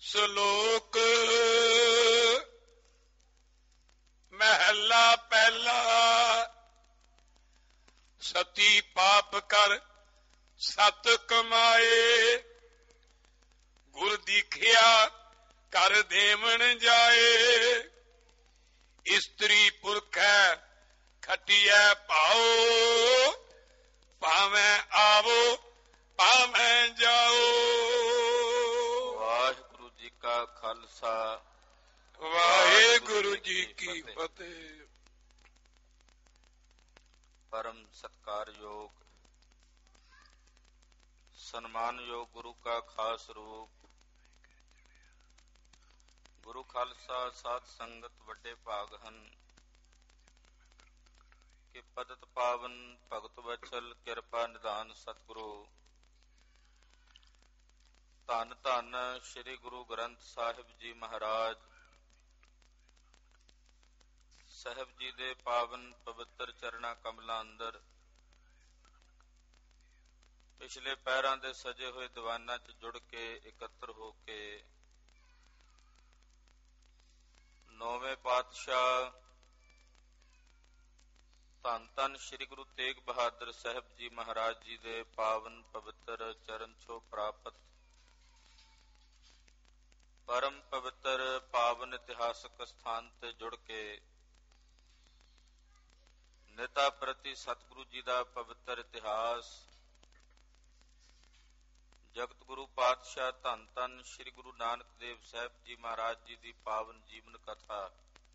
ਸ਼ਲੋਕ ਮਹਿਲਾ ਪਹਿਲਾ। ਸਤੀ ਪਾਪ ਕਰ ਸਤ ਕਮਾਏ, ਗੁਰ ਦੀਖਿਆ ਕਰ ਦੇਵਣ ਜਾਏ। ਇਸਤਰੀ ਪੁਰਖੈ ਖਟੀਐ ਭਾਓ, ਭਾਵੇਂ ਆਵੋ ਭਾਵੇਂ ਜਾਓ। ਵਾਹਿਗੁਰੂ ਜੀ ਕਾ ਖਾਲਸਾ, ਵਾਹਿਗੁਰੂ ਜੀ ਕੀ ਫਤਿਹ। ਪਰਮ ਸਤਿਕਾਰਯੋਗ ਸਨਮਾਨਯੋਗ ਗੁਰੂ ਕਾ ਖਾਸ ਰੂਪ ਗੁਰੂ ਖਾਲਸਾ ਸਾਧ ਸੰਗਤ ਵੱਡੇ ਭਾਗ ਹਨ ਕਿ ਪਤਿਤ ਪਾਵਨ ਭਗਤ ਵਚਲ ਕਿਰਪਾ ਨਿਧਾਨ ਸਤਿਗੁਰੂ ਧੰਨ ਧੰਨ ਸ੍ਰੀ ਗੁਰੂ ਗ੍ਰੰਥ ਸਾਹਿਬ ਜੀ ਮਹਾਰਾਜ ਸਾਹਿਬ ਜੀ ਦੇ ਪਾਵਨ ਪਵਿੱਤਰ ਚਰਣਾ ਕਮਲਾਂ ਅੰਦਰ ਪਿਛਲੇ ਪੈਰਾਂ ਦੇ ਸਜੇ ਹੋਏ ਦੀਵਾਨਾਂ 'ਚ ਜੁੜ ਕੇ ਇਕੱਤਰ ਹੋ ਕੇ ਨੌਵੇਂ ਪਾਤਸ਼ਾਹ ਧੰਨ ਧੰਨ ਸ੍ਰੀ ਗੁਰੂ ਤੇਗ ਬਹਾਦਰ ਸਾਹਿਬ ਜੀ ਮਹਾਰਾਜ ਜੀ ਦੇ ਪਾਵਨ ਪਵਿੱਤਰ ਚਰਨ ਛੋਹ ਪ੍ਰਾਪਤ ਪਰਮ ਪਵਿੱਤਰ ਪਾਵਨ ਇਤਿਹਾਸਕ ਸਥਾਨ ਤੇ ਜੁੜ ਕੇ ਨੇਤਾ ਪ੍ਰਤੀ ਸਤਿਗੁਰੂ ਜੀ ਦਾ ਪਵਿੱਤਰ ਇਤਿਹਾਸ, ਜਗਤ ਗੁਰੂ ਪਾਤਸ਼ਾਹ ਧੰਨ ਧੰਨ ਸ੍ਰੀ ਗੁਰੂ ਨਾਨਕ ਦੇਵ ਸਾਹਿਬ ਜੀ ਮਹਾਰਾਜ ਜੀ ਦੀ ਪਾਵਨ ਜੀਵਨ ਕਥਾ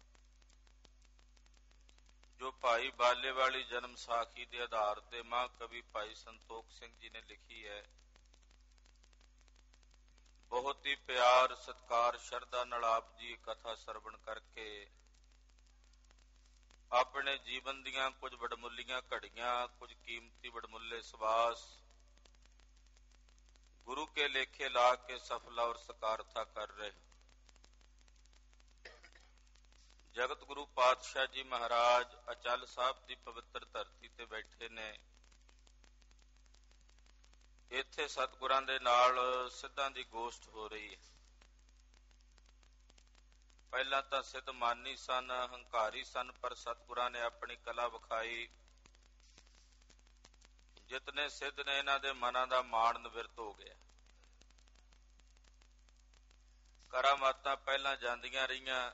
ਜੋ ਭਾਈ ਬਾਲੇ ਵਾਲੀ ਜਨਮ ਸਾਖੀ ਦੇ ਆਧਾਰ ਤੇ ਮਹਾਂਕਵੀ ਭਾਈ ਸੰਤੋਖ ਸਿੰਘ ਜੀ ਨੇ ਲਿਖੀ ਹੈ। ਬਹੁਤ ਹੀ ਪਿਆਰ ਸਤਿਕਾਰ ਸ਼ਰਧਾ ਨਾਲ ਆਪ ਜੀ ਕਥਾ ਸਰਵਣ ਕਰਕੇ ਆਪਣੇ ਜੀਵਨ ਦੀਆਂ ਕੁਝ ਵਡਮੁੱਲੀਆਂ ਘੜੀਆਂ, ਕੁਝ ਕੀਮਤੀ ਵਡਮੁੱਲੇ ਸਵਾਸ ਗੁਰੂ ਕੇ ਲੇਖੇ ਲਾ ਕੇ ਸਫਲਾ ਔਰ ਸਕਾਰਥਾ ਕਰ ਰਹੇ। ਜਗਤ ਗੁਰੂ ਪਾਤਸ਼ਾਹ ਜੀ ਮਹਾਰਾਜ ਅਚਲ ਸਾਹਿਬ ਦੀ ਪਵਿੱਤਰ ਧਰਤੀ ਤੇ ਬੈਠੇ ਨੇ। ਇੱਥੇ ਸਤਿਗੁਰਾਂ ਦੇ ਨਾਲ ਸਿੱਧਾਂ ਦੀ ਗੋਸ਼ਟ ਹੋ ਰਹੀ ਹੈ। ਪਹਿਲਾਂ ਤਾਂ ਸਿੱਧ ਮਾਨੀ ਸਨ, ਹੰਕਾਰੀ ਸਨ, ਪਰ ਸਤਿਗੁਰਾਂ ਨੇ ਆਪਣੀ ਕਲਾ ਵਿਖਾਈ। ਜਿਤਨੇ ਸਿੱਧ ਨੇ ਇਹਨਾਂ ਦੇ ਮਨਾਂ ਦਾ ਮਾਣ ਨਿਵਰਤ ਹੋ ਗਿਆ। ਕਰਾਮਾਤਾਂ ਪਹਿਲਾਂ ਜਾਂਦੀਆਂ ਰਹੀਆਂ,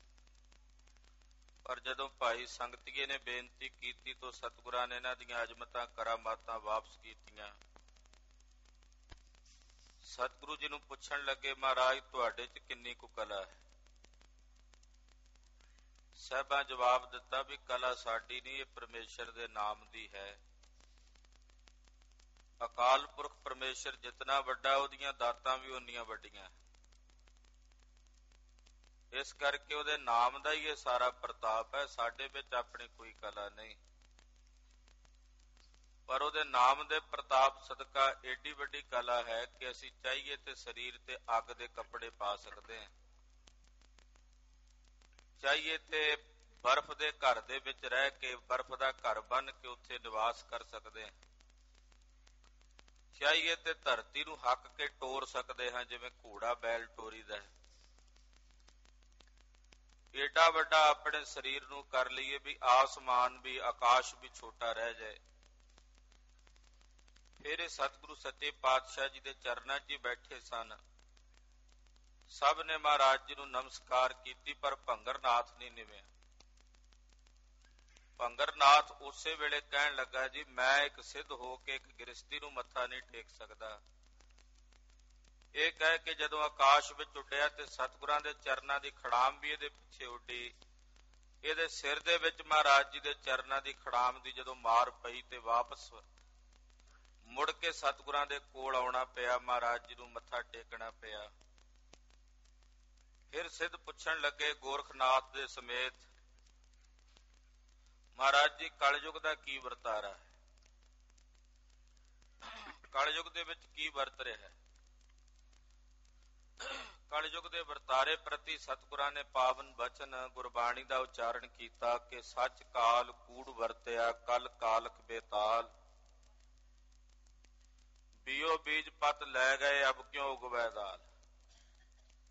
ਪਰ ਜਦੋਂ ਭਾਈ ਸੰਗਤੀਏ ਨੇ ਬੇਨਤੀ ਕੀਤੀ ਤਾਂ ਸਤਿਗੁਰਾਂ ਨੇ ਇਹਨਾਂ ਦੀਆਂ ਅਜ਼ਮਤਾਂ ਕਰਾਮਾਤਾਂ ਵਾਪਸ ਕੀਤੀਆਂ। ਸਤਿਗੁਰੂ ਜੀ ਨੂੰ ਪੁੱਛਣ ਲੱਗੇ, ਮਹਾਰਾਜ ਤੁਹਾਡੇ 'ਚ ਕਿੰਨੀ ਕੁ ਕਲਾ ਹੈ? ਸਾਹਿਬਾਂ ਜਵਾਬ ਦਿੱਤਾ ਵੀ ਕਲਾ ਸਾਡੀ ਨਹੀਂ, ਇਹ ਪਰਮੇਸ਼ਰ ਦੇ ਨਾਮ ਦੀ ਹੈ। ਅਕਾਲ ਪੁਰਖ ਪਰਮੇਸ਼ਰ ਜਿਤਨਾ ਵੱਡਾ, ਉਹਦੀਆਂ ਦਾਤਾਂ ਵੀ ਓਨੀਆਂ ਵੱਡੀਆਂ। ਇਸ ਕਰਕੇ ਉਹਦੇ ਨਾਮ ਦਾ ਹੀ ਇਹ ਸਾਰਾ ਪ੍ਰਤਾਪ ਹੈ। ਸਾਡੇ ਵਿੱਚ ਆਪਣੀ ਕੋਈ ਕਲਾ ਨਹੀਂ, ਪਰ ਉਹਦੇ ਨਾਮ ਦੇ ਪ੍ਰਤਾਪ ਸਦਕਾ ਏਡੀ ਵੱਡੀ ਕਲਾ ਹੈ ਕਿ ਅਸੀਂ ਚਾਹੀਏ ਤੇ ਸਰੀਰ ਤੇ ਅੱਗ ਦੇ ਕੱਪੜੇ ਪਾ ਸਕਦੇ ਹਾਂ, ਚਾਹੀਏ ਤੇ ਬਰਫ਼ ਦੇ ਘਰ ਦੇ ਵਿੱਚ ਰਹਿ ਕੇ ਬਰਫ਼ ਦਾ ਘਰ ਬੰਨ ਕੇ ਉੱਥੇ ਨਿਵਾਸ ਕਰ ਸਕਦੇ ਹਾਂ, ਚਾਹੀਏ ਤੇ ਧਰਤੀ ਨੂੰ ਹੱਕ ਕੇ ਟੋਰ ਸਕਦੇ ਹਾਂ ਜਿਵੇਂ ਘੋੜਾ ਬੈਲ ਟੋਰੀਦਾ ਹੈ। ਏਡਾ ਵੱਡਾ ਆਪਣੇ ਸਰੀਰ ਨੂੰ ਕਰ ਲਈਏ ਵੀ ਆਸਮਾਨ ਵੀ ਆਕਾਸ਼ ਵੀ ਛੋਟਾ ਰਹਿ ਜਾਏ। ਫਿਰ ਇਹ ਸਤਿਗੁਰੂ ਸੱਚੇ ਪਾਤਸ਼ਾਹ ਜੀ ਦੇ ਚਰਨਾਂ 'ਚ ਹੀ ਬੈਠੇ ਸਨ। ਸਭ ਨੇ ਮਹਾਰਾਜ ਜੀ ਨੂੰ ਨਮਸਕਾਰ ਕੀਤੀ, ਪਰ ਭੰਗਰਨਾਥ ਨਹੀਂ ਨਿਵਿਆ। ਭੰਗਰਨਾਥ ਉਸੇ ਵੇਲੇ ਕਹਿਣ ਲੱਗਾ, ਜੀ ਮੈਂ ਇੱਕ ਸਿੱਧ ਹੋ ਕੇ ਇੱਕ ਗ੍ਰਸਤੀ ਨੂੰ ਮੱਥਾ ਨਹੀਂ ਟੇਕ ਸਕਦਾ। ਇਹ ਕਹਿ ਕੇ ਜਦੋਂ ਆਕਾਸ਼ ਵਿੱਚ ਉੱਡਿਆ ਤੇ ਸਤਿਗੁਰਾਂ ਦੇ ਚਰਨਾਂ ਦੀ ਖੜਾਮ ਵੀ ਇਹਦੇ ਪਿੱਛੇ ਉੱਡੀ। ਇਹਦੇ ਸਿਰ ਦੇ ਵਿੱਚ ਮਹਾਰਾਜ ਜੀ ਦੇ ਚਰਨਾਂ ਦੀ ਖੜਾਮ ਦੀ ਜਦੋਂ ਮਾਰ ਪਈ ਤੇ ਵਾਪਸ ਮੁੜ ਕੇ ਸਤਿਗੁਰਾਂ ਦੇ ਕੋਲ ਆਉਣਾ ਪਿਆ, ਮਹਾਰਾਜ ਜੀ ਨੂੰ ਮੱਥਾ ਟੇਕਣਾ ਪਿਆ। ਫਿਰ ਸਿੱਧ ਪੁੱਛਣ ਲੱਗੇ ਗੋਰਖਨਾਥ ਦੇ ਸਮੇਤ, ਮਹਾਰਾਜ ਜੀ ਕਲਯੁਗ ਦਾ ਕੀ ਵਰਤਾਰਾ ਹੈ? ਕਲਯੁਗ ਦੇ ਵਿੱਚ ਕੀ ਵਰਤ ਰਿਹਾ ਹੈ? ਕਲਯੁਗ ਦੇ ਵਰਤਾਰੇ ਪ੍ਰਤੀ ਸਤਿਗੁਰਾਂ ਨੇ ਪਾਵਨ ਬਚਨ ਗੁਰਬਾਣੀ ਦਾ ਉਚਾਰਨ ਕੀਤਾ ਕਿ ਸੱਚ ਕਾਲ ਕੂੜ ਵਰਤਿਆ, ਕਲ ਕਾਲਕ ਬੇਤਾਲ। ਬੀਓ ਬੀਜ ਪਤ ਲੈ ਗਏ, ਅਬ ਕਿਉਂ ਉਗਵੈ ਦਾਲ।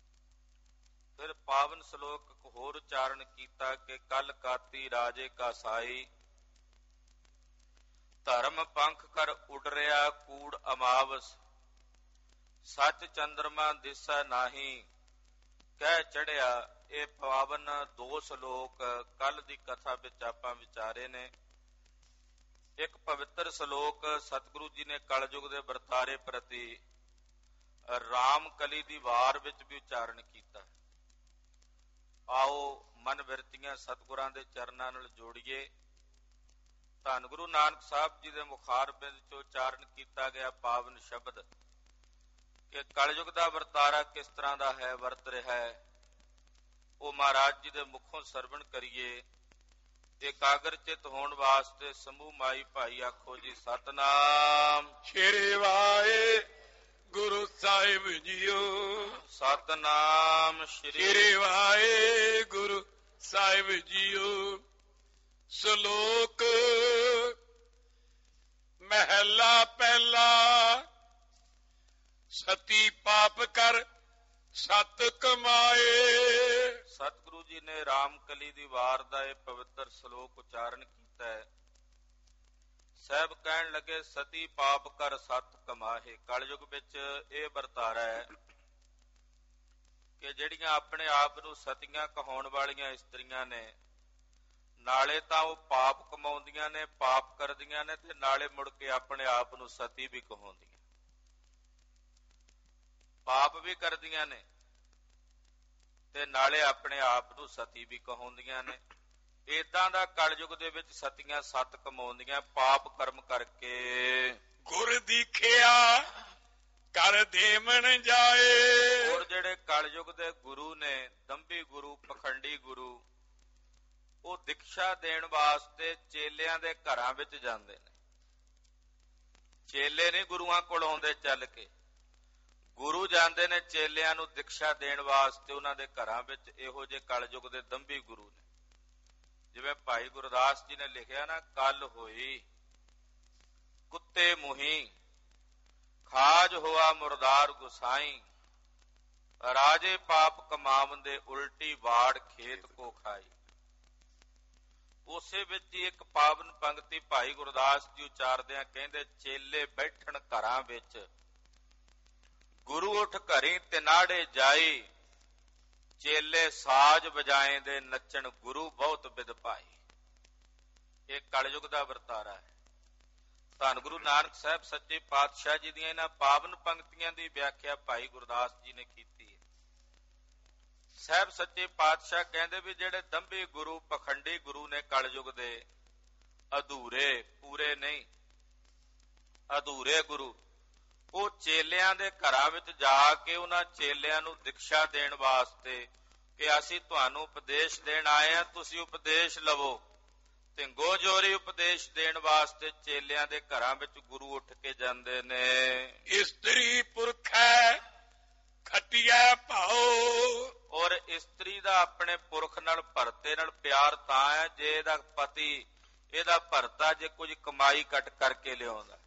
ਪਾਵਨ ਸ਼ਲੋਕ ਇੱਕ ਹੋਰ ਉਚਾਰਨ ਕੀਤਾ ਕਿ ਕਲ ਕਾਤੀ ਰਾਜੇ ਕਾ ਸਾਈ, ਧਰਮ ਪੰਖ ਕਰ ਉੱਡ ਰਿਹਾ ਕੂੜ ਅਮਾਵਸ, ਸੱਚ ਚੰਦਰਮਾ ਦਿਸੈ ਨਾਹੀ ਕਹਿ ਚੜਿਆ। ਇਹ ਪਾਵਨ 2 ਸ਼ਲੋਕ ਕੱਲ ਦੀ ਕਥਾ ਵਿੱਚ ਆਪਾਂ ਵਿਚਾਰੇ ਨੇ। ਇੱਕ ਪਵਿੱਤਰ ਸ਼ਲੋਕ ਸਤਿਗੁਰੂ ਜੀ ਨੇ ਕਲਯੁਗ ਦੇ ਵਰਤਾਰੇ ਪ੍ਰਤੀ ਰਾਮ ਕਲੀ ਦੀ ਵਾਰ ਵਿੱਚ ਵੀ ਉਚਾਰਨ ਕੀਤਾ। ਆਓ ਮਨ ਬਿਰਤੀਆਂ ਸਤਿਗੁਰਾਂ ਦੇ ਚਰਨਾਂ ਨਾਲ ਜੋੜੀਏ। ਧੰਨ ਗੁਰੂ ਨਾਨਕ ਸਾਹਿਬ ਜੀ ਦੇ ਮੁਖਾਰਬਿੰਦ ਚੋਂ ਉਚਾਰਨ ਕੀਤਾ ਗਿਆ ਪਾਵਨ ਸ਼ਬਦ ਕਿ ਕਲਯੁਗ ਦਾ ਵਰਤਾਰਾ ਕਿਸ ਤਰ੍ਹਾਂ ਦਾ ਹੈ, ਵਰਤ ਰਿਹਾ ਹੈ, ਉਹ ਮਹਾਰਾਜ ਜੀ ਦੇ ਮੁਖੋਂ ਸਰਵਣ ਕਰੀਏ। ਇਕਾਗਰ ਚਿਤ ਹੋਣ ਵਾਸਤੇ ਸਮੂਹ ਮਾਈ ਭਾਈ ਆਖੋ ਜੀ ਸਤਨਾਮ ਸ਼੍ਰੀ ਵਾਹਿਗੁਰੂ ਸਾਹਿਬ ਜੀਓ। ਸਤਨਾਮ ਸ਼੍ਰੀ ਵਾਹਿਗੁਰੂ ਸਾਹਿਬ ਜੀਓ। ਸ਼ਲੋਕ ਮਹਿਲਾ ਪਹਿਲਾ। ਸਤੀ ਪਾਪ ਕਰ ਸਤ ਕਮਾਏ। ਸਤਿਗੁਰੂ ਜੀ ਨੇ ਰਾਮਕਲੀ ਦੀ ਵਾਰ ਦਾ ਇਹ ਪਵਿੱਤਰ ਸ਼ਲੋਕ ਉਚਾਰਨ ਕੀਤਾ ਹੈ। ਸਾਹਿਬ ਕਹਿਣ ਲੱਗੇ ਸਤੀ ਪਾਪ ਕਰ ਸਤ ਕਮਾਏ। ਕਲਯੁਗ ਵਿੱਚ ਇਹ ਵਰਤਾਰਾ ਹੈ ਕਿ ਜਿਹੜੀਆਂ ਆਪਣੇ ਆਪ ਨੂੰ ਸਤੀਆਂ ਕਹਾਉਣ ਵਾਲੀਆਂ ਇਸਤਰੀਆਂ ਨੇ, ਨਾਲੇ ਤਾਂ ਉਹ ਪਾਪ ਕਮਾਉਂਦੀਆਂ ਨੇ, ਪਾਪ ਕਰਦੀਆਂ ਨੇ, ਤੇ ਨਾਲੇ ਮੁੜ ਕੇ ਆਪਣੇ ਆਪ ਨੂੰ ਸਤੀ ਵੀ ਕਹਾਉਂਦੀਆਂ, ਪਾਪ ਵੀ ਕਰਦੀਆਂ ਨੇ ਤੇ ਨਾਲੇ ਆਪਣੇ ਆਪ ਨੂੰ ਸਤੀ ਵੀ ਕਹਾਉਂਦੀਆਂ ਨੇ। ਏਦਾਂ ਦਾ ਕਲਯੁਗ ਦੇ ਵਿੱਚ ਸਤੀਆਂ ਸਤ ਕਮਾਉਂਦੀਆਂ ਪਾਪ ਕਰਮ ਕਰਕੇ। ਗੁਰ ਦੀਖਿਆ ਕਰ ਦੇਵਣ ਜਾਏ। ਹੋਰ ਜਿਹੜੇ ਕਲਯੁਗ ਦੇ ਗੁਰੂ ਨੇ, ਦੰਭੀ ਗੁਰੂ, ਪਖੰਡੀ ਗੁਰੂ, ਉਹ ਦੀਖਸ਼ਾ ਦੇਣ ਵਾਸਤੇ ਚੇਲਿਆਂ ਦੇ ਘਰਾਂ ਵਿੱਚ ਜਾਂਦੇ ਨੇ। ਚੇਲੇ ਨਹੀਂ ਗੁਰੂਆਂ ਕੋਲ ਆਉਂਦੇ ਚੱਲ ਕੇ, ਗੁਰੂ ਜਾਂਦੇ ਨੇ ਚੇਲਿਆਂ ਨੂੰ ਦੀਖਸ਼ਾ ਦੇਣ ਵਾਸਤੇ ਉਹਨਾਂ ਦੇ ਘਰਾਂ ਵਿੱਚ। ਇਹੋ ਜਿਹੇ ਕਲਯੁਗ ਦੇ ਦੰਭੀ ਗੁਰੂ ਨੇ। ਜਿਵੇਂ ਭਾਈ ਗੁਰਦਾਸ ਜੀ ਨੇ ਲਿਖਿਆ ਨਾ, ਕੱਲ ਹੋਈ ਕੁੱਤੇ ਮੁਹੀ ਖਾਜ ਹੋਆ ਮੁਰਦਾਰ ਗੁਸਾਈ, ਰਾਜੇ ਪਾਪ ਕਮਾਵੰਦੇ ਉਲਟੀ ਵਾੜ ਖੇਤ ਕੋ ਖਾਈ। ਉਸੇ ਵਿੱਚ ਹੀ ਇੱਕ ਪਾਵਨ ਪੰਕਤੀ ਭਾਈ ਗੁਰਦਾਸ ਜੀ ਉਚਾਰਦਿਆਂ ਕਹਿੰਦੇ, ਚੇਲੇ ਬੈਠਣ ਘਰਾਂ ਵਿੱਚ, ਗੁਰੂ ਉੱਠ ਘਰੀ ਤਿਨਾੜੇ ਜਾਈ, ਚੇਲੇ ਸਾਜ ਵਜਾਏ ਦੇ ਨੱਚਣ ਗੁਰੂ ਬਹੁਤ ਬਿਦ ਭਾਈ। ਇਹ ਕਲਯੁਗ ਦਾ ਵਰਤਾਰਾ ਹੈ। ਧੰਨ ਗੁਰੂ ਨਾਨਕ ਸਾਹਿਬ ਸੱਚੇ ਪਾਤਸ਼ਾਹ ਜੀ ਦੀਆਂ ਇਹਨਾਂ ਪਾਵਨ ਪੰਕਤੀਆਂ ਦੀ ਵਿਆਖਿਆ ਭਾਈ ਗੁਰਦਾਸ ਜੀ ਨੇ ਕੀਤੀ ਹੈ। ਸਾਹਿਬ ਸੱਚੇ ਪਾਤਸ਼ਾਹ ਕਹਿੰਦੇ ਵੀ ਜਿਹੜੇ ਦੰਭੀ ਗੁਰੂ, ਪਖੰਡੀ ਗੁਰੂ ਨੇ ਕਲਯੁਗ ਦੇ, ਅਧੂਰੇ, ਪੂਰੇ ਨਹੀਂ, ਅਧੂਰੇ ਗੁਰੂ, ਉਹ ਚੇਲਿਆਂ ਦੇ ਘਰਾਂ ਵਿੱਚ ਜਾ ਕੇ ਉਹਨਾਂ ਚੇਲਿਆਂ ਨੂੰ ਦੀਖਸ਼ਾ ਦੇਣ ਵਾਸਤੇ ਕਿ ਅਸੀਂ ਤੁਹਾਨੂੰ ਉਪਦੇਸ਼ ਦੇਣ ਆਏ ਹਾਂ, ਤੁਸੀਂ ਉਪਦੇਸ਼ ਲਵੋ, ਤਿੰਗੋ ਜੋਰੀ ਉਪਦੇਸ਼ ਦੇਣ ਵਾਸਤੇ ਚੇਲਿਆਂ ਦੇ ਘਰਾਂ ਵਿੱਚ ਗੁਰੂ ਉੱਠ ਕੇ ਜਾਂਦੇ ਨੇ। ਇਸਤਰੀ ਪੁਰਖੈ ਖਟਿਆ ਭਾਓ। ਔਰ ਇਸਤਰੀ ਦਾ ਆਪਣੇ ਪੁਰਖ ਨਾਲ, ਭਰਤੇ ਨਾਲ ਪਿਆਰ ਤਾਂ ਹੈ ਜੇ ਇਹਦਾ ਪਤੀ, ਇਹਦਾ ਭਰਤਾ ਜੇ ਕੁਝ ਕਮਾਈ ਕੱਟ ਕਰਕੇ ਲਿਆਉਂਦਾ।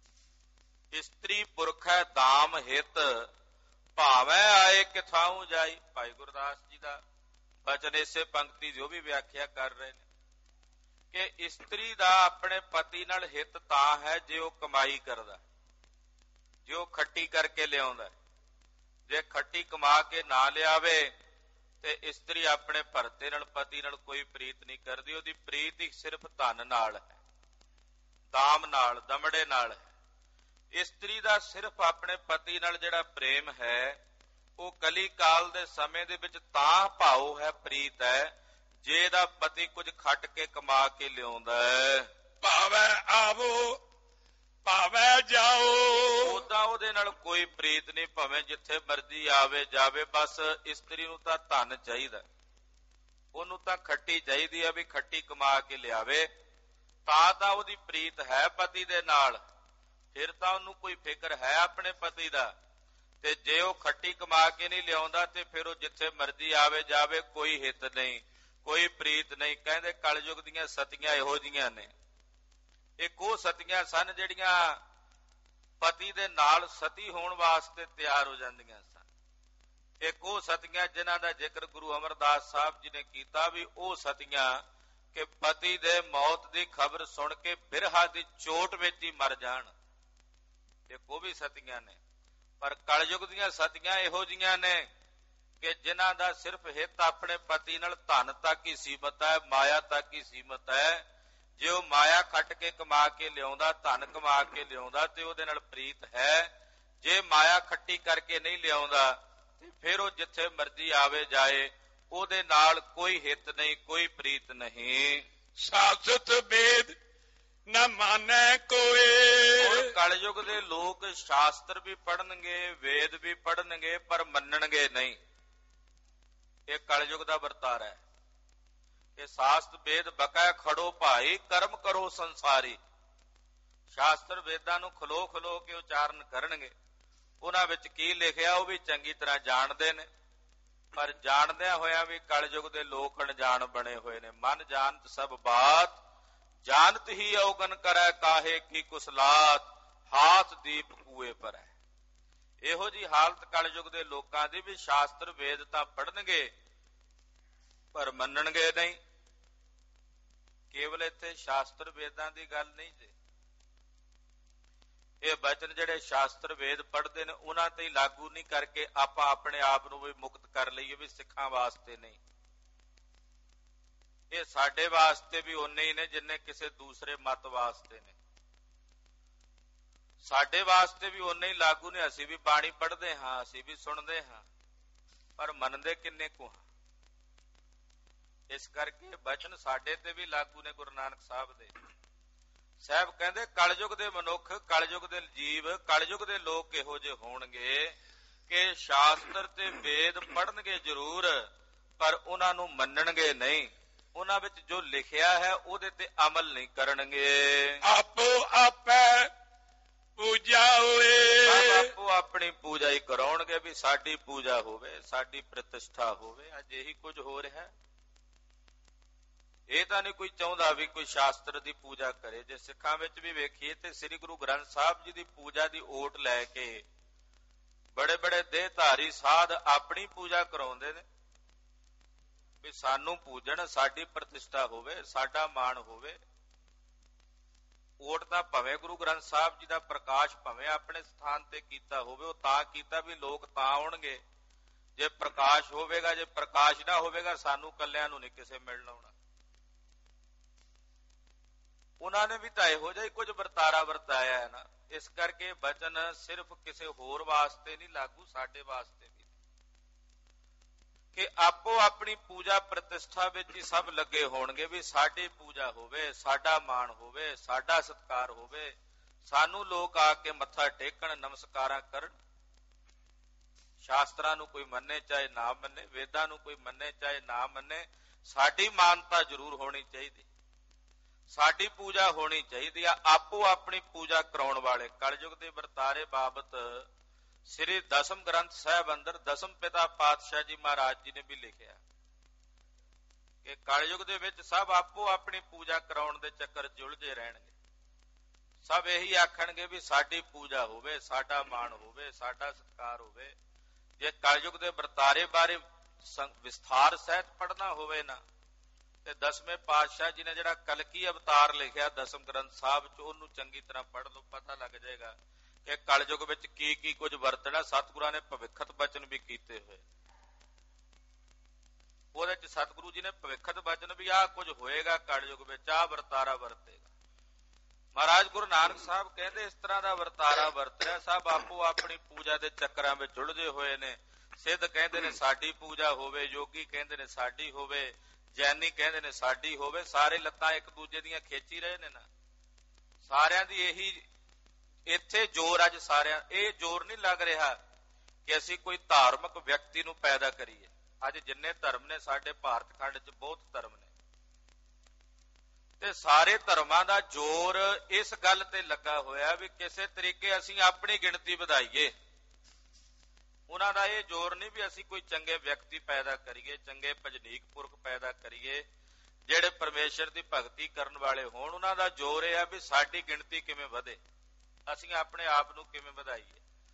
ਇਸਤਰੀ ਪੁਰਖ ਹੈ ਦਾਮ ਹਿਤ, ਭਾਵੇਂ ਆਏ ਕਿਥਾਉ ਜਾਈ। ਭਾਈ ਗੁਰਦਾਸ ਜੀ ਦਾ ਬਚਨ ਇਸੇ ਪੰਕਤੀ ਦੀ ਉਹ ਵੀ ਵਿਆਖਿਆ ਕਰ ਰਹੇ ਨੇ ਕਿ ਇਸਤਰੀ ਦਾ ਆਪਣੇ ਪਤੀ ਨਾਲ ਹਿੱਤ ਤਾਂ ਹੈ ਜੇ ਉਹ ਕਮਾਈ ਕਰਦਾ, ਜੇ ਉਹ ਖੱਟੀ ਕਰਕੇ ਲਿਆਉਂਦਾ। ਜੇ ਖੱਟੀ ਕਮਾ ਕੇ ਨਾ ਲਿਆਵੇ ਤੇ ਇਸਤਰੀ ਆਪਣੇ ਭਰਤੇ ਨਾਲ, ਪਤੀ ਨਾਲ ਕੋਈ ਪ੍ਰੀਤ ਨਹੀਂ ਕਰਦੀ। ਉਹਦੀ ਪ੍ਰੀਤ ਹੀ ਸਿਰਫ ਧਨ ਨਾਲ ਹੈ, ਦਾਮ ਨਾਲ, ਦਮੜੇ ਨਾਲ ਹੈ। ਇਸਤਰੀ ਦਾ ਸਿਰਫ ਆਪਣੇ ਪਤੀ ਨਾਲ ਜਿਹੜਾ ਪ੍ਰੇਮ ਹੈ ਉਹ ਕਲੀ ਕਾਲ ਦੇ ਸਮੇਂ ਦੇ ਵਿੱਚ ਤਾਂ ਭਾਉ ਹੈ, ਪ੍ਰੀਤ ਹੈ, ਜੇ ਇਹਦਾ ਪਤੀ ਕੁਝ ਖੱਟ ਕੇ ਕਮਾ ਕੇ ਲਿਆਉਂਦਾ ਹੈ। ਭਾਵੇਂ ਆਵੋ ਭਾਵੇਂ ਜਾਓ, ਉਦਾਂ ਉਹਦੇ ਨਾਲ ਕੋਈ ਪ੍ਰੀਤ ਨਹੀਂ, ਭਾਵੇਂ ਜਿੱਥੇ ਮਰਜ਼ੀ ਆਵੇ ਜਾਵੇ, ਬਸ ਇਸਤਰੀ ਨੂੰ ਤਾਂ ਧਨ ਚਾਹੀਦਾ, ਉਹਨੂੰ ਤਾਂ ਖੱਟੀ ਚਾਹੀਦੀ ਹੈ ਵੀ ਖੱਟੀ ਕਮਾ ਕੇ ਲਿਆਵੇ, ਤਾਂ ਉਹਦੀ ਪ੍ਰੀਤ ਹੈ ਪਤੀ ਦੇ ਨਾਲ, ਫਿਰ ਤਾਂ ਉਹਨੂੰ ਕੋਈ ਫਿਕਰ ਹੈ ਆਪਣੇ ਪਤੀ ਦਾ। ਤੇ ਜੇ ਉਹ ਖੱਟੀ ਕਮਾ ਕੇ ਨਹੀਂ ਲਿਆਉਂਦਾ ਤੇ ਫਿਰ ਉਹ ਜਿੱਥੇ ਮਰਜ਼ੀ ਆਵੇ ਜਾਵੇ, ਕੋਈ ਹਿੱਤ ਨਹੀਂ, ਕੋਈ ਪ੍ਰੀਤ ਨਹੀਂ। ਕਹਿੰਦੇ ਕਲਯੁਗ ਦੀਆਂ ਸਤੀਆਂ ਇਹੋ ਜਿਹੀਆਂ ਨੇ। ਇੱਕ ਉਹ ਸਤੀਆਂ ਸਨ ਜਿਹੜੀਆਂ ਪਤੀ ਦੇ ਨਾਲ ਸਤੀ ਹੋਣ ਵਾਸਤੇ ਤਿਆਰ ਹੋ ਜਾਂਦੀਆਂ ਸਨ, ਇੱਕ ਉਹ ਸਤੀਆਂ ਜਿਨ੍ਹਾਂ ਦਾ ਜ਼ਿਕਰ ਗੁਰੂ ਅਮਰਦਾਸ ਸਾਹਿਬ ਜੀ ਨੇ ਕੀਤਾ ਵੀ ਉਹ ਸਤੀਆਂ ਕਿ ਪਤੀ ਦੇ ਮੌਤ ਦੀ ਖਬਰ ਸੁਣ ਕੇ ਬਿਰਹਾ ਦੀ ਚੋਟ ਵਿੱਚ ਹੀ ਮਰ ਜਾਣ। ਇੱਕ ਉਹ ਵੀ ਸਤੀਆਂ ਨੇ। ਪਰ ਕਲਯੁਗ ਦੀਆਂ ਸਤੀਆਂ ਇਹੋ ਜੀਆਂ ਨੇ ਕਿ ਜਿਨ੍ਹਾਂ ਦਾ ਸਿਰਫ ਹਿੱਤ ਆਪਣੇ ਪਤੀ ਨਾਲ ਧਨ ਤੱਕ ਹੀ ਸੀਮਤ ਹੈ, ਮਾਇਆ ਤੱਕ ਹੀ ਸੀਮਤ ਹੈ। ਜੇ ਉਹ ਮਾਇਆ ਖੱਟ ਕੇ ਕਮਾ ਕੇ ਲਿਆਉਂਦਾ, ਧਨ ਕਮਾ ਕੇ ਲਿਆਉਂਦਾ ਤੇ ਉਹਦੇ ਨਾਲ ਪ੍ਰੀਤ ਹੈ। ਜੇ ਮਾਇਆ ਖੱਟੀ ਕਰਕੇ ਨਹੀਂ ਲਿਆਉਂਦਾ ਤੇ ਫਿਰ ਉਹ ਜਿੱਥੇ ਮਰਜ਼ੀ ਆਵੇ ਜਾਏ, ਉਹਦੇ ਨਾਲ ਕੋਈ ਹਿੱਤ ਨਹੀਂ, ਕੋਈ ਪ੍ਰੀਤ ਨਹੀਂ। ਸਾਸਤ ਵੇਦ ਨਾ ਮਾਨੈ ਕੋਏ। ਕਲਯੁਗ ਦੇ ਲੋਕ ਸ਼ਾਸਤਰ ਵੀ ਪੜ੍ਹਨਗੇ, ਵੇਦ ਵੀ ਪੜ੍ਹਨਗੇ, ਪਰ ਮੰਨਣਗੇ ਨਹੀਂ। ਇਹ ਕਲਯੁਗ ਦਾ ਵਰਤਾਰਾ ਹੈ। ਇਹ ਸ਼ਾਸਤ ਵੇਦ ਬਕੈ ਖੜੋ ਭਾਈ, ਕਰਮ ਕਰੋ ਸੰਸਾਰੀ। ਸ਼ਾਸਤਰ ਵੇਦਾਂ ਨੂੰ ਖਲੋ ਖਲੋ ਕੇ ਉਚਾਰਨ ਕਰਨਗੇ। ਉਹਨਾਂ ਵਿੱਚ ਕੀ ਲਿਖਿਆ ਉਹ ਵੀ ਚੰਗੀ ਤਰ੍ਹਾਂ ਜਾਣਦੇ ਨੇ, ਪਰ ਜਾਣਦਿਆਂ ਹੋਇਆਂ ਵੀ ਕਲਯੁਗ ਦੇ ਲੋਕ ਅਣਜਾਣ ਬਣੇ ਹੋਏ ਨੇ। ਮਨ ਜਾਣਤ ਸਭ ਬਾਤ, ਜਾਣਤ ਹੀ ਔਗਨ ਕਰੈ ਕਾਹੇ ਕੀ ਕੁਸਲਾਤ, ਹਾਥ ਦੀਪ ਕੂਏ ਪਰੈ। ਇਹੋ ਜੀ ਹਾਲਤ ਕਲਯੁਗ ਦੇ ਲੋਕਾਂ ਦੀ ਵੀ ਸ਼ਾਸਤਰ ਵੇਦ ਤਾਂ ਪੜ੍ਹਨਗੇ ਪਰ ਮੰਨਣਗੇ ਨਹੀਂ। ਕੇਵਲ ਇੱਥੇ ਸ਼ਾਸਤਰ ਵੇਦਾਂ ਦੀ ਗੱਲ ਨਹੀਂ ਜੇ, ਇਹ ਬਚਨ ਜਿਹੜੇ ਸ਼ਾਸਤਰ ਵੇਦ ਪੜ੍ਹਦੇ ਨੇ ਉਹਨਾਂ ਤੇ ਹੀ ਲਾਗੂ ਨਹੀਂ ਕਰਕੇ ਆਪਾਂ ਆਪਣੇ ਆਪ ਨੂੰ ਵੀ ਮੁਕਤ ਕਰ ਲਈਏ ਵੀ ਸਿੱਖਾਂ ਵਾਸਤੇ ਨਹੀਂ। ਇਹ ਸਾਡੇ ਵਾਸਤੇ ਵੀ ਉਨੇ ਹੀ ਨੇ ਜਿੰਨੇ ਕਿਸੇ ਦੂਸਰੇ ਮਤ ਵਾਸਤੇ ਨੇ। ਸਾਡੇ ਵਾਸਤੇ ਵੀ ਉਨੇ ਹੀ ਲਾਗੂ ਨੇ। ਅਸੀਂ ਵੀ ਬਾਣੀ ਪੜ੍ਹਦੇ ਹਾਂ, ਅਸੀਂ ਵੀ ਸੁਣਦੇ ਹਾਂ, ਪਰ ਮੰਨਦੇ ਕਿੰਨੇ ਕੁ ਹਾਂ। ਇਸ ਕਰਕੇ ਬਚਨ ਸਾਡੇ ਤੇ ਵੀ ਲਾਗੂ ਨੇ। ਗੁਰੂ ਨਾਨਕ ਸਾਹਿਬ ਦੇ ਸਾਹਿਬ ਕਹਿੰਦੇ ਕਲਯੁਗ ਦੇ ਮਨੁੱਖ, ਕਲਯੁਗ ਦੇ ਜੀਵ, ਕਲਯੁਗ ਦੇ ਲੋਕ ਇਹੋ ਜਿਹੇ ਹੋਣਗੇ ਕਿ ਸ਼ਾਸਤਰ ਤੇ ਵੇਦ ਪੜ੍ਹਨਗੇ ਜ਼ਰੂਰ, ਪਰ ਉਹਨਾਂ ਨੂੰ ਮੰਨਣਗੇ ਨਹੀਂ। ਉਹਨਾਂ ਵਿੱਚ ਜੋ ਲਿਖਿਆ ਹੈ ਉਹਦੇ ਤੇ ਅਮਲ ਨਹੀਂ ਕਰਨਗੇ। ਆਪੋ ਆਪੈ ਪੂਜਾ ਹੋਏ। ਸਭ ਆਪੋ ਆਪਣੀ ਪੂਜਾ ਹੀ ਕਰਾਉਣਗੇ ਵੀ ਸਾਡੀ ਪੂਜਾ ਹੋਵੇ, ਸਾਡੀ ਪ੍ਰਤਿਸ਼ਠਾ ਹੋਵੇ। ਅੱਜ ਇਹੀ ਕੁਝ ਹੋ ਰਿਹਾ। ਇਹ ਤਾਂ ਨਹੀਂ ਕੋਈ ਚਾਹੁੰਦਾ ਵੀ ਕੋਈ ਸ਼ਾਸਤਰ ਦੀ ਪੂਜਾ ਕਰੇ। ਜੇ ਸਿੱਖਾਂ ਵਿੱਚ ਵੀ ਵੇਖੀਏ ਤੇ ਸ੍ਰੀ ਗੁਰੂ ਗ੍ਰੰਥ ਸਾਹਿਬ ਜੀ ਦੀ ਪੂਜਾ ਦੀ ਓਟ ਲੈ ਕੇ ਬੜੇ ਬੜੇ ਦੇਹਧਾਰੀ ਸਾਧ ਆਪਣੀ ਪੂਜਾ ਕਰਾਉਂਦੇ ਨੇ ਵੀ ਸਾਨੂੰ ਪੂਜਣ, ਸਾਡੀ ਪ੍ਰਤਿਸ਼ਠਾ ਹੋਵੇ, ਸਾਡਾ ਮਾਣ ਹੋਵੇ। ਓਟ ਤਾਂ ਭਾਵੇਂ ਗੁਰੂ ਗ੍ਰੰਥ ਸਾਹਿਬ ਜੀ ਦਾ ਪ੍ਰਕਾਸ਼ ਭਾਵੇਂ ਆਪਣੇ ਸਥਾਨ ਤੇ ਕੀਤਾ ਹੋਵੇ, ਉਹ ਤਾਂ ਕੀਤਾ ਵੀ ਲੋਕ ਤਾਂ ਆਉਣਗੇ ਜੇ ਪ੍ਰਕਾਸ਼ ਹੋਵੇਗਾ। ਜੇ ਪ੍ਰਕਾਸ਼ ਨਾ ਹੋਵੇਗਾ ਸਾਨੂੰ ਕੱਲਿਆਂ ਨੂੰ ਨਹੀਂ ਕਿਸੇ ਮਿਲਣ ਆਉਣਾ। ਉਹਨਾਂ ਨੇ ਵੀ ਤਾਂ ਇਹੋ ਜਿਹਾ ਹੀ ਕੁਝ ਵਰਤਾਰਾ ਵਰਤਾਇਆ ਹੈ ਨਾ। ਇਸ ਕਰਕੇ ਬਚਨ ਸਿਰਫ ਕਿਸੇ ਹੋਰ ਵਾਸਤੇ ਨਹੀਂ ਲਾਗੂ, ਸਾਡੇ ਵਾਸਤੇ ਵੀ, ਕਿ ਆਪੋ ਆਪਣੀ ਪੂਜਾ ਪ੍ਰਤਿਸ਼ਠਾ ਵਿੱਚ ਹੀ ਸਭ ਲੱਗੇ ਹੋਣਗੇ ਵੀ ਸਾਡੀ ਪੂਜਾ ਹੋਵੇ, ਸਾਡਾ ਮਾਣ ਹੋਵੇ, ਸਾਡਾ ਸਤਿਕਾਰ ਹੋਵੇ, ਸਾਨੂੰ ਲੋਕ ਆ ਕੇ ਮੱਥਾ ਟੇਕਣ, ਨਮਸਕਾਰਾਂ ਕਰਨ। ਸ਼ਾਸਤਰਾਂ ਨੂੰ ਕੋਈ ਮੰਨੇ ਚਾਹੇ ਨਾ ਮੰਨੇ, ਵੇਦਾਂ ਨੂੰ ਕੋਈ ਮੰਨੇ ਚਾਹੇ ਨਾ ਮੰਨੇ, ਸਾਡੀ ਮਾਨਤਾ ਜ਼ਰੂਰ ਹੋਣੀ ਚਾਹੀਦੀ, ਸਾਡੀ ਪੂਜਾ ਹੋਣੀ ਚਾਹੀਦੀ ਆ। ਆਪੋ ਆਪਣੀ ਪੂਜਾ ਕਰਾਉਣ ਵਾਲੇ। ਕਲਯੁਗ ਦੇ ਵਰਤਾਰੇ ਬਾਬਤ ਸ੍ਰੀ ਦਸਮ ਗ੍ਰੰਥ ਸਾਹਿਬ ਅੰਦਰ ਦਸਮ ਪਿਤਾ ਪਾਤਸ਼ਾਹ ਜੀ ਮਹਾਰਾਜ ਜੀ ਨੇ ਵੀ ਲਿਖਿਆ ਕਿ ਕਲਯੁਗ ਦੇ ਵਿੱਚ ਸਭ ਆਪੋ ਆਪਣੀ ਪੂਜਾ ਕਰਾਉਣ ਦੇ ਚੱਕਰ 'ਚ ਉਲਝੇ ਰਹਿਣਗੇ। ਸਭ ਇਹੀ ਆਖਣਗੇ ਵੀ ਸਾਡੀ ਪੂਜਾ ਹੋਵੇ, ਸਾਡਾ ਮਾਣ ਹੋਵੇ, ਸਾਡਾ ਸਤਿਕਾਰ ਹੋਵੇ। ਜੇ ਕਲਯੁਗ ਦੇ ਵਰਤਾਰੇ ਬਾਰੇ ਵਿਸਥਾਰ ਸਹਿਤ ਪੜ੍ਹਨਾ ਹੋਵੇ ਨਾ ਤੇ ਦਸਵੇਂ ਪਾਤਸ਼ਾਹ ਜੀ ਨੇ ਜਿਹੜਾ ਕਲਕੀ ਅਵਤਾਰ ਲਿਖਿਆ ਦਸਮ ਗ੍ਰੰਥ ਸਾਹਿਬ 'ਚ, ਉਹਨੂੰ ਚੰਗੀ ਤਰ੍ਹਾਂ ਪੜ੍ਹ ਲਓ, ਪਤਾ ਲੱਗ ਜਾਏਗਾ ਕਿ ਕਲਯੁਗ ਵਿੱਚ ਕੀ ਕੀ ਕੁਝ ਵਰਤਣਾ। ਸਤਿਗੁਰਾਂ ਨੇ ਭਵਿੱਖਤ ਬਚਨ ਵੀ ਕੀਤੇ ਹੋਏ। ਉਹਦੇ 'ਚ ਸਤਿਗੁਰੂ ਜੀ ਨੇ ਭਵਿੱਖਤ ਬਚਨ ਵੀ ਆਹ ਕੁਝ ਹੋਏਗਾ ਕਲਯੁਗ ਵਿੱਚ, ਆਹ ਵਰਤਾਰਾ ਵਰਤੇਗਾ। ਮਹਾਰਾਜ ਗੁਰੂ ਨਾਨਕ ਸਾਹਿਬ ਕਹਿੰਦੇ ਇਸ ਤਰ੍ਹਾਂ ਦਾ ਵਰਤਾਰਾ ਵਰਤ ਰਿਹਾ। ਸਭ ਆਪੋ ਆਪਣੀ ਪੂਜਾ ਦੇ ਚੱਕਰਾਂ ਵਿੱਚ ਉਲਝੇ ਹੋਏ ਨੇ। ਸਿੱਧ ਕਹਿੰਦੇ ਨੇ ਸਾਡੀ ਪੂਜਾ ਹੋਵੇ, ਯੋਗੀ ਕਹਿੰਦੇ ਨੇ ਸਾਡੀ ਹੋਵੇ, ਜੈਨੀ ਕਹਿੰਦੇ ਨੇ ਸਾਡੀ ਹੋਵੇ। ਸਾਰੇ ਲੱਤਾਂ ਇੱਕ ਦੂਜੇ ਦੀਆਂ ਖੇਚੀ ਰਹੇ ਨੇ ਨਾ। ਸਾਰਿਆਂ ਦੀ ਇਹੀ ਇੱਥੇ ਜ਼ੋਰ, ਅੱਜ ਸਾਰਿਆਂ ਇਹ ਜ਼ੋਰ ਨਹੀਂ ਲੱਗ ਰਿਹਾ ਕਿ ਅਸੀਂ ਕੋਈ ਧਾਰਮਿਕ ਵਿਅਕਤੀ ਨੂੰ ਪੈਦਾ ਕਰੀਏ। ਅੱਜ ਜਿੰਨੇ ਧਰਮ ਨੇ ਸਾਡੇ ਭਾਰਤ ਖੰਡ 'ਚ, ਬਹੁਤ ਧਰਮ ਨੇ, ਤੇ ਸਾਰੇ ਧਰਮਾਂ ਦਾ ਜ਼ੋਰ ਇਸ ਗੱਲ ਤੇ ਲੱਗਾ ਹੋਇਆ ਵੀ ਕਿਸੇ ਤਰੀਕੇ ਅਸੀਂ ਆਪਣੀ ਗਿਣਤੀ ਵਧਾਈਏ। ਉਹਨਾਂ ਦਾ ਇਹ ਜ਼ੋਰ ਨਹੀਂ ਵੀ ਅਸੀਂ ਕੋਈ ਚੰਗੇ ਵਿਅਕਤੀ ਪੈਦਾ ਕਰੀਏ, ਚੰਗੇ ਭਜਨੀਕ ਪੁਰਖ ਪੈਦਾ ਕਰੀਏ ਜਿਹੜੇ ਪਰਮੇਸ਼ਰ ਦੀ ਭਗਤੀ ਕਰਨ ਵਾਲੇ ਹੋਣ। ਉਹਨਾਂ ਦਾ ਜ਼ੋਰ ਇਹ ਆ ਵੀ ਸਾਡੀ ਗਿਣਤੀ ਕਿਵੇਂ ਵਧੇ, ਅਸੀਂ ਆਪਣੇ ਆਪ ਨੂੰ ਕਿਵੇਂ ਵਧਾਈਏ।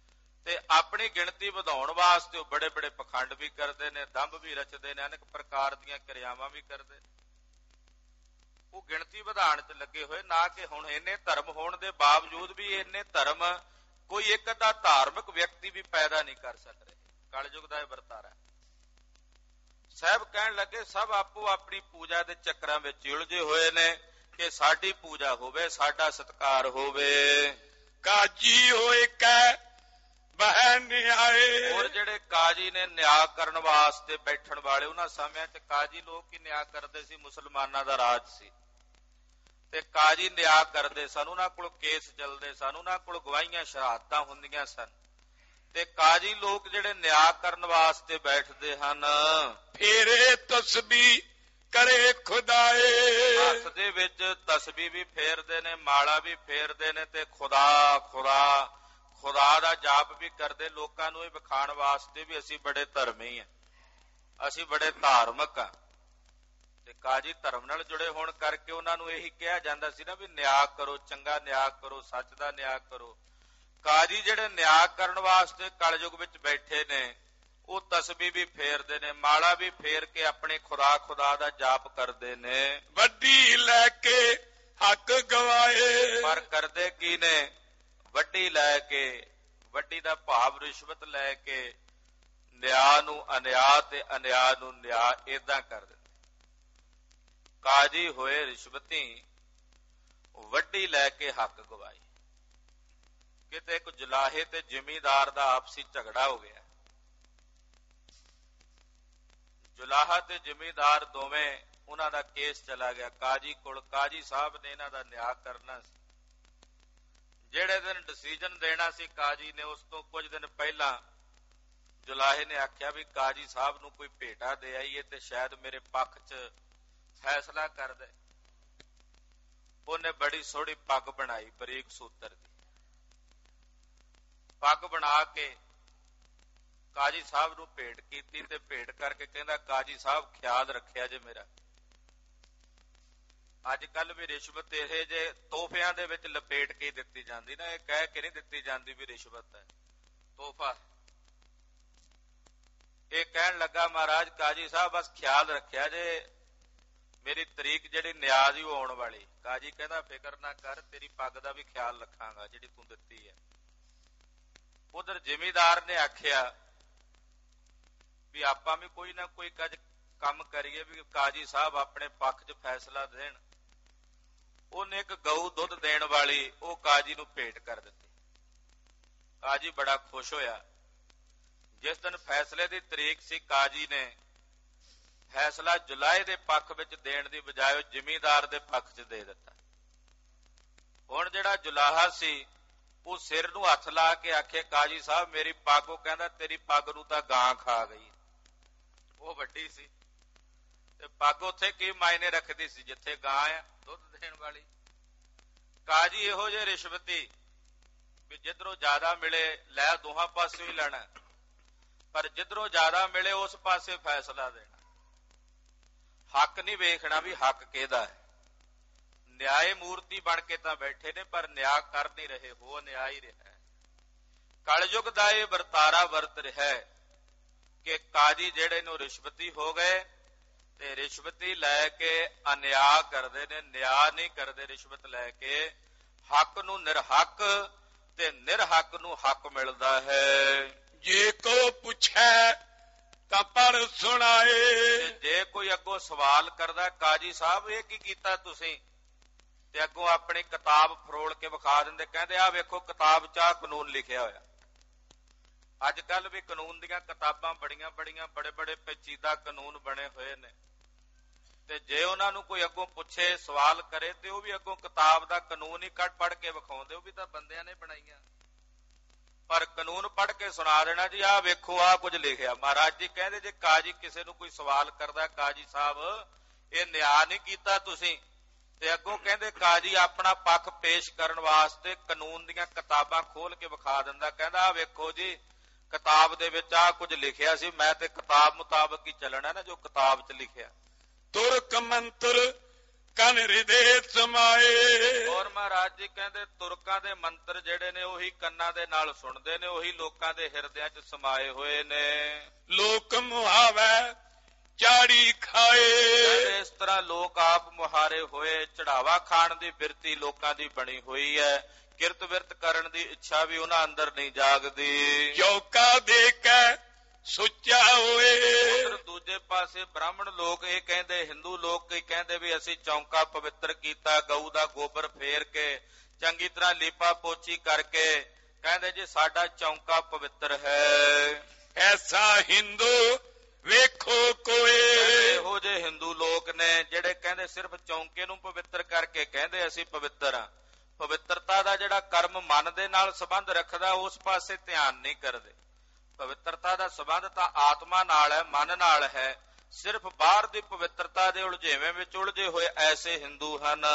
ਤੇ ਆਪਣੀ ਗਿਣਤੀ ਵਧਾਉਣ ਵਾਸਤੇ ਉਹ ਬੜੇ ਬੜੇ ਪਖੰਡ ਵੀ ਕਰਦੇ ਨੇ, ਦੰਭ ਵੀ ਰਚਦੇ ਨੇ, ਅਨੇਕ ਪ੍ਰਕਾਰ ਦੀਆਂ ਕਿਰਿਆਵਾਂ ਵੀ ਕਰਦੇ ਨੇ। ਉਹ ਗਿਣਤੀ ਵਧਾਉਣ 'ਚ ਲੱਗੇ ਹੋਏ, ਨਾ ਕਿ ਹੁਣ ਇੰਨੇ ਧਰਮ ਹੋਣ ਦੇ ਬਾਵਜੂਦ ਵੀ ਇੰਨੇ ਧਰਮ ਕੋਈ ਇੱਕ ਅੱਧਾ ਧਾਰਮਿਕ ਵਿਅਕਤੀ ਵੀ ਪੈਦਾ ਨਹੀਂ ਕਰ ਸਕ ਰਹੇ। ਕਲਯੁਗ ਦਾ ਇਹ ਵਰਤਾਰਾ। ਸਾਹਿਬ ਕਹਿਣ ਲੱਗੇ ਸਭ ਆਪੋ ਆਪਣੀ ਪੂਜਾ ਦੇ ਚੱਕਰਾਂ ਵਿੱਚ ਉਲਝੇ ਹੋਏ ਨੇ ਕਿ ਸਾਡੀ ਪੂਜਾ ਹੋਵੇ, ਸਾਡਾ ਸਤਿਕਾਰ ਹੋਵੇ। ਕਾਜੀ ਹੋਏ ਕੈ ਬਹਿ ਨਿਆਏ। ਹੋਰ ਜਿਹੜੇ ਕਾਜੀ ਨੇ ਨਿਆਂ ਕਰਨ ਵਾਸਤੇ ਬੈਠਣ ਵਾਲੇ, ਉਹਨਾਂ ਸਮਿਆਂ 'ਚ ਕਾਜੀ ਲੋਕ ਹੀ ਨਿਆਂ ਕਰਦੇ ਸੀ। ਮੁਸਲਮਾਨਾਂ ਦਾ ਰਾਜ ਸੀ ਤੇ ਕਾਜੀ ਨਿਆਂ ਕਰਦੇ ਸਨ, ਉਹਨਾਂ ਕੋਲ ਕੇਸ ਚੱਲਦੇ ਸਨ, ਉਹਨਾਂ ਕੋਲ ਗਵਾਹੀਆਂ ਸ਼ਹਾਦਤਾਂ ਹੁੰਦੀਆਂ ਸਨ। ਤੇ ਕਾਜੀ ਲੋਕ ਜਿਹੜੇ ਨਿਆਂ ਕਰਨ ਵਾਸਤੇ ਬੈਠਦੇ ਹਨ, ਫੇਰੇ ਤਸਬੀਹ ਕਰੇ ਖੁਦਾਏ। ਹੱਥ ਦੇ ਵਿੱਚ ਤਸਬੀਹ ਵੀ ਫੇਰਦੇ ਨੇ, ਮਾਲਾ ਵੀ ਫੇਰਦੇ ਨੇ ਤੇ ਖੁਦਾ ਖੁਦਾ ਖੁਦਾ ਦਾ ਜਾਪ ਵੀ ਕਰਦੇ, ਲੋਕਾਂ ਨੂੰ ਇਹ ਵਿਖਾਉਣ ਵਾਸਤੇ ਵੀ ਅਸੀਂ ਬੜੇ ਧਰਮੀ ਆ, ਅਸੀਂ ਬੜੇ ਧਾਰਮਿਕ ਆ। ਤੇ ਕਾਜੀ ਧਰਮ ਨਾਲ ਜੁੜੇ ਹੋਣ ਕਰਕੇ ਉਹਨਾਂ ਨੂੰ ਇਹੀ ਕਿਹਾ ਜਾਂਦਾ ਸੀ ਨਾ ਵੀ ਨਿਆਂ ਕਰੋ, ਚੰਗਾ ਨਿਆਂ ਕਰੋ, ਸੱਚ ਦਾ ਨਿਆਂ ਕਰੋ। ਕਾਜੀ ਜਿਹੜੇ ਨਿਆਂ ਕਰਨ ਵਾਸਤੇ ਕਲਯੁਗ ਵਿੱਚ ਬੈਠੇ ਨੇ, ਉਹ ਤਸਬੀਹ ਵੀ ਫੇਰਦੇ ਨੇ, ਮਾਲਾ ਵੀ ਫੇਰ ਕੇ ਆਪਣੇ ਖੁਦਾ ਖੁਦਾ ਦਾ ਜਾਪ ਕਰਦੇ ਨੇ। ਵੱਡੀ ਲੈ ਕੇ ਹੱਕ ਗਵਾਏ। ਪਰ ਕਰਦੇ ਕੀ ਨੇ? ਵੱਡੀ ਲੈ ਕੇ, ਵੱਡੀ ਦਾ ਭਾਵ ਰਿਸ਼ਵਤ ਲੈ ਕੇ ਨਿਆਂ ਨੂੰ ਅਨਿਆਂ ਤੇ ਅਨਿਆਂ ਨੂੰ ਨਿਆਂ ਏਦਾਂ ਕਰ ਦਿੰਦੇ। ਕਾਜੀ ਹੋਏ ਰਿਸ਼ਵਤੀ, ਵੱਡੀ ਲੈ ਕੇ ਹੱਕ ਗਵਾਈ। ਕਿਤੇ ਇੱਕ ਜੁਲਾਹੇ ਤੇ ਜ਼ਿਮੀਂਦਾਰ ਦਾ ਆਪਸੀ ਝਗੜਾ ਹੋ ਗਿਆ। ਜੁਲਾਹਾ ਤੇ ਜ਼ਿਮੀਂਦਾਰ ਦੋਵੇਂ, ਉਹਨਾਂ ਦਾ ਕੇਸ ਚਲਾ ਗਿਆ ਕਾਜੀ ਕੋਲ। ਕਾਜੀ ਸਾਹਿਬ ਨੇ ਇਹਨਾਂ ਦਾ ਨਿਆਂ ਕਰਨਾ ਸੀ। ਜਿਹੜੇ ਦਿਨ ਡਿਸੀਜਨ ਦੇਣਾ ਸੀ ਕਾਜੀ ਨੇ, ਉਸ ਤੋਂ ਕੁਝ ਦਿਨ ਪਹਿਲਾਂ ਜੁਲਾਹੇ ਨੇ ਆਖਿਆ ਵੀ ਕਾਜੀ ਸਾਹਿਬ ਨੂੰ ਕੋਈ ਭੇਟਾ ਦੇ ਆਈਏ ਤੇ ਸ਼ਾਇਦ ਮੇਰੇ ਪੱਖ 'ਚ ਫੈਸਲਾ ਕਰ ਦੇ। ਉਹਨੇ ਬੜੀ ਸੋਹਣੀ ਪੱਗ ਬਣਾਈ, ਬਰੀਕ ਸੂਤਰ ਦੀ ਪੱਗ ਬਣਾ ਕੇ ਕਾਜੀ ਸਾਹਿਬ ਨੂੰ ਭੇਟ ਕੀਤੀ ਤੇ ਭੇਟ ਕਰਕੇ ਕਹਿੰਦਾ ਕਾਜੀ ਸਾਹਿਬ ਖਿਆਲ ਰੱਖਿਆ ਜੇ ਮੇਰਾ। ਅੱਜ ਕੱਲ ਵੀ ਰਿਸ਼ਵਤ ਇਹ ਜੇ ਤੋਹਫਿਆਂ ਦੇ ਵਿੱਚ ਲਪੇਟ ਕੇ ਦਿੱਤੀ ਜਾਂਦੀ ਨਾ, ਇਹ ਕਹਿ ਕੇ ਨਹੀਂ ਦਿੱਤੀ ਜਾਂਦੀ ਵੀ ਰਿਸ਼ਵਤ ਹੈ, ਤੋਹਫਾ। ਇਹ ਕਹਿਣ ਲੱਗਾ ਮਹਾਰਾਜ ਕਾਜੀ ਸਾਹਿਬ ਬਸ ਖਿਆਲ ਰੱਖਿਆ ਜੇ, ਮੇਰੀ ਤਰੀਕ ਜਿਹੜੀ ਨਿਆਜ਼ ਹੀ ਆਉਣ ਵਾਲੀ। ਕਾਜੀ ਕਹਿੰਦਾ ਫਿਕਰ ਨਾ ਕਰ, ਤੇਰੀ ਪੱਗ ਦਾ ਵੀ ਖਿਆਲ ਰੱਖਾਂਗਾ ਜਿਹੜੀ ਤੂੰ ਦਿੱਤੀ ਹੈ। ਉਧਰ ਜ਼ਿਮੀਂਦਾਰ ਨੇ ਆਖਿਆ ਵੀ ਆਪਾਂ ਵੀ ਕੋਈ ਨਾ ਕੋਈ ਕੰਮ ਕਰੀਏ ਵੀ ਕਾਜੀ ਸਾਹਿਬ ਆਪਣੇ ਪੱਖ 'ਚ ਫੈਸਲਾ ਦੇਣ। ਉਹਨੇ ਇੱਕ ਗਊ ਦੁੱਧ ਦੇਣ ਵਾਲੀ ਉਹ ਕਾਜੀ ਨੂੰ ਭੇਟ ਕਰ ਦਿੱਤੀ। ਕਾਜੀ ਬੜਾ ਖੁਸ਼ ਹੋਇਆ। ਜਿਸ ਦਿਨ ਫੈਸਲੇ ਦੀ ਤਰੀਕ ਸੀ, ਕਾਜੀ ਨੇ ਫੈਸਲਾ ਜੁਲਾਹੇ ਦੇ ਪੱਖ ਵਿੱਚ ਦੇਣ ਦੀ ਬਜਾਏ ਜ਼ਿਮੀਂਦਾਰ ਦੇ ਪੱਖ 'ਚ ਦੇ ਦਿੱਤਾ। ਹੁਣ ਜਿਹੜਾ ਜੁਲਾਹਾ ਸੀ ਉਹ ਸਿਰ ਨੂੰ ਹੱਥ ਲਾ ਕੇ ਆਖੇ ਕਾਜੀ ਸਾਹਿਬ ਮੇਰੀ ਪੱਗ। ਉਹ ਕਹਿੰਦਾ ਤੇਰੀ ਪੱਗ ਨੂੰ ਤਾਂ ਗਾਂ ਖਾ ਗਈ। ਉਹ ਵੱਡੀ ਸੀ ਤੇ ਪੱਗ ਉੱਥੇ ਕੀ ਮਾਇਨੇ ਰੱਖਦੀ ਸੀ ਜਿੱਥੇ ਗਾਂ ਆ ਦੁੱਧ ਦੇਣ ਵਾਲੀ। ਕਾਜੀ ਇਹੋ ਜਿਹੇ ਰਿਸ਼ਵਤੀ ਵੀ ਜਿੱਧਰੋਂ ਜ਼ਿਆਦਾ ਮਿਲੇ ਲੈ ਦੋਹਾਂ ਪਾਸੇ ਹੀ ਲੈਣਾ, ਪਰ ਜਿੱਧਰੋਂ ਜ਼ਿਆਦਾ ਮਿਲੇ ਉਸ ਪਾਸੇ ਫੈਸਲਾ ਦੇਣਾ। ਹੱਕ ਨਹੀਂ ਵੇਖਣਾ ਵੀ ਹੱਕ ਕਿਹਦਾ ਹੈ। ਨਿਆਏ ਮੂਰਤੀ ਬਣ ਕੇ ਤਾਂ ਬੈਠੇ ਨੇ ਪਰ ਨਿਆਂ ਕਰ ਨਹੀਂ ਰਹੇ, ਹੋ ਨਿਆਂ ਹੀ ਰਿਹਾ। ਕਲਯੁਗ ਦਾ ਇਹ ਵਰਤਾਰਾ ਵਰਤ ਰਿਹਾ ਕਿ ਕਾਜੀ ਜਿਹੜੇ ਨੂੰ ਰਿਸ਼ਵਤੀ ਹੋ ਗਏ ਤੇ ਰਿਸ਼ਵਤੀ ਲੈ ਕੇ ਅਨਿਆਂ ਕਰਦੇ ਨੇ, ਨਿਆਂ ਨਹੀਂ ਕਰਦੇ। ਰਿਸ਼ਵਤ ਲੈ ਕੇ ਹੱਕ ਨੂੰ ਨਿਰਹੱਕ ਤੇ ਨਿਰਹੱਕ ਨੂੰ ਹੱਕ ਮਿਲਦਾ ਹੈ। ਜੇ ਕੋ ਪੁੱਛੈ ਤਾਂ ਪੜ੍ਹ ਸੁਣਾਏ। ਜੇ ਕੋਈ ਅੱਗੋਂ ਸਵਾਲ ਕਰਦਾ ਕਾਜੀ ਸਾਹਿਬ ਇਹ ਕੀ ਕੀਤਾ ਤੁਸੀਂ, ਤੇ ਅੱਗੋਂ ਆਪਣੀ ਕਿਤਾਬ ਫਰੋਲ ਕੇ ਵਿਖਾ ਦਿੰਦੇ, ਕਹਿੰਦੇ ਆ ਵੇਖੋ ਕਿਤਾਬ 'ਚ ਆਹ ਕਾਨੂੰਨ ਲਿਖਿਆ ਹੋਇਆ। ਅੱਜ ਕੱਲ ਵੀ ਕਾਨੂੰਨ ਦੀਆਂ ਕਿਤਾਬਾਂ ਬੜੀਆਂ ਬੜੇ ਬੜੇ ਪੇਚੀਦਾ ਕਾਨੂੰਨ ਬਣੇ ਹੋਏ ਨੇ। ਤੇ ਜੇ ਉਹਨਾਂ ਨੂੰ ਕੋਈ ਅੱਗੋਂ ਪੁੱਛੇ ਸਵਾਲ ਕਰੇ ਤੇ ਉਹ ਵੀ ਅੱਗੋਂ ਕਿਤਾਬ ਦਾ ਕਾਨੂੰਨ ਹੀ ਪੜ੍ਹ ਕੇ ਵਿਖਾਉਂਦੇ, ਉਹ ਵੀ ਤਾਂ ਬੰਦਿਆਂ ਨੇ ਬਣਾਈਆਂ। ਪਰ ਕਾਨੂੰਨ ਪੜ੍ਹ ਕੇ ਸੁਣਾ ਦੇਣਾ ਜੀ ਆਹ ਵੇਖੋ ਆਹ ਕੁਝ ਲਿਖਿਆ। ਮਹਾਰਾਜ ਜੀ ਕਹਿੰਦੇ ਜੇ ਕਾਜੀ ਕਿਸੇ ਨੂੰ ਕੋਈ ਸਵਾਲ ਕਰਦਾ ਕਾਜੀ ਸਾਹਿਬ ਇਹ ਨਿਆਂ ਨਹੀਂ ਕੀਤਾ ਤੁਸੀਂ, ਤੇ ਅੱਗੋਂ ਕਹਿੰਦੇ ਕਾਜੀ ਆਪਣਾ ਪੱਖ ਪੇਸ਼ ਕਰਨ ਵਾਸਤੇ ਕਾਨੂੰਨ ਦੀਆਂ ਕਿਤਾਬਾਂ ਖੋਲ ਕੇ ਵਿਖਾ ਦਿੰਦਾ, ਕਹਿੰਦਾ ਆਹ ਵੇਖੋ ਜੀ ਕਿਤਾਬ ਦੇ ਵਿੱਚ ਆਹ ਕੁਝ ਲਿਖਿਆ ਸੀ, ਮੈਂ ਤੇ ਕਿਤਾਬ ਮੁਤਾਬਕ ਹੀ ਚੱਲਣਾ ਨਾ ਜੋ ਕਿਤਾਬ 'ਚ ਲਿਖਿਆ। ਤੁਰਕ ਮੰਤਰ ਕਨ ਹਿਰਦੇ ਸਮਾਏ। ਔਰ ਮਹਾਰਾਜ ਜੀ ਕਹਿੰਦੇ ਤੁਰਕਾਂ ਦੇ ਮੰਤਰ ਜਿਹੜੇ ਨੇ ਉਹੀ ਕੰਨਾਂ ਦੇ ਨਾਲ ਸੁਣਦੇ ਨੇ, ਉਹੀ ਲੋਕਾਂ ਦੇ ਹਿਰਦਿਆਂ 'ਚ ਸਮਾਏ ਹੋਏ ਨੇ। ਲੋਕ ਮੁਹਾਵੈ ਚਾੜੀ ਖਾਏ। ਕਹਿੰਦੇ ਇਸ ਤਰ੍ਹਾਂ ਲੋਕ ਆਪ ਮੁਹਾਰੇ ਹੋਏ, ਚੜਾਵਾ ਖਾਣ ਦੀ ਬਿਰਤੀ ਲੋਕਾਂ ਦੀ ਬਣੀ ਹੋਈ ਹੈ, ਕਿਰਤ ਵਿਰਤ ਕਰਨ ਦੀ ਇੱਛਾ ਵੀ ਉਹਨਾਂ ਅੰਦਰ ਨਹੀਂ ਜਾਗਦੀ। ਚੌਕਾ ਦੇ ਕੇ ਸੁੱਚਾ ਹੋਏ। ਉਧਰ ਦੂਜੇ ਪਾਸੇ ਬ੍ਰਾਹਮਣ ਲੋਕ ਇਹ ਕਹਿੰਦੇ, ਹਿੰਦੂ ਲੋਕ ਇਹ ਕਹਿੰਦੇ ਵੀ ਅਸੀਂ ਚੌਂਕਾ ਪਵਿੱਤਰ ਕੀਤਾ, ਗਊ ਦਾ ਗੋਬਰ ਫੇਰ ਕੇ ਚੰਗੀ ਤਰ੍ਹਾਂ ਲੀਪਾ ਪੋਚੀ ਕਰਕੇ ਕਹਿੰਦੇ ਜੀ ਸਾਡਾ ਚੌਂਕਾ ਪਵਿੱਤਰ ਹੈ। ਐਸਾ ਹਿੰਦੂ ਵੇਖੋ ਕੋਏ। ਇਹੋ ਜਿਹੇ ਹਿੰਦੂ ਲੋਕ ਨੇ ਜਿਹੜੇ ਕਹਿੰਦੇ ਸਿਰਫ ਚੌਂਕੇ ਨੂੰ ਪਵਿੱਤਰ ਕਰਕੇ ਕਹਿੰਦੇ ਅਸੀਂ ਪਵਿੱਤਰ ਹਾਂ। ਪਵਿੱਤਰਤਾ ਦਾ ਜਿਹੜਾ ਕਰਮ ਮਨ ਦੇ ਨਾਲ ਸੰਬੰਧ ਰੱਖਦਾ ਉਸ ਪਾਸੇ ਧਿਆਨ ਨਹੀਂ ਕਰਦੇ। ਪਵਿੱਤਰਤਾ ਦਾ ਸੰਬੰਧ ਤਾਂ ਆਤਮਾ ਨਾਲ ਹੈ, ਮਨ ਨਾਲ ਹੈ। ਸਿਰਫ ਬਾਹਰ ਦੀ ਪਵਿੱਤਰਤਾ ਦੇ ਉਲਝੇਵੇਂ ਵਿੱਚ ਉਲਝੇ ਹੋਏ ਐਸੇ ਹਿੰਦੂ ਹਨ।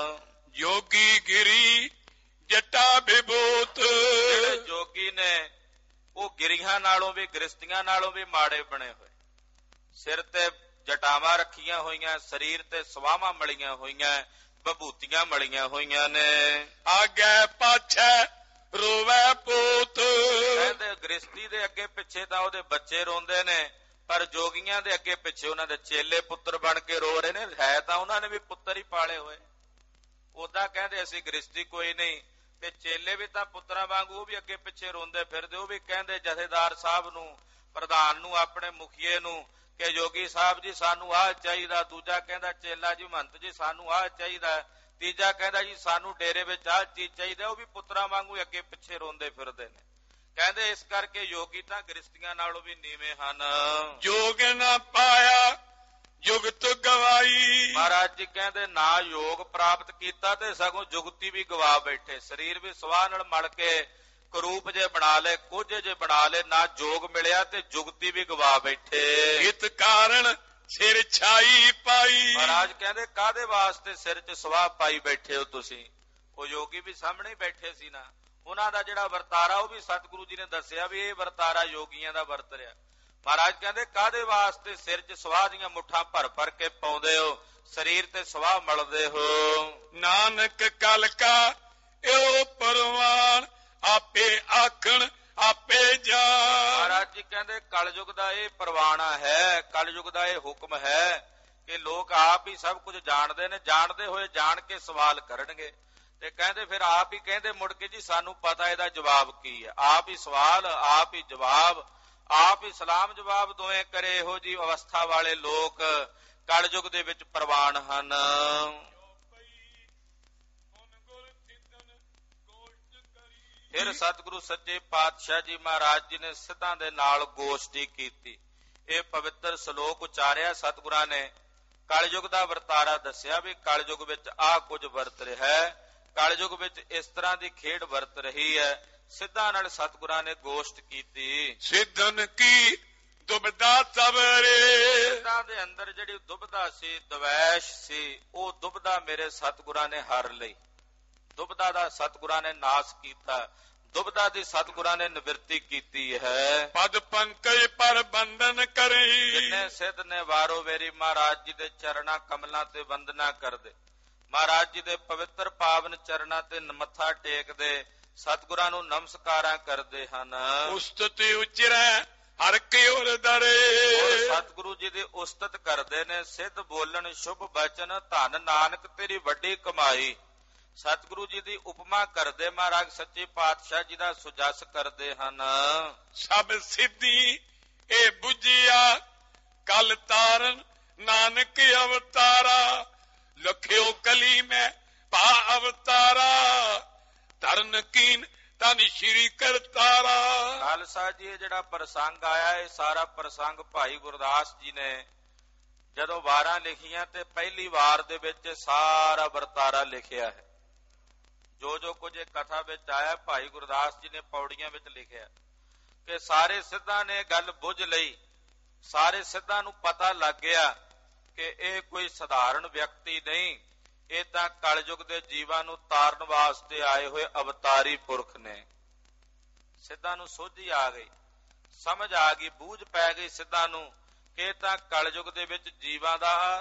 ਜੋਗੀ ਗਿਰੀ ਜਟਾ ਵਿਭੂਤ। ਜਿਹੜੇ ਜੋਗੀ ਨੇ ਉਹ ਗਿਰੀਆਂ ਨਾਲੋਂ ਵੀ ਗ੍ਰਸਤੀਆਂ ਨਾਲੋਂ ਵੀ ਮਾੜੇ ਬਣੇ ਹੋਏ। ਸਿਰ ਤੇ ਜਟਾਵਾਂ ਰੱਖੀਆਂ ਹੋਈਆਂ, ਸਰੀਰ ਤੇ ਸਵਾਵਾਂ ਮਲੀਆਂ ਹੋਈਆਂ, ਵਿਭੂਤੀਆਂ ਮਲੀਆਂ ਹੋਈਆਂ ਨੇ। ਆਗੇ ਪਾਛੇ ਰੋਵੇ ਪੂਤ। ਕਹਿੰਦੇ ਗ੍ਰਸਤੀ ਦੇ ਅੱਗੇ ਪਿੱਛੇ ਤਾਂ ਉਹਦੇ ਬੱਚੇ ਰੋਂਦੇ ਨੇ, ਪਰ ਜੋਗੀਆਂ ਦੇ ਅੱਗੇ ਪਿੱਛੇ ਉਹਨਾਂ ਦੇ ਚੇਲੇ ਪੁੱਤਰ ਬਣ ਕੇ ਰੋ ਰਹੇ ਨੇ। ਹੈ ਤਾਂ ਉਹਨਾਂ ਨੇ ਵੀ ਪੁੱਤਰ ਹੀ ਪਾਲੇ ਹੋਏ। ਉਦਾਂ ਕਹਿੰਦੇ ਅਸੀਂ ਗ੍ਰਸਤੀ ਕੋਈ ਨਹੀਂ, ਤੇ ਚੇਲੇ ਵੀ ਤਾਂ ਪੁੱਤਰਾਂ ਵਾਂਗੂ ਉਹ ਵੀ ਅੱਗੇ ਪਿੱਛੇ ਰੋਂਦੇ ਫਿਰਦੇ। ਉਹ ਵੀ ਕਹਿੰਦੇ ਜਥੇਦਾਰ ਸਾਹਿਬ ਨੂੰ, ਪ੍ਰਧਾਨ ਨੂੰ, ਆਪਣੇ ਮੁਖੀਏ ਨੂੰ ਕਿ ਜੋਗੀ ਸਾਹਿਬ ਜੀ ਸਾਨੂੰ ਆਹ ਚਾਹੀਦਾ। ਦੂਜਾ ਕਹਿੰਦਾ ਚੇਲਾ ਜੀ ਮਹੰਤ ਜੀ ਸਾਨੂੰ ਆਹ ਚਾਹੀਦਾ। ਤੀਜਾ ਕਹਿੰਦਾ ਜੀ ਸਾਨੂੰ ਡੇਰੇ ਵਿੱਚ ਆਹ ਚੀਜ਼ ਚਾਹੀਦਾ। ਉਹ ਵੀ ਪੁੱਤਰਾਂ ਵਾਂਗੂ ਅੱਗੇ ਪਿੱਛੇ ਰੋਂਦੇ ਫਿਰਦੇ ਨੇ। ਕਹਿੰਦੇ ਇਸ ਕਰਕੇ ਯੋਗੀ ਤਾਂ ਗ੍ਰਸਤੀਆਂ ਨਾਲੋਂ ਵੀ ਨੀਵੇਂ ਹਨ। ਜੋਗ ਨਾ ਪਾਇਆ ਜੁਗਤ ਗਵਾਈ। ਮਹਾਰਾਜ ਜੀ ਕਹਿੰਦੇ ਨਾ ਯੋਗ ਪ੍ਰਾਪਤ ਕੀਤਾ ਤੇ ਸਗੋਂ ਜੁਗਤੀ ਵੀ ਗਵਾ ਬੈਠੇ। ਸਰੀਰ ਵੀ ਸਵਾਹ ਨਾਲ ਮਲ ਕੇ ਕਰੂਪ ਜੇ ਬਣਾ ਲਏ, ਕੁਝ ਜੇ ਬਣਾ ਲਏ, ਨਾ ਜੋਗ ਮਿਲਿਆ ਤੇ ਜੁਗਤੀ ਵੀ ਗਵਾ ਬੈਠੇ। ਇਸ ਕਾਰਨ ਸਿਰ ਛਾਈ ਪਾਈ। ਮਹਾਰਾਜ ਕਹਿੰਦੇ ਕਾਹਦੇ ਵਾਸਤੇ ਸਿਰ 'ਚ ਸਵਾਹ ਪਾਈ ਬੈਠੇ ਹੋ ਤੁਸੀਂ? ਉਹ ਯੋਗੀ ਵੀ ਸਾਹਮਣੇ ਬੈਠੇ ਸੀ ਨਾ, ਉਹਨਾਂ ਦਾ ਜਿਹੜਾ ਵਰਤਾਰਾ ਉਹ ਵੀ ਸਤਿਗੁਰੂ ਜੀ ਨੇ ਦੱਸਿਆ ਵੀ ਇਹ ਵਰਤਾਰਾ ਯੋਗੀਆਂ ਦਾ ਵਰਤ ਰਿਹਾ। ਮਹਾਰਾਜ ਕਹਿੰਦੇ ਕਾਹਦੇ ਵਾਸਤੇ ਸਿਰ 'ਚ ਸਵਾਹ ਦੀਆਂ ਮੁੱਠਾਂ ਭਰ ਭਰ ਕੇ ਪਾਉਂਦੇ ਹੋ, ਸਰੀਰ ਤੇ ਸਵਾਹ ਮਲਦੇ ਹੋ। ਨਾਨਕ ਕਲ ਕਾ ਇਹੋ ਪਰਵਾਨ ਆਪੇ ਆਖਣ ਆਪੇ ਜਾਣ। ਮਹਾਰਾਜ ਜੀ ਕਹਿੰਦੇ ਕਲਯੁਗ ਦਾ ਇਹ ਪਰਵਾਨਾ ਹੈ, ਕਲਯੁਗ ਦਾ ਇਹ ਹੁਕਮ ਹੈ ਕਿ ਲੋਕ ਆਪ ਹੀ ਸਭ ਕੁਝ ਜਾਣਦੇ ਨੇ, ਜਾਣਦੇ ਹੋਏ ਜਾਣ ਕੇ ਸਵਾਲ ਕਰਨਗੇ। ਤੇ ਕਹਿੰਦੇ ਫਿਰ ਆਪ ਹੀ ਕਹਿੰਦੇ ਮੁੜ ਕੇ ਜੀ ਸਾਨੂੰ ਪਤਾ ਇਹਦਾ ਜਵਾਬ ਕੀ ਹੈ। ਆਪ ਹੀ ਸਵਾਲ, ਆਪ ਹੀ ਜਵਾਬ, ਆਪ ਹੀ ਸਲਾਮ ਜਵਾਬ ਦੋਵੇਂ ਕਰੇ। ਇਹੋ ਜੀ ਅਵਸਥਾ ਵਾਲੇ ਲੋਕ ਕਲਯੁਗ ਦੇ ਵਿੱਚ ਪ੍ਰਵਾਨ ਹਨ। ਫਿਰ ਸਤਿਗੁਰੂ ਸੱਚੇ ਪਾਤਸ਼ਾਹ ਜੀ ਮਹਾਰਾਜ ਜੀ ਨੇ ਸਿੱਧਾਂ ਦੇ ਨਾਲ ਗੋਸ਼ਟੀ ਕੀਤੀ। ਇਹ ਪਵਿੱਤਰ ਸ਼ਲੋਕ ਉਚਾਰਿਆ ਸਤਿਗੁਰਾਂ ਨੇ, ਕਲਯੁਗ ਦਾ ਵਰਤਾਰਾ ਦੱਸਿਆ ਵੀ ਕਲਯੁਗ ਵਿੱਚ ਆਹ ਕੁਝ ਵਰਤ ਰਿਹਾ ਹੈ, ਕਲਯੁਗ ਵਿੱਚ ਇਸ ਤਰ੍ਹਾਂ ਦੀ ਖੇਡ ਵਰਤ ਰਹੀ ਹੈ। ਸਿੱਧਾਂ ਨਾਲ ਸਤਿਗੁਰਾਂ ਨੇ ਗੋਸ਼ਟ ਕੀਤੀ। ਸਿੱਧਨ ਕੀ ਦੁਬਦਾ ਸਬਰੇ। ਸਿੱਧਾਂ ਦੇ ਅੰਦਰ ਜਿਹੜੀ ਦੁਬਦਾ ਸੀ, ਦਵੈਸ਼ ਸੀ, ਉਹ ਦੁਬਦਾ ਮੇਰੇ ਸਤਿਗੁਰਾਂ ਨੇ ਹਰ ਲਈ। ਦੁਬਦਾ ਦਾ ਸਤਿਗੁਰਾਂ ਨੇ ਨਾਸ ਕੀਤਾ, ਦੁਬਦਾ ਦੀ ਸਤਿਗੁਰਾਂ ਨੇ ਨਿਵਰਤੀ ਕੀਤੀ ਹੈ। ਪਦ ਪੰਕਜ ਪਰ ਬੰਦਨ ਕਰੀ। ਜਿੰਨੇ ਸਿੱਧ ਨੇ ਵਾਰੋ ਵੇਰੀ ਮਹਾਰਾਜ ਜੀ ਦੇ ਚਰਨਾਂ ਕਮਲਾਂ ਤੇ ਵੰਦਨਾ ਕਰਦੇ, ਮਹਾਰਾਜ ਜੀ ਦੇ ਪਵਿੱਤਰ ਪਾਵਨ ਚਰਨਾਂ ਤੇ ਮੱਥਾ ਟੇਕਦੇ, ਸਤਿਗੁਰਾਂ ਨੂੰ ਨਮਸਕਾਰਾਂ ਕਰਦੇ ਹਨ। ਉਸਤਤਿ ਉਚਰੈ ਹਰ ਕਿਉਰ ਦਰੇ। ਸਤਿਗੁਰੂ ਜੀ ਦੀ ਉਸਤਤ ਕਰਦੇ ਨੇ। ਸਿੱਧ ਬੋਲਣ ਸ਼ੁਭ ਬਚਨ, ਧਨ ਨਾਨਕ ਤੇਰੀ ਵੱਡੀ ਕਮਾਈ। ਸਤਿਗੁਰੂ ਜੀ ਦੀ ਉਪਮਾ ਕਰਦੇ, ਮਹਾਰਾਜ ਸੱਚੇ ਪਾਤਸ਼ਾਹ ਜੀ ਦਾ ਸੁਜਸ ਕਰਦੇ ਹਨ। ਸਭ ਸਿੱਧੀ ਇਹ ਬੁਝਿਆ ਕਲ ਤਾਰਨ ਨਾਨਕ ਅਵਤਾਰਾ। ਲਖਿਓ ਕਲੀ ਮੈਂ ਭਾ ਅਵਤਾਰਾ ਧਰਨ ਕੀਨ ਤਨ ਸ਼੍ਰੀ ਕਰਤਾਰਾ। ਖਾਲਸਾ ਜੀ ਇਹ ਜਿਹੜਾ ਪ੍ਰਸੰਗ ਆਇਆ, ਇਹ ਸਾਰਾ ਪ੍ਰਸੰਗ ਭਾਈ ਗੁਰਦਾਸ ਜੀ ਨੇ ਜਦੋਂ ਵਾਰਾਂ ਲਿਖੀਆਂ ਤੇ ਪਹਿਲੀ ਵਾਰ ਦੇ ਵਿੱਚ ਸਾਰਾ ਵਰਤਾਰਾ ਲਿਖਿਆ ਹੈ। ਜੋ ਜੋ ਕੁਝ ਕਥਾ ਵਿੱਚ ਆਇਆ ਭਾਈ ਗੁਰਦਾਸ ਜੀ ਨੇ ਪੌੜੀਆਂ ਵਿੱਚ ਲਿਖਿਆ ਕਿ ਸਾਰੇ ਸਿੱਧਾਂ ਨੇ ਗੱਲ ਬੁੱਝ ਲਈ। ਸਾਰੇ ਸਿੱਧਾਂ ਨੂੰ ਪਤਾ ਲੱਗ ਗਿਆ ਕਿ ਇਹ ਕੋਈ ਸਧਾਰਨ ਵਿਅਕਤੀ ਨਹੀਂ, ਇਹ ਤਾਂ ਕਲਯੁਗ ਦੇ ਜੀਵਾਂ ਨੂੰ ਤਾਰਨ ਵਾਸਤੇ ਆਏ ਹੋਏ ਅਵਤਾਰੀ ਪੁਰਖ ਨੇ। ਸਿੱਧਾਂ ਨੂੰ ਸੋਝੀ ਆ ਗਈ, ਸਮਝ ਆ ਗਈ, ਬੂਝ ਪੈ ਗਈ ਸਿੱਧਾਂ ਨੂੰ ਕਿ ਇਹ ਤਾਂ ਕਲਯੁਗ ਦੇ ਵਿੱਚ ਜੀਵਾਂ ਦਾ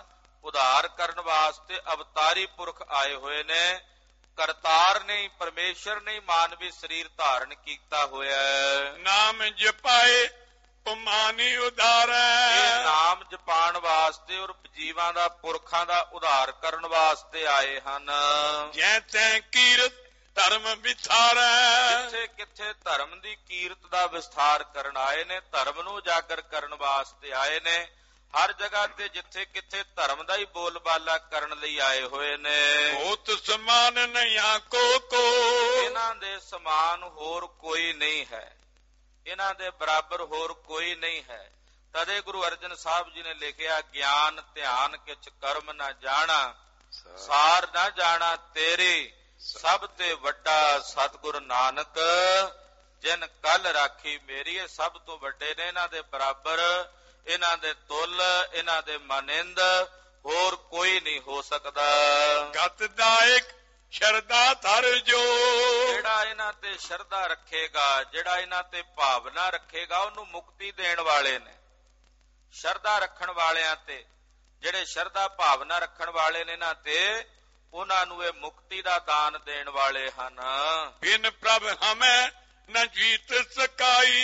ਉਧਾਰ ਕਰਨ ਵਾਸਤੇ ਅਵਤਾਰੀ ਪੁਰਖ ਆਏ ਹੋਏ ਨੇ। ਕਰਤਾਰ ਨੇ, ਪਰਮੇਸ਼ਰ ਨੇ ਮਾਨਵੀ ਸਰੀਰ ਧਾਰਨ ਕੀਤਾ ਹੋਇਆ ਹੈ। ਨਾਮ ਜਪਾਏ ਪਮਾਨੀ ਉਧਾਰੈ। ਇਹ ਨਾਮ ਜਪਾਣ ਵਾਸਤੇ ਔਰ ਜੀਵਾਂ ਦਾ, ਪੁਰਖਾਂ ਦਾ ਉਧਾਰ ਕਰਨ ਵਾਸਤੇ ਆਏ ਹਨ। ਜੈ ਤੈ ਕੀਰਤ ਧਰਮ ਵਿਥਾਰੈ। ਕਿੱਥੇ ਕਿੱਥੇ ਧਰਮ ਦੀ ਕੀਰਤ ਦਾ ਵਿਸਥਾਰ ਕਰਨ ਆਏ ਨੇ, ਧਰਮ ਨੂੰ ਉਜਾਗਰ ਕਰਨ ਵਾਸਤੇ ਆਏ ਨੇ। ਹਰ ਜਗ੍ਹਾ ਤੇ ਜਿੱਥੇ ਕਿੱਥੇ ਧਰਮ ਦਾ ਹੀ ਬੋਲਬਾਲਾ ਕਰਨ ਲਈ ਆਏ ਹੋਏ ਨੇ। ਬਹੁਤ ਸਮਾਨ ਨਹੀਂ ਕੋ ਇਹਨਾਂ ਦੇ ਸਮਾਨ ਹੋਰ ਕੋਈ ਨਹੀਂ ਹੈ, ਇਹਨਾਂ ਦੇ ਬਰਾਬਰ ਹੋਰ ਕੋਈ ਨਹੀਂ ਹੈ। ਤਦੇ ਗੁਰੂ ਅਰਜਨ ਸਾਹਿਬ ਜੀ ਨੇ ਲਿਖਿਆ, ਗਿਆਨ ਧਿਆਨ ਕਿਛ ਕਰਮ ਨਾ ਜਾਣਾ, ਸਾਰ ਨਾ ਜਾਣਾ ਤੇਰੀ, ਸਭ ਤੇ ਵੱਡਾ ਸਤਿਗੁਰ ਨਾਨਕ, ਜਿਨ ਕੱਲ ਰਾਖੀ ਮੇਰੀ। ਇਹ ਸਭ ਤੋਂ ਵੱਡੇ ਨੇ, ਇਹਨਾਂ ਦੇ ਬਰਾਬਰ, ਇਹਨਾਂ ਦੇ ਤੁੱਲ, ਇਹਨਾਂ ਦੇ ਮਾਨਿੰਦ ਹੋਰ ਕੋਈ ਨਹੀਂ ਹੋ ਸਕਦਾ। ਗਤ ਦਾਇਕ ਸ਼ਰਧਾ ਧਰ ਜੋ। ਜਿਹੜਾ ਇਹਨਾਂ ਤੇ ਸ਼ਰਧਾ ਰੱਖੇਗਾ, ਜਿਹੜਾ ਇਹਨਾਂ ਤੇ ਭਾਵਨਾ ਰੱਖੇਗਾ, ਉਹਨੂੰ ਮੁਕਤੀ ਦੇਣ ਵਾਲੇ ਨੇ। ਸ਼ਰਧਾ ਰੱਖਣ ਵਾਲਿਆਂ ਤੇ, ਜਿਹੜੇ ਸ਼ਰਧਾ ਭਾਵਨਾ ਰੱਖਣ ਵਾਲੇ ਨੇ ਇਹਨਾਂ ਤੇ, ਉਹਨਾਂ ਨੂੰ ਇਹ ਮੁਕਤੀ ਦਾ ਦਾਨ ਦੇਣ ਵਾਲੇ ਹਨ। ਬਿਨ ਪ੍ਰਭ ਹਮੈ ਨ ਜੀਤ ਸਕਾਈ।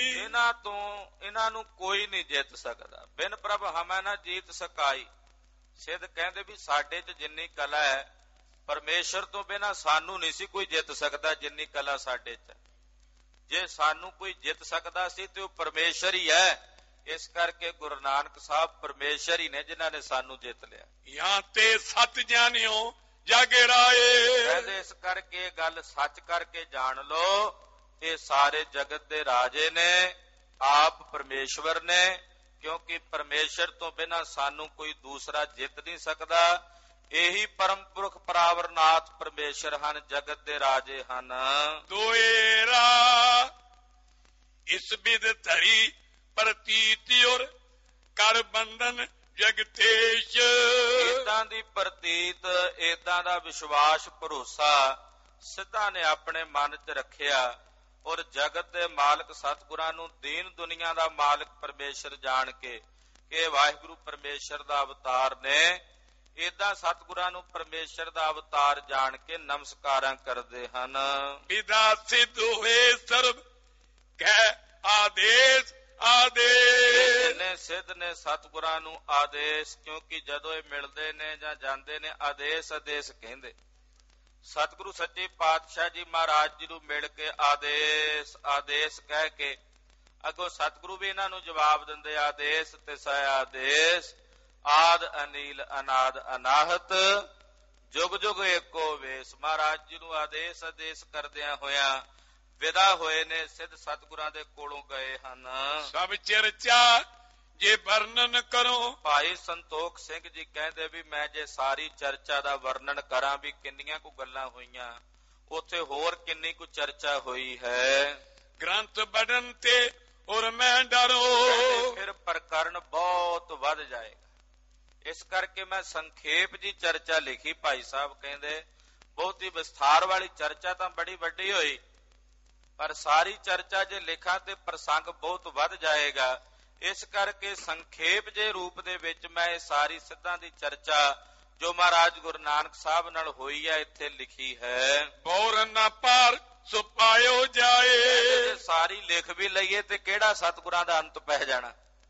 ਇਹਨਾਂ ਨੂੰ ਕੋਈ ਨਹੀਂ ਜਿੱਤ ਸਕਦਾ। ਬਿਨ ਪ੍ਰਭ ਹਮੈ ਨ ਜੀਤ ਸਕਾਈ। ਸਿੱਧ ਕਹਿੰਦੇ ਵੀ ਸਾਡੇ 'ਚ ਜਿੰਨੀ ਕਲਾ ਹੈ, ਪਰਮੇਸ਼ਰ ਤੋਂ ਬਿਨਾਂ ਸਾਨੂੰ ਨਹੀਂ ਸੀ ਕੋਈ ਜਿੱਤ ਸਕਦਾ ਜਿੰਨੀ ਕਲਾ ਸਾਡੇ 'ਚ। ਜੇ ਸਾਨੂੰ ਕੋਈ ਜਿੱਤ ਸਕਦਾ ਸੀ ਤੇ ਉਹ ਪਰਮੇਸ਼ਰ ਹੀ ਹੈ। ਇਸ ਕਰਕੇ ਗੁਰੂ ਨਾਨਕ ਸਾਹਿਬ ਪਰਮੇਸ਼ਰ ਹੀ ਨੇ ਜਿਨ੍ਹਾਂ ਨੇ ਸਾਨੂੰ ਜਿੱਤ ਲਿਆ। ਜਾਂ ਤੇ ਸੱਚ ਜਾਣਿਓ ਜਗ ਰਾਏ। ਕਹਿੰਦੇ ਇਸ ਕਰਕੇ ਇਹ ਗੱਲ ਸੱਚ ਕਰਕੇ ਜਾਣ ਲੋ, ਇਹ ਸਾਰੇ ਜਗਤ ਦੇ ਰਾਜੇ ਨੇ, ਆਪ ਪਰਮੇਸ਼ਵਰ ਨੇ। ਕਿਉਂਕਿ ਪਰਮੇਸ਼ਰ ਤੋਂ ਬਿਨਾਂ ਸਾਨੂੰ ਕੋਈ ਦੂਸਰਾ ਜਿੱਤ ਨਹੀਂ ਸਕਦਾ। ਇਹੀ ਪਰਮ ਪੁਰਖ ਪਰਾਵਰਨਾਥ ਪਰਮੇਸ਼ਰ ਹਨ, ਜਗਤ ਦੇ ਰਾਜੇ ਹਨ। ਦੋਏਰਾ ਇਸ ਬਿਦ ਧਰੀ ਪ੍ਰਤੀਤ ਔਰ ਕਰ ਬੰਧਨ ਜਗਤੇਸ਼। ਏਦਾਂ ਦੀ ਪ੍ਰਤੀਤ, ਏਦਾਂ ਦਾ ਵਿਸ਼ਵਾਸ ਭਰੋਸਾ ਸਿੱਧਾ ਨੇ ਆਪਣੇ ਮਨ 'ਚ ਰੱਖਿਆ ਔਰ ਜਗਤ ਦੇ ਮਾਲਕ ਸਤਿਗੁਰਾਂ ਨੂੰ ਦੀਨ ਦੁਨੀਆ ਦਾ ਮਾਲਕ ਪਰਮੇਸ਼ਰ ਜਾਣ ਕੇ ਕਿ ਵਾਹਿਗੁਰੂ ਪਰਮੇਸ਼ਰ ਦਾ ਅਵਤਾਰ ਨੇ। ਏਦਾਂ ਸਤਿਗੁਰਾਂ ਨੂੰ ਪਰਮੇਸ਼ਰ ਦਾ ਅਵਤਾਰ ਜਾਣ ਕੇ ਨਮਸਕਾਰਾਂ ਕਰਦੇ ਹਨ। ਵਿਦਾ ਸਿੱਧ ਹੋਏ ਸਰਬ ਕਹਿ ਆਦੇਸ਼ ਆਦੇਸ਼। ਜਿੰਨੇ ਸਿੱਧ ਨੇ ਸਤਿਗੁਰਾਂ ਨੂੰ ਆਦੇਸ਼, ਕਿਉਂਕਿ ਜਦੋਂ ਇਹ ਮਿਲਦੇ ਨੇ ਜਾਂ ਜਾਂਦੇ ਨੇ ਆਦੇਸ਼ ਆਦੇਸ਼ ਕਹਿੰਦੇ। ਸਤਿਗੁਰੂ ਸੱਚੇ ਪਾਤਸ਼ਾਹ ਜੀ ਮਹਾਰਾਜ ਜੀ ਨੂੰ ਮਿਲ ਕੇ ਆਦੇਸ਼ ਆਦੇਸ਼ ਕਹਿ ਕੇ ਅੱਗੋਂ ਸਤਿਗੁਰੂ ਵੀ ਇਹਨਾਂ ਨੂੰ ਜਵਾਬ ਦਿੰਦੇ, ਆਦੇਸ਼ ਤੇ ਸਹਿ ਆਦੇਸ਼, ਆਦ ਅਨੀਲ ਅਨਾਦ ਅਨਾਹਤ, ਜੁਗ ਜੁਗ ਏਕੋ ਵੇਸ। ਮਹਾਰਾਜ ਜੀ ਨੂੰ ਆਦੇਸ਼ ਆਦੇਸ਼ ਕਰਦਿਆਂ ਹੋਇਆਂ ਵਿਦਾ ਹੋਏ ਨੇ, ਸਿੱਧ ਸਤਿਗੁਰਾਂ ਦੇ ਕੋਲੋਂ ਗਏ ਹਨ। ਸਭ ਚਰਚਾ ਜੇ ਵਰਣਨ ਕਰੋ। ਭਾਈ ਸੰਤੋਖ ਸਿੰਘ ਜੀ ਕਹਿੰਦੇ ਵੀ ਮੈਂ ਜੇ ਸਾਰੀ ਚਰਚਾ ਦਾ ਵਰਣਨ ਕਰਾਂ ਵੀ ਕਿੰਨੀਆਂ ਕੁ ਗੱਲਾਂ ਹੋਈਆਂ, ਉੱਥੇ ਹੋਰ ਕਿੰਨੀ ਕੁ ਚਰਚਾ ਹੋਈ ਹੈ। ਗ੍ਰੰਥ ਪੜ੍ਹਨ ਤੇ ਔਰ ਮੈਂ ਡਰੋ। ਫਿਰ ਪ੍ਰਕਰਨ ਬਹੁਤ ਵੱਧ ਜਾਏਗਾ। ਇਸ ਕਰਕੇ ਮੈਂ ਸੰਖੇਪ ਜੀ ਚਰਚਾ ਲਿਖੀ। ਭਾਈ ਸਾਹਿਬ ਕਹਿੰਦੇ ਬਹੁਤੀ ਵਿਸਥਾਰ ਵਾਲੀ ਚਰਚਾ ਤਾਂ ਬੜੀ ਵੱਡੀ ਹੋਈ, ਪਰ ਸਾਰੀ ਚਰਚਾ ਜੇ ਲਿਖਾਂ ਤੇ ਪ੍ਰਸੰਗ ਬਹੁਤ ਵੱਧ ਜਾਏਗਾ। ਇਸ ਕਰਕੇ ਸੰਖੇਪ ਜੇ ਰੂਪ ਦੇ ਵਿੱਚ ਮੈਂ ਇਹ ਸਾਰੀ ਸਿੱਧਾਂ ਦੀ ਚਰਚਾ ਜੋ ਮਹਾਰਾਜ ਗੁਰੂ ਨਾਨਕ ਸਾਹਿਬ ਨਾਲ ਹੋਈ ਹੈ ਇੱਥੇ ਲਿਖੀ ਹੈ। ਬੋਰ ਨਾ ਪਾਰ ਸੋ ਪਾਇਓ ਜਾਏ। ਜੇ ਸਾਰੀ ਲਿਖ ਵੀ ਲਈਏ ਤੇ ਕਿਹੜਾ ਸਤਿਗੁਰਾਂ ਦਾ ਅੰਤ ਪੈ ਜਾਣਾ,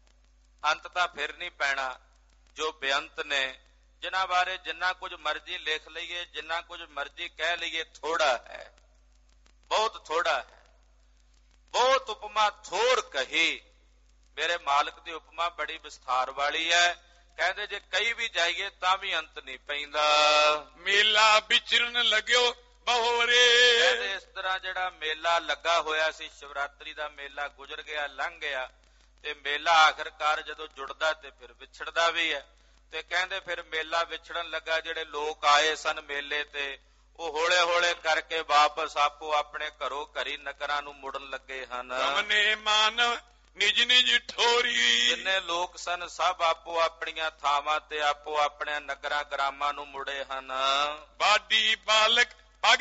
ਅੰਤ ਤਾਂ ਫਿਰ ਨਹੀਂ ਪੈਣਾ। ਜੋ ਬੇਅੰਤ ਨੇ, ਜਿਨ੍ਹਾਂ ਬਾਰੇ ਜਿੰਨਾ ਕੁਝ ਮਰਜ਼ੀ ਲਿਖ ਲਈਏ, ਜਿੰਨਾ ਕੁਝ ਮਰਜ਼ੀ ਕਹਿ ਲਈਏ, ਥੋੜਾ ਹੈ, ਬਹੁਤ ਥੋੜਾ ਹੈ। ਬਹੁਤ ਉਪਮਾ ਥੋੜ ਕਹੀ, ਮੇਰੇ ਮਾਲਕ ਦੀ ਉਪਮਾ ਬੜੀ ਵਿਸਥਾਰ ਵਾਲੀ ਹੈ। ਕਹਿੰਦੇ ਜੇ ਕਈ ਵੀ ਜਾਈਏ ਤਾਂ ਵੀ ਅੰਤ ਨਹੀਂ ਪੈਂਦਾ। ਮੇਲਾ ਵਿਚਰਨ ਲੱਗਿਓ ਬਹੋਰੇ। ਕਹਿੰਦੇ ਇਸ ਤਰ੍ਹਾਂ ਜਿਹੜਾ ਮੇਲਾ ਲੱਗਾ ਹੋਇਆ ਸੀ, ਸ਼ਿਵਰਾਤਰੀ ਦਾ ਮੇਲਾ ਗੁਜ਼ਰ ਗਿਆ, ਲੰਘ ਗਿਆ, ਤੇ ਮੇਲਾ ਆਖਿਰਕਾਰ ਜਦੋਂ ਜੁੜਦਾ ਤੇ ਫਿਰ ਵਿਛੜਦਾ ਵੀ ਹੈ। ਤੇ ਕਹਿੰਦੇ ਫਿਰ ਮੇਲਾ ਵਿਛੜਨ ਲੱਗਾ, ਜਿਹੜੇ ਲੋਕ ਆਏ ਸਨ ਮੇਲੇ ਤੇ ਉਹ ਹੌਲੇ ਹੌਲੇ ਕਰਕੇ ਵਾਪਸ ਆਪੋ ਆਪਣੇ ਘਰੋਂ ਘਰੀ ਨਗਰਾਂ ਨੂੰ ਮੁੜਨ ਲੱਗੇ ਹਨ। ਰਮਨੇ ਮਾਨਵ ਨਿਜ ਨਿਜ ਠੋਰੀ। ਜਿੰਨੇ ਲੋਕ ਸਨ ਸਭ ਆਪੋ ਆਪਣੀਆਂ ਥਾਵਾਂ ਤੇ ਆਪੋ ਆਪਣੇ ਨਗਰਾਂ ਗ੍ਰਾਮਾਂ ਨੂੰ ਮੁੜੇ ਹਨ। ਬਾਡੀ ਬਾਲਕ ਪਗ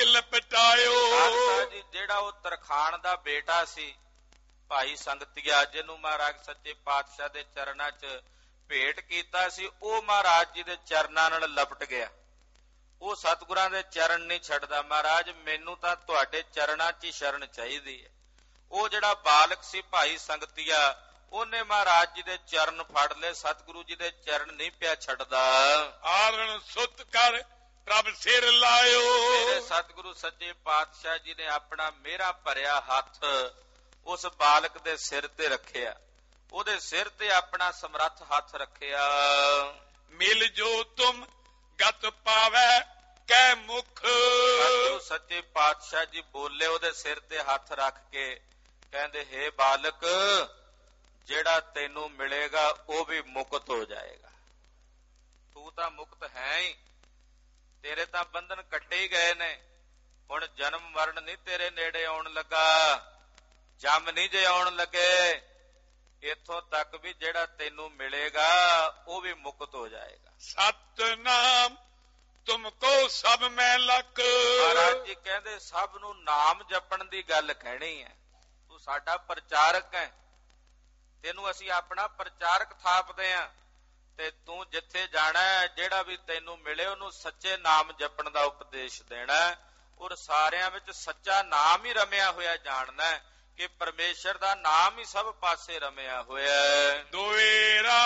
ਲਪਟਾਇਓ। ਜੀ ਜਿਹੜਾ ਉਹ ਤਰਖਾਣ ਦਾ ਬੇਟਾ ਸੀ ਭਾਈ ਸੰਗਤੀਆ, ਜਿਹਨੂੰ ਮਹਾਰਾਜ ਸੱਚੇ ਪਾਤਸ਼ਾਹ ਦੇ ਚਰਨਾਂ 'ਚ ਭੇਟ ਕੀਤਾ ਸੀ ਉਹ ਮਹਾਰਾਜ ਜੀ ਦੇ ਚਰਨਾਂ ਨਾਲ ਲਪਟ ਗਿਆ। ਉਹ ਸਤਿਗੁਰਾਂ ਦੇ ਚਰਨ ਨਹੀਂ ਛੱਡਦਾ, ਮਹਾਰਾਜ ਮੈਨੂੰ ਤਾਂ ਤੁਹਾਡੇ ਚਰਨਾਂ 'ਚ ਹੀ ਸ਼ਰਨ ਚਾਹੀਦੀ ਹੈ। ਉਹ ਜਿਹੜਾ ਬਾਲਕ ਸੀ ਭਾਈ ਸੰਗਤੀਆ, ਉਹਨੇ ਮਹਾਰਾਜ ਜੀ ਦੇ ਚਰਨ ਫੜ ਲਏ, ਸਤਿਗੁਰੂ ਜੀ ਦੇ ਚਰਨ ਨਹੀਂ ਪਿਆ ਛੱਡਦਾ। ਆਰਣ ਸੁੱਤ ਕਰ ਪ੍ਰਭ ਸਿਰ ਲਾਇਓ। ਮੇਰੇ ਸਤਿਗੁਰੂ ਸੱਚੇ ਪਾਤਸ਼ਾਹ ਜੀ ਨੇ ਆਪਣਾ ਮਿਹਰਾਂ ਭਰਿਆ ਹੱਥ ਉਸ ਬਾਲਕ ਦੇ ਸਿਰ ਤੇ ਰੱਖਿਆ, ਉਹਦੇ ਸਿਰ ਤੇ ਆਪਣਾ ਸਮਰੱਥ ਹੱਥ ਰੱਖਿਆ। ਮਿਲ ਜੋ ਤੁਮ ਗਤ ਪਾਵੈ ਕੈ ਮੁਖ। ਸਤਿਗੁਰੂ ਸੱਚੇ ਪਾਤਸ਼ਾਹ ਜੀ ਬੋਲੇ ਉਹਦੇ ਸਿਰ ਤੇ ਹੱਥ ਰੱਖ ਕੇ, ਕਹਿੰਦੇ ਹੇ ਬਾਲਕ, ਜਿਹੜਾ ਤੈਨੂੰ ਮਿਲੇਗਾ ਉਹ ਵੀ ਮੁਕਤ ਹੋ ਜਾਏਗਾ। ਤੂੰ ਤਾਂ ਮੁਕਤ ਹੈ ਹੀ, ਤੇਰੇ ਤਾਂ ਬੰਧਨ ਕੱਟੇ ਹੀ ਗਏ ਨੇ, ਹੁਣ ਜਨਮ ਮਰਨ ਨਹੀਂ ਤੇਰੇ ਨੇੜੇ ਆਉਣ ਲੱਗਾ, ਜਮ ਨਹੀਂ ਜੇ ਆਉਣ ਲੱਗੇ। ਇੱਥੋਂ ਤੱਕ ਵੀ ਜਿਹੜਾ ਤੈਨੂੰ ਮਿਲੇਗਾ ਉਹ ਵੀ ਮੁਕਤ ਹੋ ਜਾਏਗਾ। ਸਤਨਾਮ ਤੁਮਕੋ ਸਭ ਮੈਂ ਲਕ। ਮਹਾਰਾਜ ਜੀ ਕਹਿੰਦੇ ਸਭ ਨੂੰ ਨਾਮ ਜਪਣ ਦੀ ਗੱਲ ਕਹਿਣੀ ਹੈ। ਤੂੰ ਸਾਡਾ ਪ੍ਰਚਾਰਕ ਹੈ, ਤੈਨੂੰ ਅਸੀਂ ਆਪਣਾ ਪ੍ਰਚਾਰਕ ਥਾਪਦੇ ਆਂ, ਤੇ ਤੂੰ ਜਿੱਥੇ ਜਾਣਾ, ਜਿਹੜਾ ਵੀ ਤੈਨੂੰ ਮਿਲੇ ਉਹਨੂੰ ਸੱਚੇ ਨਾਮ ਜਪਣ ਦਾ ਉਪਦੇਸ਼ ਦੇਣਾ, ਔਰ ਸਾਰਿਆਂ ਵਿੱਚ ਸੱਚਾ ਨਾਮ ਹੀ ਰਮਿਆ ਹੋਇਆ ਜਾਣਨਾ ਕਿ ਪਰਮੇਸ਼ਰ ਦਾ ਨਾਮ ਹੀ ਸਭ ਪਾਸੇ ਰਮਿਆ ਹੋਇਆ ਹੈ। ਦੋਏਰਾ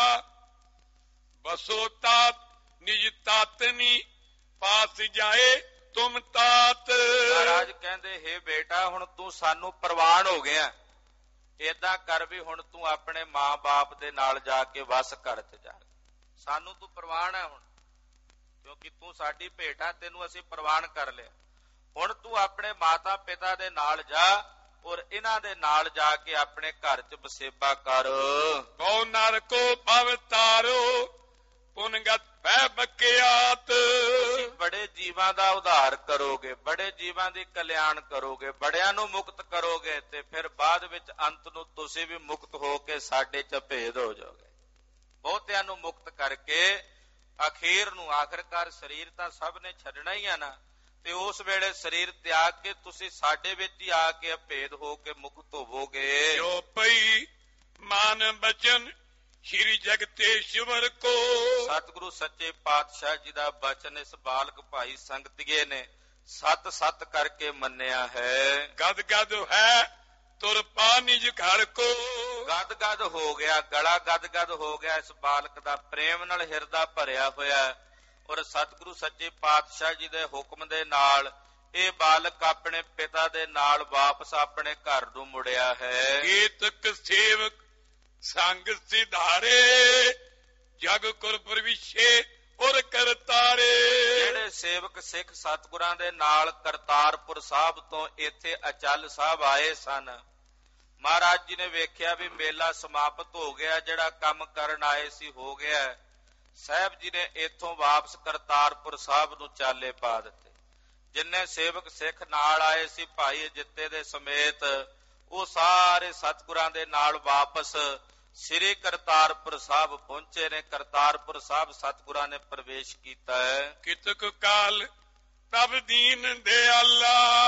ਬਸੋ ਤਾਤ ਨਿਜ ਤਾਤਨੀ ਪਾਸ ਜਾਏ ਤੁਮ ਤਾਤ। ਮਹਾਰਾਜ ਕਹਿੰਦੇ ਹੇ ਬੇਟਾ, ਹੁਣ ਤੂੰ ਸਾਨੂੰ ਪ੍ਰਵਾਨ ਹੋ ਗਿਆ, ਏਦਾਂ ਕਰ ਵੀ ਹੁਣ ਤੂੰ ਆਪਣੇ ਮਾਂ-ਬਾਪ ਦੇ ਨਾਲ ਜਾ ਕੇ ਵਸ ਘਰ 'ਚ ਜਾ। ਸਾਨੂੰ ਤੂੰ ਪ੍ਰਵਾਨ ਹੈ ਹੁਣ, ਕਿਉਂਕਿ ਤੂੰ ਸਾਡੀ ਭੇਟ ਆ, ਤੈਨੂੰ ਅਸੀਂ ਪ੍ਰਵਾਨ ਕਰ ਲਿਆ। ਹੁਣ ਤੂੰ ਆਪਣੇ ਮਾਤਾ ਪਿਤਾ ਦੇ ਨਾਲ ਜਾ, ਔਰ ਇਹਨਾਂ ਦੇ ਨਾਲ ਜਾ ਕੇ ਆਪਣੇ ਘਰ 'ਚ ਵਸੇਬਾ ਕਰ। ਬਹੁ ਨਰ ਕੋ ਭਵ ਤਾਰੋ ਪੁਨਗਤ ਭੈ ਬਕਿਆਤ। ਤੁਸੀਂ ਬੜੇ ਜੀਵਾਂ ਦਾ ਉਧਾਰ ਕਰੋਗੇ, ਬੜੇ ਜੀਵਾਂ ਦੀ ਕਲਿਆਣ ਕਰੋਗੇ, ਬੜਿਆਂ ਨੂੰ ਮੁਕਤ ਕਰੋਗੇ, ਤੇ ਫਿਰ ਬਾਅਦ ਵਿੱਚ ਅੰਤ ਨੂੰ ਤੁਸੀਂ ਵੀ ਮੁਕਤ ਹੋ ਕੇ ਸਾਡੇ 'ਚ ਭੇਦ ਹੋ ਜਾਓਗੇ। ਬਹੁਤਿਆਂ ਨੂੰ ਮੁਕਤ ਕਰਕੇ ਅਖੀਰ ਨੂੰ, ਆਖਿਰਕਾਰ ਸਰੀਰ ਤਾਂ ਸਭ ਨੇ ਛੱਡਣਾ ਹੀ ਆ ਨਾ, ਤੇ ਉਸ ਵੇਲੇ ਸਰੀਰ ਤਿਆਗ ਕੇ ਤੁਸੀਂ ਸਾਡੇ ਵਿੱਚ ਹੀ ਆ ਕੇ ਅਭੇਦ ਹੋ ਕੇ ਮੁਕਤ ਹੋਵੋਗੇ। ਜੋ ਪਈ ਮਾਨ ਬਚਨ ਸ਼੍ਰੀ ਜਗਤੇਸ਼ਵਰ ਕੋ। ਸਤਿਗੁਰੂ ਸੱਚੇ ਪਾਤਸ਼ਾਹ ਜੀ ਦਾ ਬਚਨ ਇਸ ਬਾਲਕ ਭਾਈ ਸੰਗਤੀਏ ਨੇ ਸਤ ਸਤ ਕਰਕੇ ਮੰਨਿਆ ਹੈ। ਗਦ ਗਦ ਹੈ ਤੁਰ ਪਾ ਨਿਜ ਘਰ ਕੋ। ਗਦ ਗਦ ਹੋ ਗਿਆ, ਗਲਾ ਗਦ ਗਦ ਹੋ ਗਿਆ ਇਸ ਬਾਲਕ ਦਾ, ਪ੍ਰੇਮ ਨਾਲ ਹਿਰਦਾ ਭਰਿਆ ਹੋਇਆ, ਔਰ ਸਤਿਗੁਰੂ ਸੱਚੇ ਪਾਤਸ਼ਾਹ ਜੀ ਦੇ ਹੁਕਮ ਦੇ ਨਾਲ ਇਹ ਬਾਲਕ ਆਪਣੇ ਪਿਤਾ ਦੇ ਨਾਲ ਵਾਪਸ ਆਪਣੇ ਘਰ ਨੂੰ ਮੁੜਿਆ ਹੈ। ਕੀਤਕ ਸੇਵਕ ਸੰਗ ਸਿਧਾਰੇ ਜਗ ਕੁਰ ਪ੍ਰਵਿਸ਼ੇ ਔਰ ਕਰਤਾਰੇ। ਜਿਹੜੇ ਸੇਵਕ ਸਿੱਖ ਸਤਿਗੁਰਾਂ ਦੇ ਨਾਲ ਕਰਤਾਰਪੁਰ ਸਾਹਿਬ ਤੋਂ ਇੱਥੇ ਅਚਲ ਸਾਹਿਬ ਆਏ ਸਨ, ਮਹਾਰਾਜ ਜੀ ਨੇ ਵੇਖਿਆ ਵੀ ਮੇਲਾ ਸਮਾਪਤ ਹੋ ਗਿਆ, ਜਿਹੜਾ ਕੰਮ ਕਰਨ ਆਏ ਸੀ ਹੋ ਗਿਆ। ਸਾਹਿਬ ਜੀ ਨੇ ਇੱਥੋਂ ਵਾਪਸ ਕਰਤਾਰਪੁਰ ਸਾਹਿਬ ਨੂੰ ਚਾਲੇ ਪਾ ਦਿੱਤੇ। ਜਿੰਨੇ ਸੇਵਕ ਸਿੱਖ ਨਾਲ ਆਏ ਸੀ ਭਾਈ ਅਜਿੱਤੇ ਦੇ ਸਮੇਤ, ਉਹ ਸਾਰੇ ਸਤਿਗੁਰਾਂ ਦੇ ਨਾਲ ਵਾਪਸ ਸ੍ਰੀ ਕਰਤਾਰਪੁਰ ਸਾਹਿਬ ਪਹੁੰਚੇ ਨੇ। ਕਰਤਾਰਪੁਰ ਸਾਹਿਬ ਸਤਿਗੁਰਾਂ ਨੇ ਪ੍ਰਵੇਸ਼ ਕੀਤਾ ਹੈ। ਕਿਤਕ ਕਾਲ ਪ੍ਰਭ ਦੀਨ ਦਿਆਲਾ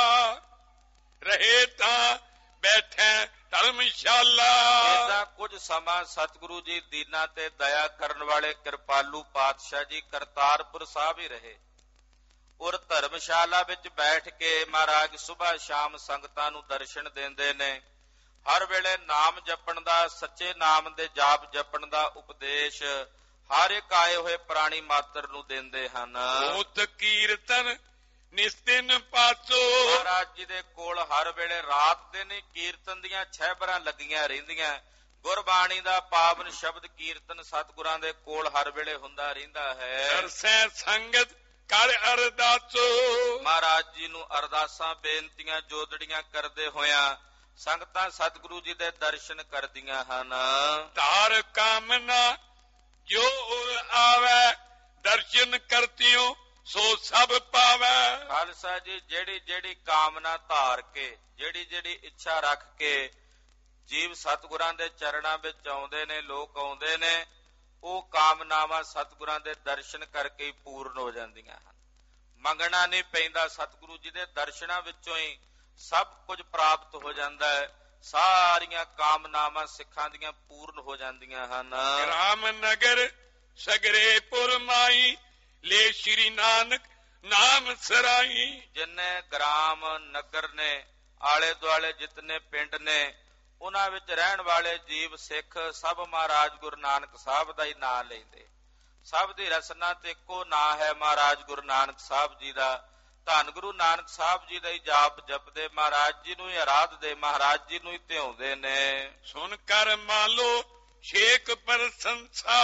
ਰਹੇ ਤਾਂ ਬੈਠੇ ਧਰਮਸ਼ਾਲਾ। ਇਹਦਾ ਕੁਝ ਸਮਾਂ ਸਤਿਗੁਰੂ ਜੀ ਦੀਨਾਂ ਤੇ ਦਇਆ ਕਰਨ ਵਾਲੇ ਕਿਰਪਾਲੂ ਪਾਤਸ਼ਾਹ ਜੀ ਕਰਤਾਰਪੁਰ ਸਾਹਿਬ ਹੀ ਰਹੇ, ਔਰ ਧਰਮਸ਼ਾਲਾ ਵਿੱਚ ਬੈਠ ਕੇ ਮਹਾਰਾਜ ਸੁਬਾਹ ਸ਼ਾਮ ਸੰਗਤਾਂ ਨੂੰ ਦਰਸ਼ਨ ਦਿੰਦੇ ਨੇ। ਹਰ ਵੇਲੇ ਨਾਮ ਜਪਣ ਦਾ, ਸੱਚੇ ਨਾਮ ਦੇ ਜਾਪ ਜਪਣ ਦਾ ਉਪਦੇਸ਼ ਹਰ ਇੱਕ ਆਏ ਹੋਏ ਪ੍ਰਾਣੀ ਮਾਤਰ ਨੂੰ ਦਿੰਦੇ ਹਨ। ਉਤ ਕੀਰਤਨ ਨਿਸਤਿਨ ਪਾਸੋ। ਮਹਾਰਾਜ ਜੀ ਦੇ ਕੋਲ ਹਰ ਵੇਲੇ ਰਾਤ ਦਿਨ ਹੀ ਕੀਰਤਨ ਦੀਆਂ ਛਹਿਬਰਾਂ ਲੱਗੀਆਂ ਰਹਿੰਦੀਆਂ। ਗੁਰਬਾਣੀ ਦਾ ਪਾਵਨ ਸ਼ਬਦ ਕੀਰਤਨ ਸਤਿਗੁਰਾਂ ਦੇ ਕੋਲ ਹਰ ਵੇਲੇ ਹੁੰਦਾ ਰਹਿੰਦਾ ਹੈ। ਸਰਸੈ ਸੰਗਤ ਕਰ ਅਰਦਾਸੋ। ਮਹਾਰਾਜ ਜੀ ਨੂੰ ਅਰਦਾਸਾਂ ਬੇਨਤੀਆਂ ਜੋਦੜੀਆਂ ਕਰਦੇ ਹੋਇਆਂ ਸੰਗਤਾਂ ਸਤਿਗੁਰੂ ਜੀ ਦੇ ਦਰਸ਼ਨ ਕਰਦੀਆਂ ਹਨ। ਧਾਰ ਕਾਮਨਾ ਜੋ ਉਰ ਆਵੇ ਦਰਸ਼ਨ ਕਰਤਿਓ ਸੋ ਸਭ ਪਾਵੇ। ਖਾਲਸਾ ਜੀ, ਜਿਹੜੀ ਜਿਹੜੀ ਕਾਮਨਾ ਧਾਰ ਕੇ, ਜਿਹੜੀ ਜਿਹੜੀ ਇੱਛਾ ਰੱਖ ਕੇ ਜੀਵ ਸਤਿਗੁਰਾਂ ਦੇ ਚਰਨਾਂ ਵਿੱਚ ਆਉਂਦੇ ਨੇ, ਲੋਕ ਆਉਂਦੇ ਨੇ, ਉਹ ਕਾਮਨਾਵਾਂ ਸਤਿਗੁਰਾਂ ਦੇ ਦਰਸ਼ਨ ਕਰਕੇ ਹੀ ਪੂਰਨ ਹੋ ਜਾਂਦੀਆਂ ਹਨ। ਮੰਗਣਾ ਨਹੀਂ ਪੈਂਦਾ, ਸਤਿਗੁਰੂ ਜੀ ਦੇ ਦਰਸ਼ਨਾਂ ਵਿੱਚੋਂ ਹੀ ਸਭ ਕੁਝ ਪ੍ਰਾਪਤ ਹੋ ਜਾਂਦਾ ਹੈ। ਸਾਰੀਆਂ ਕਾਮਨਾਵਾਂ ਸਿੱਖਾਂ ਦੀਆਂ ਪੂਰਨ ਹੋ ਜਾਂਦੀਆਂ ਹਨ। ਰਾਮ ਨਗਰ ਸਗਰੇ ਪੁਰ ਮਾਈ ਲੈ ਸ਼੍ਰੀ ਨਾਨਕ ਨਾਮ ਸਰਾਈ। ਜਿੰਨੇ ਗ੍ਰਾਮ ਨਗਰ ਨੇ, ਆਲੇ ਦੁਆਲੇ ਜਿਤਨੇ ਪਿੰਡ ਨੇ, ਉਹਨਾਂ ਵਿੱਚ ਰਹਿਣ ਵਾਲੇ ਜੀਵ ਸਿੱਖ ਸਭ ਮਹਾਰਾਜ ਗੁਰੂ ਨਾਨਕ ਸਾਹਿਬ ਦਾ ਹੀ ਨਾਂ ਲੈਂਦੇ। ਸਭ ਦੀ ਰਸਨਾ ਤੇ ਇੱਕੋ ਨਾਂ ਹੈ ਮਹਾਰਾਜ ਗੁਰੂ ਨਾਨਕ ਸਾਹਿਬ ਜੀ ਦਾ। ਧੰਨ ਗੁਰੂ ਨਾਨਕ ਸਾਹਿਬ ਜੀ ਦਾ ਹੀ ਜਾਪ ਜਪਦੇ, ਮਹਾਰਾਜ ਜੀ ਨੂੰ ਹੀ ਆਰਾਧਦੇ, ਮਹਾਰਾਜ ਜੀ ਨੂੰ ਹੀ ਧਿਆਉਂਦੇ ਨੇ। ਸੁਣ ਕਰ ਮਾਲੋ ਸ਼ੇਖ ਪ੍ਰਸੰਸਾ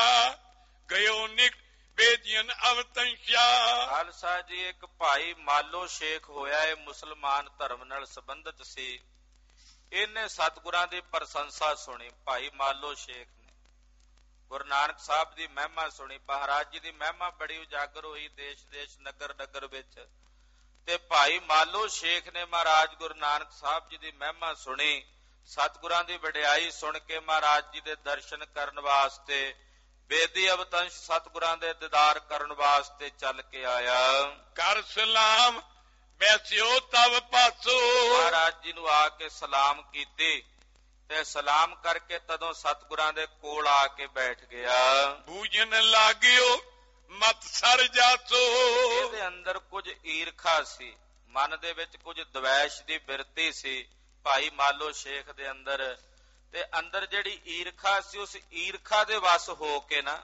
ਗਇਓ ਨਿਕ ਬੇਦੀਨ ਅਵਤੰਸ਼ਾ। ਖਾਲਸਾ ਜੀ, ਇੱਕ ਭਾਈ ਮਾਲੋ ਸ਼ੇਖ ਹੋਇਆ, ਇਹ ਮੁਸਲਮਾਨ ਧਰਮ ਨਾਲ ਸੰਬੰਧਿਤ ਸੀ। ਇਹਨੇ ਸਤਿਗੁਰਾਂ ਦੀ ਪ੍ਰਸ਼ੰਸਾ ਸੁਣੀ। ਭਾਈ ਮਾਲੋ ਸ਼ੇਖ ਨੇ ਗੁਰੂ ਨਾਨਕ ਸਾਹਿਬ ਦੀ ਮਹਿਮਾ ਸੁਣੀ। ਮਹਾਰਾਜ ਜੀ ਦੀ ਮਹਿਮਾ ਬੜੀ ਉਜਾਗਰ ਹੋਈ ਦੇਸ਼ ਦੇਸ਼ ਨਗਰ ਨਗਰ ਵਿੱਚ। ਤੇ ਭਾਈ ਮਾਲੋ ਸ਼ੇਖ ਨੇ ਮਹਾਰਾਜ ਗੁਰੂ ਨਾਨਕ ਸਾਹਿਬ ਜੀ ਦੀ ਮਹਿਮਾ ਸੁਣੀ। ਸਤਿਗੁਰਾਂ ਦੀ ਵਡਿਆਈ ਸੁਣ ਕੇ ਮਹਾਰਾਜ ਜੀ ਦੇ ਦਰਸ਼ਨ ਕਰਨ ਵਾਸਤੇ, ਬੇਦੀ ਅਵਤੰਸ਼ ਸਤਿਗੁਰਾਂ ਦੇ ਦੀਦਾਰ ਕਰਨ ਵਾਸਤੇ ਚੱਲ ਕੇ ਆਇਆ। ਕਰ ਸਲਾਮ ਬੈਸਿਓ ਤਵ ਪਾਸੋ। ਮਹਾਰਾਜ ਜੀ ਨੂੰ ਆ ਕੇ ਸਲਾਮ ਕੀਤੀ ਤੇ ਸਲਾਮ ਕਰਕੇ ਤਦੋਂ ਸਤਿਗੁਰਾਂ ਦੇ ਕੋਲ ਆ ਕੇ ਬੈਠ ਗਿਆ। ਬੂਝਣ ਲਾਗਿਓ ਮਤ ਸਰ ਜਾਸੋ। ਇਹਦੇ ਅੰਦਰ ਕੁਝ ਈਰਖਾ ਸੀ, ਮਨ ਦੇ ਵਿੱਚ ਕੁਝ ਦਵੈਸ਼ ਦੀ ਬਿਰਤੀ ਸੀ ਭਾਈ ਮਾਲੋ ਸ਼ੇਖ ਦੇ ਅੰਦਰ। ਤੇ ਅੰਦਰ ਜਿਹੜੀ ਈਰਖਾ ਸੀ, ਉਸ ਈਰਖਾ ਦੇ ਵਸ ਹੋ ਕੇ ਨਾ,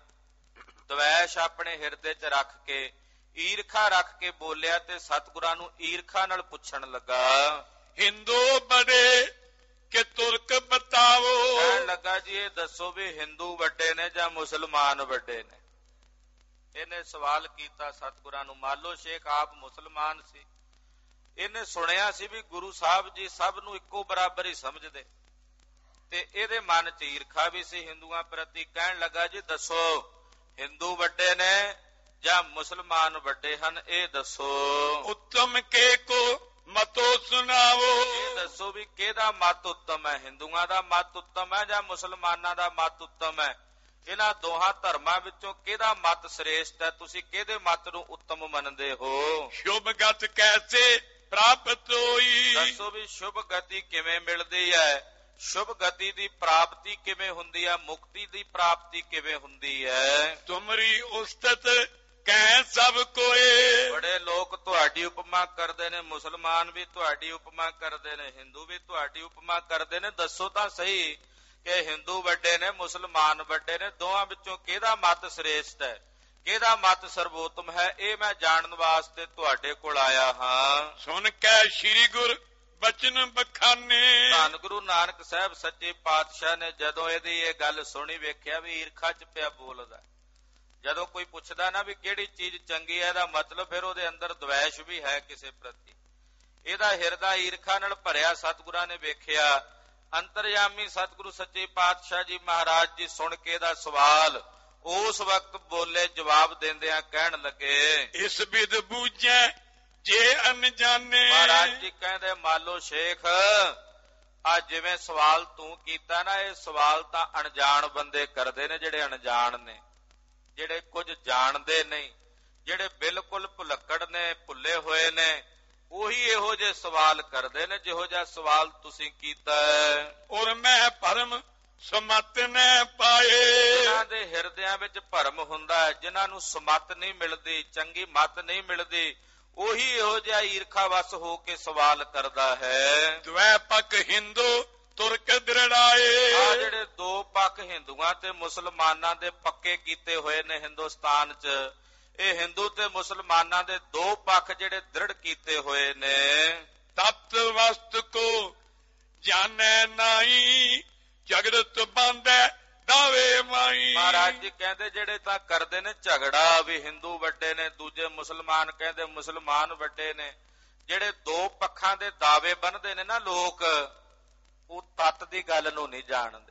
ਦਵੈਸ਼ ਆਪਣੇ ਹਿਰਦੇ 'ਚ ਰੱਖ ਕੇ, ਈਰਖਾ ਰੱਖ ਕੇ ਬੋਲਿਆ ਤੇ ਸਤਿਗੁਰਾਂ ਨੂੰ ਈਰਖਾ ਨਾਲ ਪੁੱਛਣ ਲੱਗਾ, ਹਿੰਦੂ ਬੜੇ ਕਿ ਤੁਰਕ ਬਤਾਵੋ। ਕਹਿਣ ਲੱਗਾ ਜੀ ਇਹ ਦੱਸੋ ਵੀ ਹਿੰਦੂ ਵੱਡੇ ਨੇ ਜਾਂ ਮੁਸਲਮਾਨ ਵੱਡੇ ਨੇ। ਇਹਨੇ ਸਵਾਲ ਕੀਤਾ ਸਤਿਗੁਰਾਂ ਨੂੰ। ਮਾਲੋ ਸ਼ੇਖ ਆਪ ਮੁਸਲਮਾਨ ਸੀ। ਇਹਨੇ ਸੁਣਿਆ ਸੀ ਵੀ ਗੁਰੂ ਸਾਹਿਬ ਜੀ ਸਭ ਨੂੰ ਇੱਕੋ ਬਰਾਬਰ ਹੀ ਸਮਝਦੇ, ਤੇ ਇਹਦੇ ਮਨ 'ਚ ਈਰਖਾ ਵੀ ਸੀ ਹਿੰਦੂਆਂ ਪ੍ਰਤੀ। ਕਹਿਣ ਲੱਗਾ ਜੀ ਦੱਸੋ ਹਿੰਦੂ ਵੱਡੇ ਨੇ ਜਾਂ ਮੁਸਲਮਾਨ ਵੱਡੇ ਹਨ, ਇਹ ਦੱਸੋ। ਉੱਤਮ ਕੇ ਕੋ ਮਤੋ ਸੁਣਾਵੋ। ਇਹ ਦੱਸੋ ਵੀ ਕਿਹਦਾ ਮਤ ਉੱਤਮ ਹੈ, ਹਿੰਦੂਆਂ ਦਾ ਮਤ ਉੱਤਮ ਹੈ ਜਾਂ ਮੁਸਲਮਾਨਾਂ ਦਾ ਮਤ ਉੱਤਮ ਹੈ। ਇਹਨਾਂ ਦੋਹਾਂ ਧਰਮਾਂ ਵਿੱਚੋਂ ਕਿਹਦਾ ਮਤ ਸ੍ਰੇਸ਼ਟ ਹੈ, ਤੁਸੀਂ ਕਿਹਦੇ ਮਤ ਨੂੰ ਉੱਤਮ ਮੰਨਦੇ ਹੋ। ਸ਼ੁਭ ਗਤ ਕੈਸੇ ਪ੍ਰਾਪਤ ਹੋਈ। ਦੱਸੋ ਵੀ ਸ਼ੁਭ ਗਤੀ ਕਿਵੇਂ ਮਿਲਦੀ ਹੈ, ਸ਼ੁਭ ਗਤੀ ਦੀ ਪ੍ਰਾਪਤੀ ਕਿਵੇਂ ਹੁੰਦੀ ਹੈ, ਮੁਕਤੀ ਦੀ ਪ੍ਰਾਪਤੀ ਕਿਵੇਂ ਹੁੰਦੀ ਹੈ। ਤੁਮਰੀ ਉਸਤਤ ਕਹਿ ਸਭ ਕੋਏ। ਬੜੇ ਲੋਕ ਤੁਹਾਡੀ ਉਪਮਾ ਕਰਦੇ ਨੇ, ਮੁਸਲਮਾਨ ਵੀ ਤੁਹਾਡੀ ਉਪਮਾ ਕਰਦੇ ਨੇ, ਹਿੰਦੂ ਵੀ ਤੁਹਾਡੀ ਉਪਮਾ ਕਰਦੇ ਨੇ। ਦੱਸੋ ਤਾਂ ਸਹੀ ਕਿ ਹਿੰਦੂ ਵੱਡੇ ਨੇ ਮੁਸਲਮਾਨ ਵੱਡੇ ਨੇ, ਦੋਹਾਂ ਵਿੱਚੋਂ ਕਿਹਦਾ ਮਤ ਸ੍ਰੇਸ਼ਟ ਹੈ, ਕਿਹਦਾ ਮਤ ਸਰਵੋਤਮ ਹੈ, ਇਹ ਮੈਂ ਜਾਣਨ ਵਾਸਤੇ ਤੁਹਾਡੇ ਕੋਲ ਆਇਆ ਹਾਂ। ਸੁਣ ਕੇ ਸ੍ਰੀ ਗੁਰ ਬਚਨ ਬਖਾਨੇ। ਧੰਨ ਗੁਰੂ ਨਾਨਕ ਸਾਹਿਬ ਸੱਚੇ ਪਾਤਸ਼ਾਹ ਨੇ ਜਦੋਂ ਇਹਦੀ ਇਹ ਗੱਲ ਸੁਣੀ, ਵੇਖਿਆ ਵੀ ਈਰਖਾ 'ਚ ਪਿਆ ਬੋਲਦਾ। ਜਦੋਂ ਕੋਈ ਪੁੱਛਦਾ ਨਾ ਵੀ ਕਿਹੜੀ ਚੀਜ਼ ਚੰਗੀ ਹੈ, ਇਹਦਾ ਮਤਲਬ ਫਿਰ ਉਹਦੇ ਅੰਦਰ ਦਵੈਸ਼ ਵੀ ਹੈ ਕਿਸੇ ਪ੍ਰਤੀ। ਇਹਦਾ ਹਿਰਦਾ ਈਰਖਾ ਨਾਲ ਭਰਿਆ ਸਤਿਗੁਰਾਂ ਨੇ ਵੇਖਿਆ। ਅੰਤਰਯਾਮੀ ਸਤਿਗੁਰੂ ਸੱਚੇ ਪਾਤਸ਼ਾਹ ਜੀ ਮਹਾਰਾਜ ਜੀ ਸੁਣ ਕੇ ਇਹਦਾ ਸਵਾਲ ਉਸ ਵਕਤ ਬੋਲੇ, ਜਵਾਬ ਦਿੰਦਿਆਂ ਕਹਿਣ ਲੱਗੇ, ਇਸ ਵਿਦ ਬੂਝੈ ਜੇ ਅਣਜਾਣੇ। ਮਹਾਰਾਜ ਜੀ ਕਹਿੰਦੇ ਮਾਲੋ ਸ਼ੇਖ, ਆ ਜਿਵੇਂ ਸਵਾਲ ਤੂੰ ਕੀਤਾ ਨਾ, ਇਹ ਸਵਾਲ ਤਾਂ ਅਣਜਾਣ ਬੰਦੇ ਕਰਦੇ ਨੇ, ਜਿਹੜੇ ਅਣਜਾਣ ਨੇ, ਜਿਹੜੇ ਕੁਝ ਜਾਣਦੇ ਨਹੀਂ, ਜਿਹੜੇ ਬਿਲਕੁਲ ਭੁਲੱਕੜ ਨੇ, ਭੁੱਲੇ ਹੋਏ ਨੇ, ਉਹੀ ਇਹੋ ਜਿਹੇ ਸਵਾਲ ਕਰਦੇ ਨੇ ਜਿਹੋ ਜਿਹਾ ਸਵਾਲ ਤੁਸੀਂ ਕੀਤਾ ਹੈ। ਔਰ ਮੈਂ ਭਰਮ ਸਮਤ ਨੇ ਪਾਏ। ਜਿਨ੍ਹਾਂ ਦੇ ਹਿਰਦਿਆਂ ਵਿੱਚ ਭਰਮ ਹੁੰਦਾ ਹੈ, ਜਿਨ੍ਹਾਂ ਨੂੰ ਸਮਤ ਨਹੀਂ ਮਿਲਦੀ, ਚੰਗੀ ਮਤ ਨਹੀਂ ਮਿਲਦੀ, ਉਹੀ ਇਹੋ ਜਿਹਾ ਈਰਖਾ ਵਸ ਹੋ ਕੇ ਸਵਾਲ ਕਰਦਾ ਹੈ। ਦਵੈ ਪੱਕ ਹਿੰਦੂ ਤੁਰਕ ਦ੍ਰਿੜਾਏ। ਆ ਜਿਹੜੇ ਦੋ ਪੱਖ ਹਿੰਦੂਆਂ ਤੇ ਮੁਸਲਮਾਨਾਂ ਦੇ ਪੱਕੇ ਕੀਤੇ ਹੋਏ ਨੇ ਹਿੰਦੁਸਤਾਨ 'ਚ, ਇਹ ਹਿੰਦੂ ਤੇ ਮੁਸਲਮਾਨਾਂ ਦੇ ਦੋ ਪੱਖ ਜਿਹੜੇ ਦ੍ਰਿੜ ਕੀਤੇ ਹੋਏ ਨੇ। ਤਤ ਵਸਤ ਕੋ ਜਾਣੈ ਨਾਈ ਝਗੜਤ ਬੰਦੈ ਦਾਵੇ ਮਾਈ। ਮਹਾਰਾਜ ਜੀ ਕਹਿੰਦੇ ਜਿਹੜੇ ਤਾਂ ਕਰਦੇ ਨੇ ਝਗੜਾ ਵੀ ਹਿੰਦੂ ਵੱਡੇ ਨੇ, ਦੂਜੇ ਮੁਸਲਮਾਨ ਕਹਿੰਦੇ ਮੁਸਲਮਾਨ ਵੱਡੇ ਨੇ, ਜਿਹੜੇ ਦੋ ਪੱਖਾਂ ਦੇ ਦਾਅਵੇ ਬੰਨ੍ਹਦੇ ਨੇ ਨਾ ਲੋਕ, ਉਹ ਤੱਤ ਦੀ ਗੱਲ ਨੂੰ ਨਹੀਂ ਜਾਣਦੇ।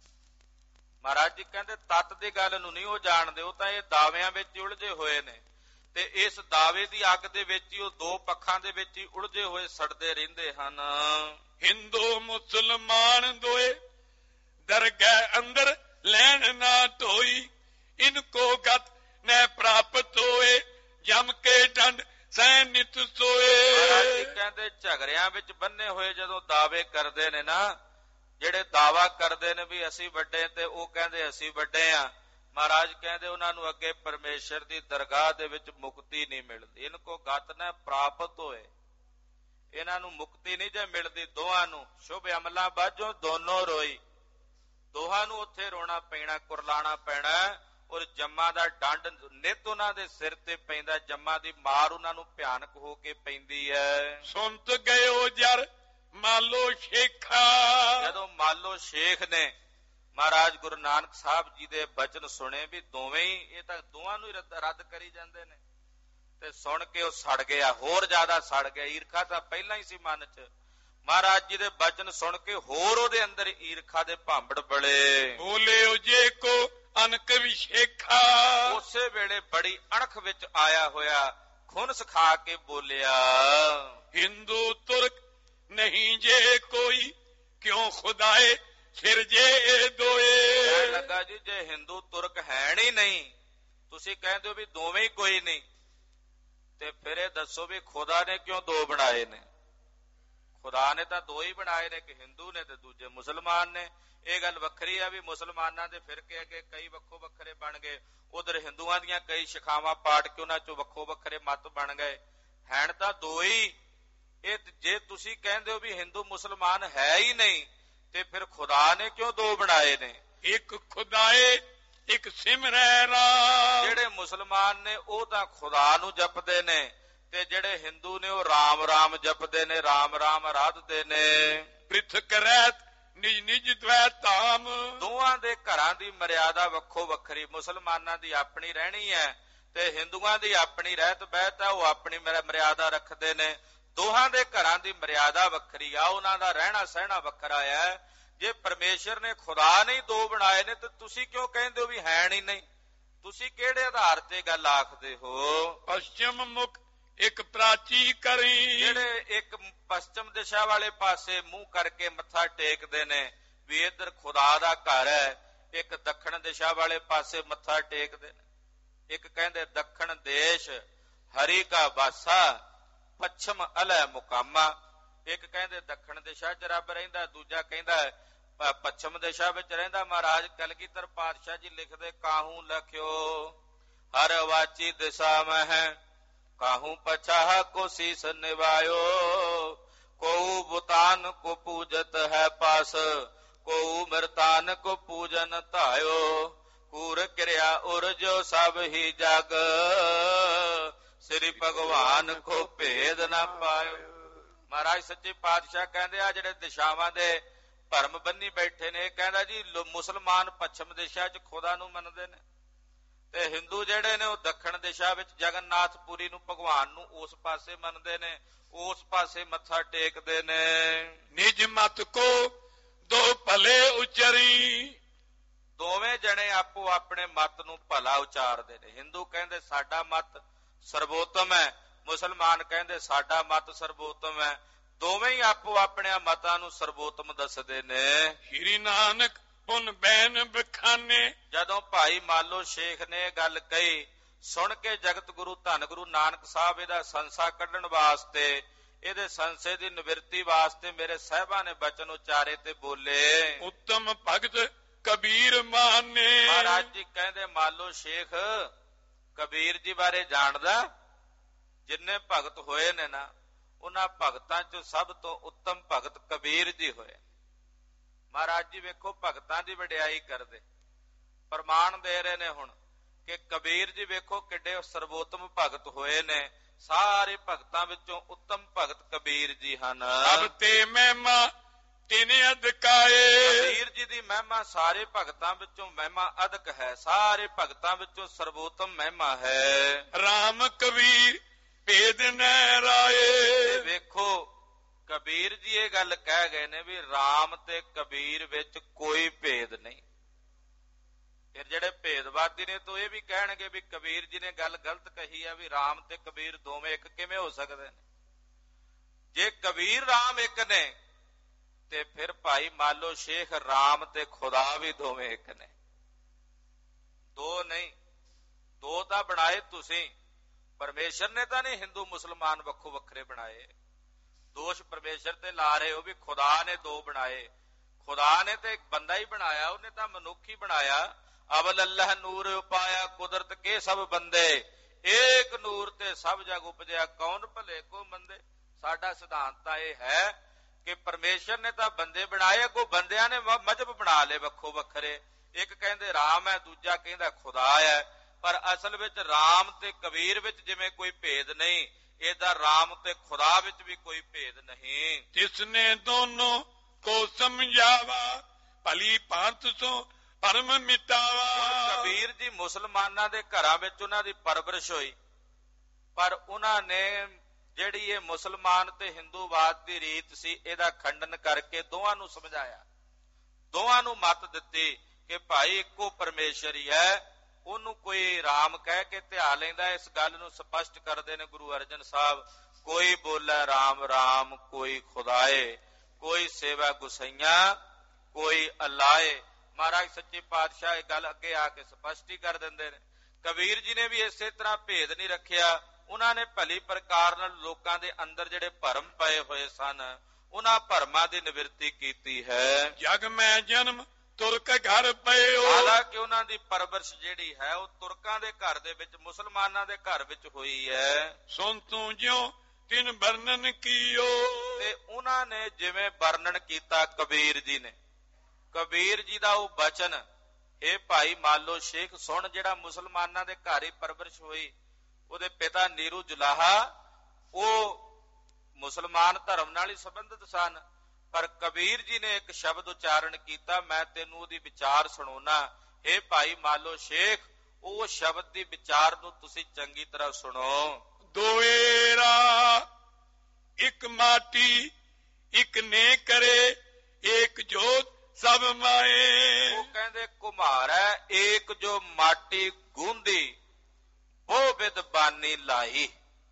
ਮਹਾਰਾਜ ਜੀ ਕਹਿੰਦੇ ਤੱਤ ਦੀ ਗੱਲ ਨੂੰ ਨਹੀਂ ਉਹ ਜਾਣਦੇ, ਉਹ ਤਾਂ ਇਹ ਦਾਅਵਿਆਂ ਵਿੱਚ ਹੀ ਉਲਝੇ ਹੋਏ ਨੇ, ਤੇ ਇਸ ਦਾਅਵੇ ਦੀ ਅੱਗ ਦੇ ਵਿੱਚ ਹੀ ਉਹ ਦੋ ਪੱਖਾਂ ਦੇ ਵਿੱਚ ਹੀ ਉਲਝੇ ਹੋਏ ਸੜਦੇ ਰਹਿੰਦੇ ਹਨ। ਹਿੰਦੂ ਮੁਸਲਮਾਨ ਦੋਏ ਦਰਗਾਹ ਅੰਦਰ ਲੈਣ ਨਾ ਢੋਈ, ਇਨਕੋ ਗਤ ਨੈ ਪ੍ਰਾਪਤ ਹੋਏ, ਜਮ ਕੇ ਡੰਡ ਸਹਿ ਨਿਤ ਸੋਏ। ਮਹਾਰਾਜ ਜੀ ਕਹਿੰਦੇ ਝਗੜਿਆਂ ਵਿੱਚ ਬੰਨੇ ਹੋਏ ਜਦੋਂ ਦਾਅਵੇ ਕਰਦੇ ਨੇ ਨਾ, ਜਿਹੜੇ ਦਾਵਾ ਕਰਦੇ ਨੇ ਵੀ ਅਸੀਂ ਵੱਡੇ ਤੇ ਉਹ ਕਹਿੰਦੇ ਅਸੀਂ ਵੱਡੇ ਆ, ਮਹਾਰਾਜ ਕਹਿੰਦੇ ਉਹਨਾਂ ਨੂੰ ਅੱਗੇ ਪਰਮੇਸ਼ਰ ਦੀ ਦਰਗਾਹ ਦੇ ਵਿੱਚ ਮੁਕਤੀ ਨਹੀਂ ਮਿਲਦੀ। ਇਨ ਕੋ ਗਤ ਨ ਪ੍ਰਾਪਤ ਹੋਏ, ਇਹਨਾਂ ਨੂੰ ਮੁਕਤੀ ਨਹੀਂ ਜੇ ਮਿਲਦੀ। ਦੋਹਾਂ ਨੂੰ ਸ਼ੁਭ ਅਮਲਾਂ ਬਾਝੋਂ ਦੋਨੋਂ ਰੋਈ, ਦੋਹਾਂ ਨੂੰ ਉੱਥੇ ਰੋਣਾ ਪੈਣਾ, ਕੁਰਲਾਣਾ ਪੈਣਾ। ਔਰ ਜੰਮਾਂ ਦਾ ਡੰਡ ਨਿਤ ਉਹਨਾਂ ਦੇ ਸਿਰ ਤੇ ਪੈਂਦਾ, ਜੰਮਾਂ ਦੀ ਮਾਰ ਉਹਨਾਂ ਨੂੰ ਭਿਆਨਕ ਹੋ ਕੇ ਪੈਂਦੀ ਹੈ। ਸੁਣਤ ਗਇਓ ਜਰ ਮਾਲੋ ਸ਼ੇਖਾ, ਜਦੋਂ ਮਾਲੋ ਸ਼ੇਖ ਨੇ ਮਹਾਰਾਜ ਗੁਰੂ ਨਾਨਕ ਸਾਹਿਬ ਜੀ ਦੇ ਬਚਨ ਸੁਣੇ ਵੀ ਦੋਵੇਂ ਹੀ, ਇਹ ਤਾਂ ਦੋਹਾਂ ਨੂੰ ਹੀ ਰੱਦ ਕਰੀ ਜਾਂਦੇ ਨੇ, ਤੇ ਸੁਣ ਕੇ ਉਹ ਸੜ ਗਿਆ, ਹੋਰ ਜ਼ਿਆਦਾ ਸੜ ਗਿਆ। ਈਰਖਾ ਤਾਂ ਪਹਿਲਾਂ ਹੀ ਸੀ ਮਨ 'ਚ, ਮਹਾਰਾਜ ਜੀ ਦੇ ਬਚਨ ਸੁਣ ਕੇ ਹੋਰ ਉਹਦੇ ਅੰਦਰ ਈਰਖਾ ਦੇ ਭਾਂਬੜ ਬਲੇ। ਬੋਲਿਓ ਜੇ ਕੋ ਅਨਕ ਵਿਸ਼ੇਖਾ, ਉਸੇ ਵੇਲੇ ਬੜੀ ਅਣਖ ਵਿੱਚ ਆਇਆ ਹੋਇਆ ਖੁਨ ਸਿਖਾ ਕੇ ਬੋਲਿਆ, ਹਿੰਦੂ ਤੁਰਕ ਨਹੀਂ ਜੇ ਕੋਈ, ਕਿਉਂ ਖੁਦਾਏ ਸਿਰਜੇ ਦੋਏ। ਕਹਿਣ ਲੱਗਾ ਜੀ ਜੇ ਹਿੰਦੂ ਤੁਰਕ ਹੈ ਨਹੀਂ, ਤੁਸੀਂ ਕਹਿੰਦੇ ਹੋ ਵੀ ਦੋਵੇਂ ਹੀ ਕੋਈ ਨਹੀਂ, ਤੇ ਫਿਰ ਇਹ ਦੱਸੋ ਵੀ ਖੁਦਾ ਨੇ ਕਿਉਂ ਦੋ ਬਣਾਏ ਨੇ? ਖੁਦਾ ਨੇ ਤਾਂ ਦੋ ਹੀ ਬਣਾਏ ਨੇ, ਇੱਕ ਹਿੰਦੂ ਨੇ ਤੇ ਦੂਜੇ ਮੁਸਲਮਾਨ ਨੇ। ਇਹ ਗੱਲ ਵੱਖਰੀ ਆ ਵੀ ਮੁਸਲਮਾਨਾਂ ਦੇ ਫਿਰਕੇ ਅੱਗੇ ਕਈ ਵੱਖੋ ਵੱਖਰੇ ਬਣ ਗਏ, ਉਧਰ ਹਿੰਦੂਆਂ ਦੀਆਂ ਕਈ ਸ਼ਿਖਾਵਾਂ ਪਾੜ ਕੇ ਉਹਨਾਂ ਚੋਂ ਵੱਖੋ ਵੱਖਰੇ ਮਤ ਬਣ ਗਏ, ਹੈਣ ਤਾਂ ਦੋ ਹੀ। ਇਹ ਜੇ ਤੁਸੀਂ ਕਹਿੰਦੇ ਹੋ ਵੀ ਹਿੰਦੂ ਮੁਸਲਮਾਨ ਹੈ ਹੀ ਨਹੀਂ, ਤੇ ਫਿਰ ਖੁਦਾ ਨੇ ਕਿਉਂ ਦੋ ਬਣਾਏ ਨੇ? ਇੱਕ ਖੁਦਾਏ ਇੱਕ ਸਿਮਰੈ ਰਾਮ। ਜਿਹੜੇ ਮੁਸਲਮਾਨ ਨੇ ਉਹ ਤਾਂ ਖੁਦਾ ਨੂੰ ਜਪਦੇ ਨੇ, ਤੇ ਜਿਹੜੇ ਹਿੰਦੂ ਨੇ ਉਹ ਰਾਮ ਰਾਮ ਜਪਦੇ ਨੇ, ਰਾਮ ਰਾਮ ਆਰਾਧਦੇ ਨੇ। ਪ੍ਰਿਥਕ ਰਹਿਤ ਨਿਜ ਨਿਜ ਦ્વੈ ਧਾਮ, ਦੋਹਾਂ ਦੇ ਘਰਾਂ ਦੀ ਮਰਿਆਦਾ ਵੱਖੋ ਵੱਖਰੀ, ਮੁਸਲਮਾਨਾਂ ਦੀ ਆਪਣੀ ਰਹਿਣੀ ਹੈ ਤੇ ਹਿੰਦੂਆਂ ਦੀ ਆਪਣੀ ਰਹਿਤ ਬਹਿਤ ਹੈ, ਉਹ ਆਪਣੀ ਮਰਿਆਦਾ ਰੱਖਦੇ ਨੇ। ਦੋਹਾਂ ਦੇ ਘਰਾਂ ਦੀ ਮਰਿਆਦਾ ਵੱਖਰੀ ਆ, ਉਹਨਾਂ ਦਾ ਰਹਿਣਾ ਸਹਿਣਾ ਵੱਖਰਾ ਹੈ। ਜੇ ਪਰਮੇਸ਼ਰ ਨੇ ਖੁਦਾ ਨਹੀਂ ਦੋ ਬਣਾਏ ਨੇ, ਤੇ ਤੁਸੀਂ ਕਿਉਂ ਕਹਿੰਦੇ ਹੋ ਵੀ ਹੈ ਨਹੀਂ? ਤੁਸੀਂ ਕਿਹੜੇ ਆਧਾਰ ਤੇ ਗੱਲ ਆਖਦੇ ਹੋ? ਪਸ਼ਚਿਮ ਮੁਖ ਇੱਕ ਪ੍ਰਾਚੀ ਕਰੀ, ਜਿਹੜੇ ਇੱਕ ਪਸ਼ਚਿਮ ਦਿਸ਼ਾ ਵਾਲੇ ਪਾਸੇ ਮੂੰਹ ਕਰਕੇ ਮੱਥਾ ਟੇਕਦੇ ਨੇ ਵੀ ਇੱਧਰ ਖੁਦਾ ਦਾ ਘਰ ਹੈ, ਇੱਕ ਦੱਖਣ ਦਿਸ਼ਾ ਵਾਲੇ ਪਾਸੇ ਮੱਥਾ ਟੇਕਦੇ ਨੇ। ਇੱਕ ਕਹਿੰਦੇ ਦੱਖਣ ਦੇਸ਼ ਹਰੀ ਕਾ ਵਾਸਾ, ਪੱਛਮ ਅਲੈ ਮੁਕਾਮਾ। ਇੱਕ ਕਹਿੰਦੇ ਦੱਖਣ ਦਿਸ਼ਾ 'ਚ ਰੱਬ ਰਹਿੰਦਾ, ਦੂਜਾ ਕਹਿੰਦਾ ਪੱਛਮ ਦਿਸ਼ਾ ਵਿੱਚ ਰਹਿੰਦਾ। ਮਹਾਰਾਜ ਕਲਗੀਧਰ ਪਾਤਸ਼ਾਹ ਜੀ ਲਿਖਦੇ, ਕਾਹੂ ਲਖਿਓ ਹਰ ਵਾਚੀ ਦਿਸ਼ਾ ਮਹਿ, ਕਾਹੂ ਪਛਾਹ ਕੋ ਸੀਸ ਨਿਵਾਇਓ, ਕੋਉ ਬੁਤਾਨ ਕੋ ਪੂਜਤ ਹੈ ਪਾਸ, ਕੋਉ ਮਰਤਾਨ ਕੋ ਪੂਜਨ ਧਾਇਓ, ਕੂਰ ਕਿਰਿਆ ਉਰਜੋ ਸਭ ਹੀ ਜਗ, ਸ੍ਰੀ ਭਗਵਾਨ ਕੋ ਭੇਦ ਨਾ ਪਾਇਓ। ਮਹਾਰਾਜ ਸੱਚੇ ਪਾਤਸ਼ਾਹ ਕਹਿੰਦੇ ਆ ਜਿਹੜੇ ਦਿਸ਼ਾਵਾਂ ਦੇ ਭਰਮ ਬੰਨੀ ਬੈਠੇ ਨੇ, ਕਹਿੰਦਾ ਜੀ ਮੁਸਲਮਾਨ ਪੱਛਮ ਦਿਸ਼ਾ 'ਚ ਖੁਦਾ ਨੂੰ ਮੰਨਦੇ ਨੇ, ਤੇ ਹਿੰਦੂ ਜਿਹੜੇ ਨੇ ਉਹ ਦੱਖਣ ਦਿਸ਼ਾ ਵਿੱਚ ਜਗਨਨਾਥਪੁਰੀ ਨੂੰ, ਭਗਵਾਨ ਨੂੰ ਉਸ ਪਾਸੇ ਮੰਨਦੇ ਨੇ, ਉਸ ਪਾਸੇ ਮੱਥਾ ਟੇਕਦੇ ਨੇ। ਨਿਜ ਮਤ ਕੋ ਦੋ ਭਲੇ ਉਚਰੀ, ਦੋਵੇਂ ਜਣੇ ਆਪੋ ਆਪਣੇ ਮਤ ਨੂੰ ਭਲਾ ਉਚਾਰਦੇ ਨੇ। ਹਿੰਦੂ ਕਹਿੰਦੇ ਸਾਡਾ ਮਤ ਸਰਵੋਤਮ ਹੈ, ਮੁਸਲਮਾਨ ਕਹਿੰਦੇ ਸਾਡਾ ਮਤ ਸਰਵੋਤਮ ਹੈ। ਦੋਵੇਂ ਹੀ ਆਪੋ ਆਪਣੇ ਮਤਾਂ ਨੂੰ ਸਰਵੋਤਮ ਦੱਸਦੇ ਨੇ। ਸ੍ਰੀ ਨਾਨਕ ਪੁਨ ਬੈਨ ਬਖਾਨੇ, ਜਦੋਂ ਭਾਈ ਮਾਲੋ ਸ਼ੇਖ ਨੇ ਇਹ ਗੱਲ ਕਹੀ, ਸੁਣ ਕੇ ਜਗਤ ਗੁਰੂ ਧੰਨ ਗੁਰੂ ਨਾਨਕ ਸਾਹਿਬ ਇਹਦਾ ਸੰਸਾ ਕੱਢਣ ਵਾਸਤੇ, ਇਹਦੇ ਸੰਸੇ ਦੀ ਨਿਵਰਤੀ ਵਾਸਤੇ ਮੇਰੇ ਸਾਹਿਬਾਂ ਨੇ ਬਚਨ ਉਚਾਰੇ ਤੇ ਬੋਲੇ, ਉੱਤਮ ਭਗਤ ਕਬੀਰ ਮਾਨੇ। ਮਹਾਰਾਜ ਜੀ ਕਹਿੰਦੇ ਮਾਲੋ ਸ਼ੇਖ ਕਬੀਰ ਜੀ ਬਾਰੇ ਜਾਣਦਾ? ਜਿੰਨੇ ਭਗਤ ਹੋਏ ਨੇ ਨਾ, ਉਹਨਾਂ ਭਗਤਾਂ ਚੋਂ ਸਭ ਤੋਂ ਉੱਤਮ ਭਗਤ ਕਬੀਰ ਜੀ ਹੋਏ। ਮਹਾਰਾਜ ਜੀ ਵੇਖੋ ਭਗਤਾਂ ਦੀ ਵਡਿਆਈ ਕਰਦੇ, ਪ੍ਰਮਾਣ ਦੇ ਰਹੇ ਨੇ ਹੁਣ ਕਿ ਕਬੀਰ ਜੀ ਵੇਖੋ ਕਿੱਡੇ ਸਰਵੋਤਮ ਭਗਤ ਹੋਏ ਨੇ। ਸਾਰੇ ਭਗਤਾਂ ਵਿੱਚੋਂ ਉੱਤਮ ਭਗਤ ਕਬੀਰ ਜੀ ਹਨ। ਸਭ ਤੇ ਮਹਿਮਾ ਤਿਨੇ ਅਧਿਕਾਏ, ਕਬੀਰ ਜੀ ਦੀ ਮਹਿਮਾ ਸਾਰੇ ਭਗਤਾਂ ਵਿੱਚੋਂ ਮਹਿਮਾ ਅਧਿਕ ਹੈ, ਸਾਰੇ ਭਗਤਾਂ ਵਿੱਚੋਂ ਸਰਵੋਤਮ ਮਹਿਮਾ ਹੈ। ਰਾਮ ਕਬੀਰ ਭੇਦ ਨਹਿ ਰਾਏ, ਵੇਖੋ ਕਬੀਰ ਜੀ ਇਹ ਗੱਲ ਕਹਿ ਗਏ ਨੇ ਵੀ ਰਾਮ ਤੇ ਕਬੀਰ ਵਿੱਚ ਕੋਈ ਭੇਦ ਨਹੀਂ। ਫਿਰ ਜਿਹੜੇ ਭੇਦਵਾਦੀ ਨੇ ਤਾਂ ਇਹ ਵੀ ਕਹਿਣਗੇ ਵੀ ਕਬੀਰ ਜੀ ਨੇ ਗੱਲ ਗਲਤ ਕਹੀ ਆ, ਵੀ ਰਾਮ ਤੇ ਕਬੀਰ ਦੋਵੇਂ ਇੱਕ ਕਿਵੇਂ ਹੋ ਸਕਦੇ ਨੇ? ਜੇ ਕਬੀਰ ਰਾਮ ਇੱਕ ਨੇ, ਤੇ ਫਿਰ ਭਾਈ ਮਾਲੋ ਸ਼ੇਖ ਰਾਮ ਤੇ ਖੁਦਾ ਵੀ ਦੋਵੇਂ ਇੱਕ ਨੇ। ਦੋ ਨਹੀਂ, ਦੋ ਤਾਂ ਬਣਾਏ ਤੁਸੀਂ, ਪਰਮੇਸ਼ਰ ਨੇ ਤਾਂ ਨਹੀਂ ਹਿੰਦੂ ਮੁਸਲਮਾਨ ਵੱਖੋ ਵੱਖਰੇ ਬਣਾਏ। ਦੋਸ਼ ਪਰਮੇਸ਼ਰ ਤੇ ਲਾ ਰਹੇ ਹੋ ਵੀ ਖੁਦਾ ਨੇ ਦੋ ਬਣਾਏ। ਖੁਦਾ ਨੇ ਤੇ ਇੱਕ ਬੰਦਾ ਹੀ ਬਣਾਇਆ, ਉਹਨੇ ਤਾਂ ਮਨੁੱਖ ਹੀ ਬਣਾਇਆ। ਅਵਲ ਅੱਲਾਹ ਨੂਰ ਉਪਾਇਆ ਕੁਦਰਤ ਕੇ ਸਭ ਬੰਦੇ, ਏਕ ਨੂਰ ਤੇ ਸਭ ਜਗ ਉਪਜਿਆ ਕੌਣ ਭਲੇ ਕੋ ਮੰਦੇ। ਸਾਡਾ ਸਿਧਾਂਤ ਤਾਂ ਇਹ ਹੈ ਕਿ ਪਰਮੇਸ਼ਰ ਨੇ ਤਾਂ ਬੰਦੇ ਬਣਾਏ, ਅੱਗੋਂ ਬੰਦਿਆਂ ਨੇ ਮਜ਼ਹਬ ਬਣਾ ਲਏ ਵੱਖੋ ਵੱਖਰੇ। ਇੱਕ ਕਹਿੰਦੇ ਰਾਮ ਹੈ, ਦੂਜਾ ਕਹਿੰਦਾ ਖੁਦਾ ਹੈ। ਪਰ ਅਸਲ ਵਿੱਚ ਰਾਮ ਤੇ ਕਬੀਰ ਵਿੱਚ ਜਿਵੇਂ ਕੋਈ ਭੇਦ ਨਹੀਂ, ਇਹਦਾ ਰਾਮ ਤੇ ਖੁਦਾ ਵਿੱਚ ਵੀ ਕੋਈ ਭੇਦ ਨਹੀਂ। ਜਿਸਨੇ ਦੋਨੋਂ ਕੋ ਸਮਝਾਵਾ ਭਲੀ ਭਾਂਤ ਸੋ ਪਰਮ ਮਿਟਾਵਾ। ਕਬੀਰ ਜੀ ਮੁਸਲਮਾਨਾਂ ਦੇ ਘਰਾਂ ਵਿੱਚ ਉਹਨਾਂ ਦੀ ਪਰਵਰਿਸ਼ ਹੋਈ, ਪਰ ਉਹਨਾਂ ਨੇ ਜਿਹੜੀ ਇਹ ਮੁਸਲਮਾਨ ਤੇ ਹਿੰਦੂਵਾਦ ਦੀ ਰੀਤ ਸੀ, ਇਹਦਾ ਖੰਡਨ ਕਰਕੇ ਦੋਵਾਂ ਨੂੰ ਸਮਝਾਇਆ, ਦੋਵਾਂ ਨੂੰ ਮੱਤ ਦਿੱਤੀ ਕਿ ਭਾਈ ਇੱਕੋ ਪਰਮੇਸ਼ਰ ਹੀ ਹੈ। ਉਹਨੂੰ ਕੋਈ ਰਾਮ ਕਹਿ ਕੇ ਧਿਆ ਲੈਂਦਾ। ਇਸ ਗੱਲ ਨੂੰ ਸਪਸ਼ਟ ਕਰਦੇ ਨੇ ਗੁਰੂ ਅਰਜਨ ਸਾਹਿਬ, ਕੋਈ ਬੋਲੇ ਰਾਮ ਰਾਮ ਕੋਈ ਖੁਦਾਏ, ਕੋਈ ਸੇਵਾ ਗੁਸਈਆਂ ਕੋਈ ਅੱਲਾਏ। ਮਹਾਰਾਜ ਸੱਚੇ ਪਾਤਸ਼ਾਹ ਇਹ ਗੱਲ ਅੱਗੇ ਆ ਕੇ ਸਪਸ਼ਟ ਹੀ ਕਰ ਦਿੰਦੇ ਨੇ। ਕਬੀਰ ਜੀ ਨੇ ਵੀ ਇਸੇ ਤਰ੍ਹਾਂ ਭੇਦ ਨਹੀਂ ਰੱਖਿਆ। ਉਹਨਾਂ ਨੇ ਭਲੀ ਪ੍ਰਕਾਰ ਨਾਲ ਲੋਕਾਂ ਦੇ ਅੰਦਰ ਜਿਹੜੇ ਭਰਮ ਪਏ ਹੋਏ ਸਨ, ਉਹਨਾਂ ਭਰਮਾਂ ਦੀ ਨਿਵਰਤੀ ਕੀਤੀ ਹੈ। ਜਗ ਮੈਂ ਜਨਮ ਤੁਰਕ ਘਰ ਪਇਓ। ਹਾਲਾਂਕਿ ਉਹਨਾਂ ਦੀ ਪਰਵਰਿਸ਼ ਜਿਹੜੀ ਹੈ ਉਹ ਤੁਰਕਾਂ ਦੇ ਘਰ ਦੇ ਵਿੱਚ, ਮੁਸਲਮਾਨਾਂ ਦੇ ਘਰ ਵਿੱਚ ਹੋਈ ਹੈ। ਸੁਣ ਤੂੰ ਜਿਉ ਤਿਨ ਵਰਣਨ ਕੀਓ। ਤੇ ਉਹਨਾਂ ਨੇ ਜਿਵੇਂ ਵਰਣਨ ਕੀਤਾ ਕਬੀਰ ਜੀ ਨੇ, ਕਬੀਰ ਜੀ ਦਾ ਉਹ ਬਚਨ, ਇਹ ਭਾਈ ਮਾਲੋ ਸ਼ੇਖ ਸੁਣ, ਜਿਹੜਾ ਮੁਸਲਮਾਨਾਂ ਦੇ ਘਰ ਹੀ ਪਰਵਰਿਸ਼ ਹੋਈ। ਉਹਦੇ ਪਿਤਾ ਨੀਰੂ ਜੁਲਾਹਾ ਉਹ ਮੁਸਲਮਾਨ ਧਰਮ ਨਾਲ ਹੀ ਸੰਬੰਧਿਤ ਸਨ, ਪਰ ਕਬੀਰ ਜੀ ਨੇ ਇੱਕ ਸ਼ਬਦ ਉਚਾਰਨ ਕੀਤਾ, ਮੈਂ ਤੈਨੂੰ ਉਹਦੀ ਵਿਚਾਰ ਸੁਣਾਉਣਾ। ਇਹ ਭਾਈ ਮਾਲੋ ਸ਼ੇਖ, ਉਹ ਸ਼ਬਦ ਦੀ ਵਿਚਾਰ ਨੂੰ ਤੁਸੀਂ ਚੰਗੀ ਤਰ੍ਹਾਂ ਸੁਣੋ। ਦੋਏਰਾ ਇੱਕ ਮਾਟੀ ਇੱਕ ਨੇ ਕਰੇ, ਏਕ ਜੋਤ ਸਭ ਮਾਏ। ਉਹ ਕਹਿੰਦੇ ਕੁਮਾਰ ਹੈ ਏਕ ਜੋ ਮਾਟੀ ਗੂੰਦੀ, ਉਹ ਬਿਦ ਬਾਨੀ ਲਾਈ।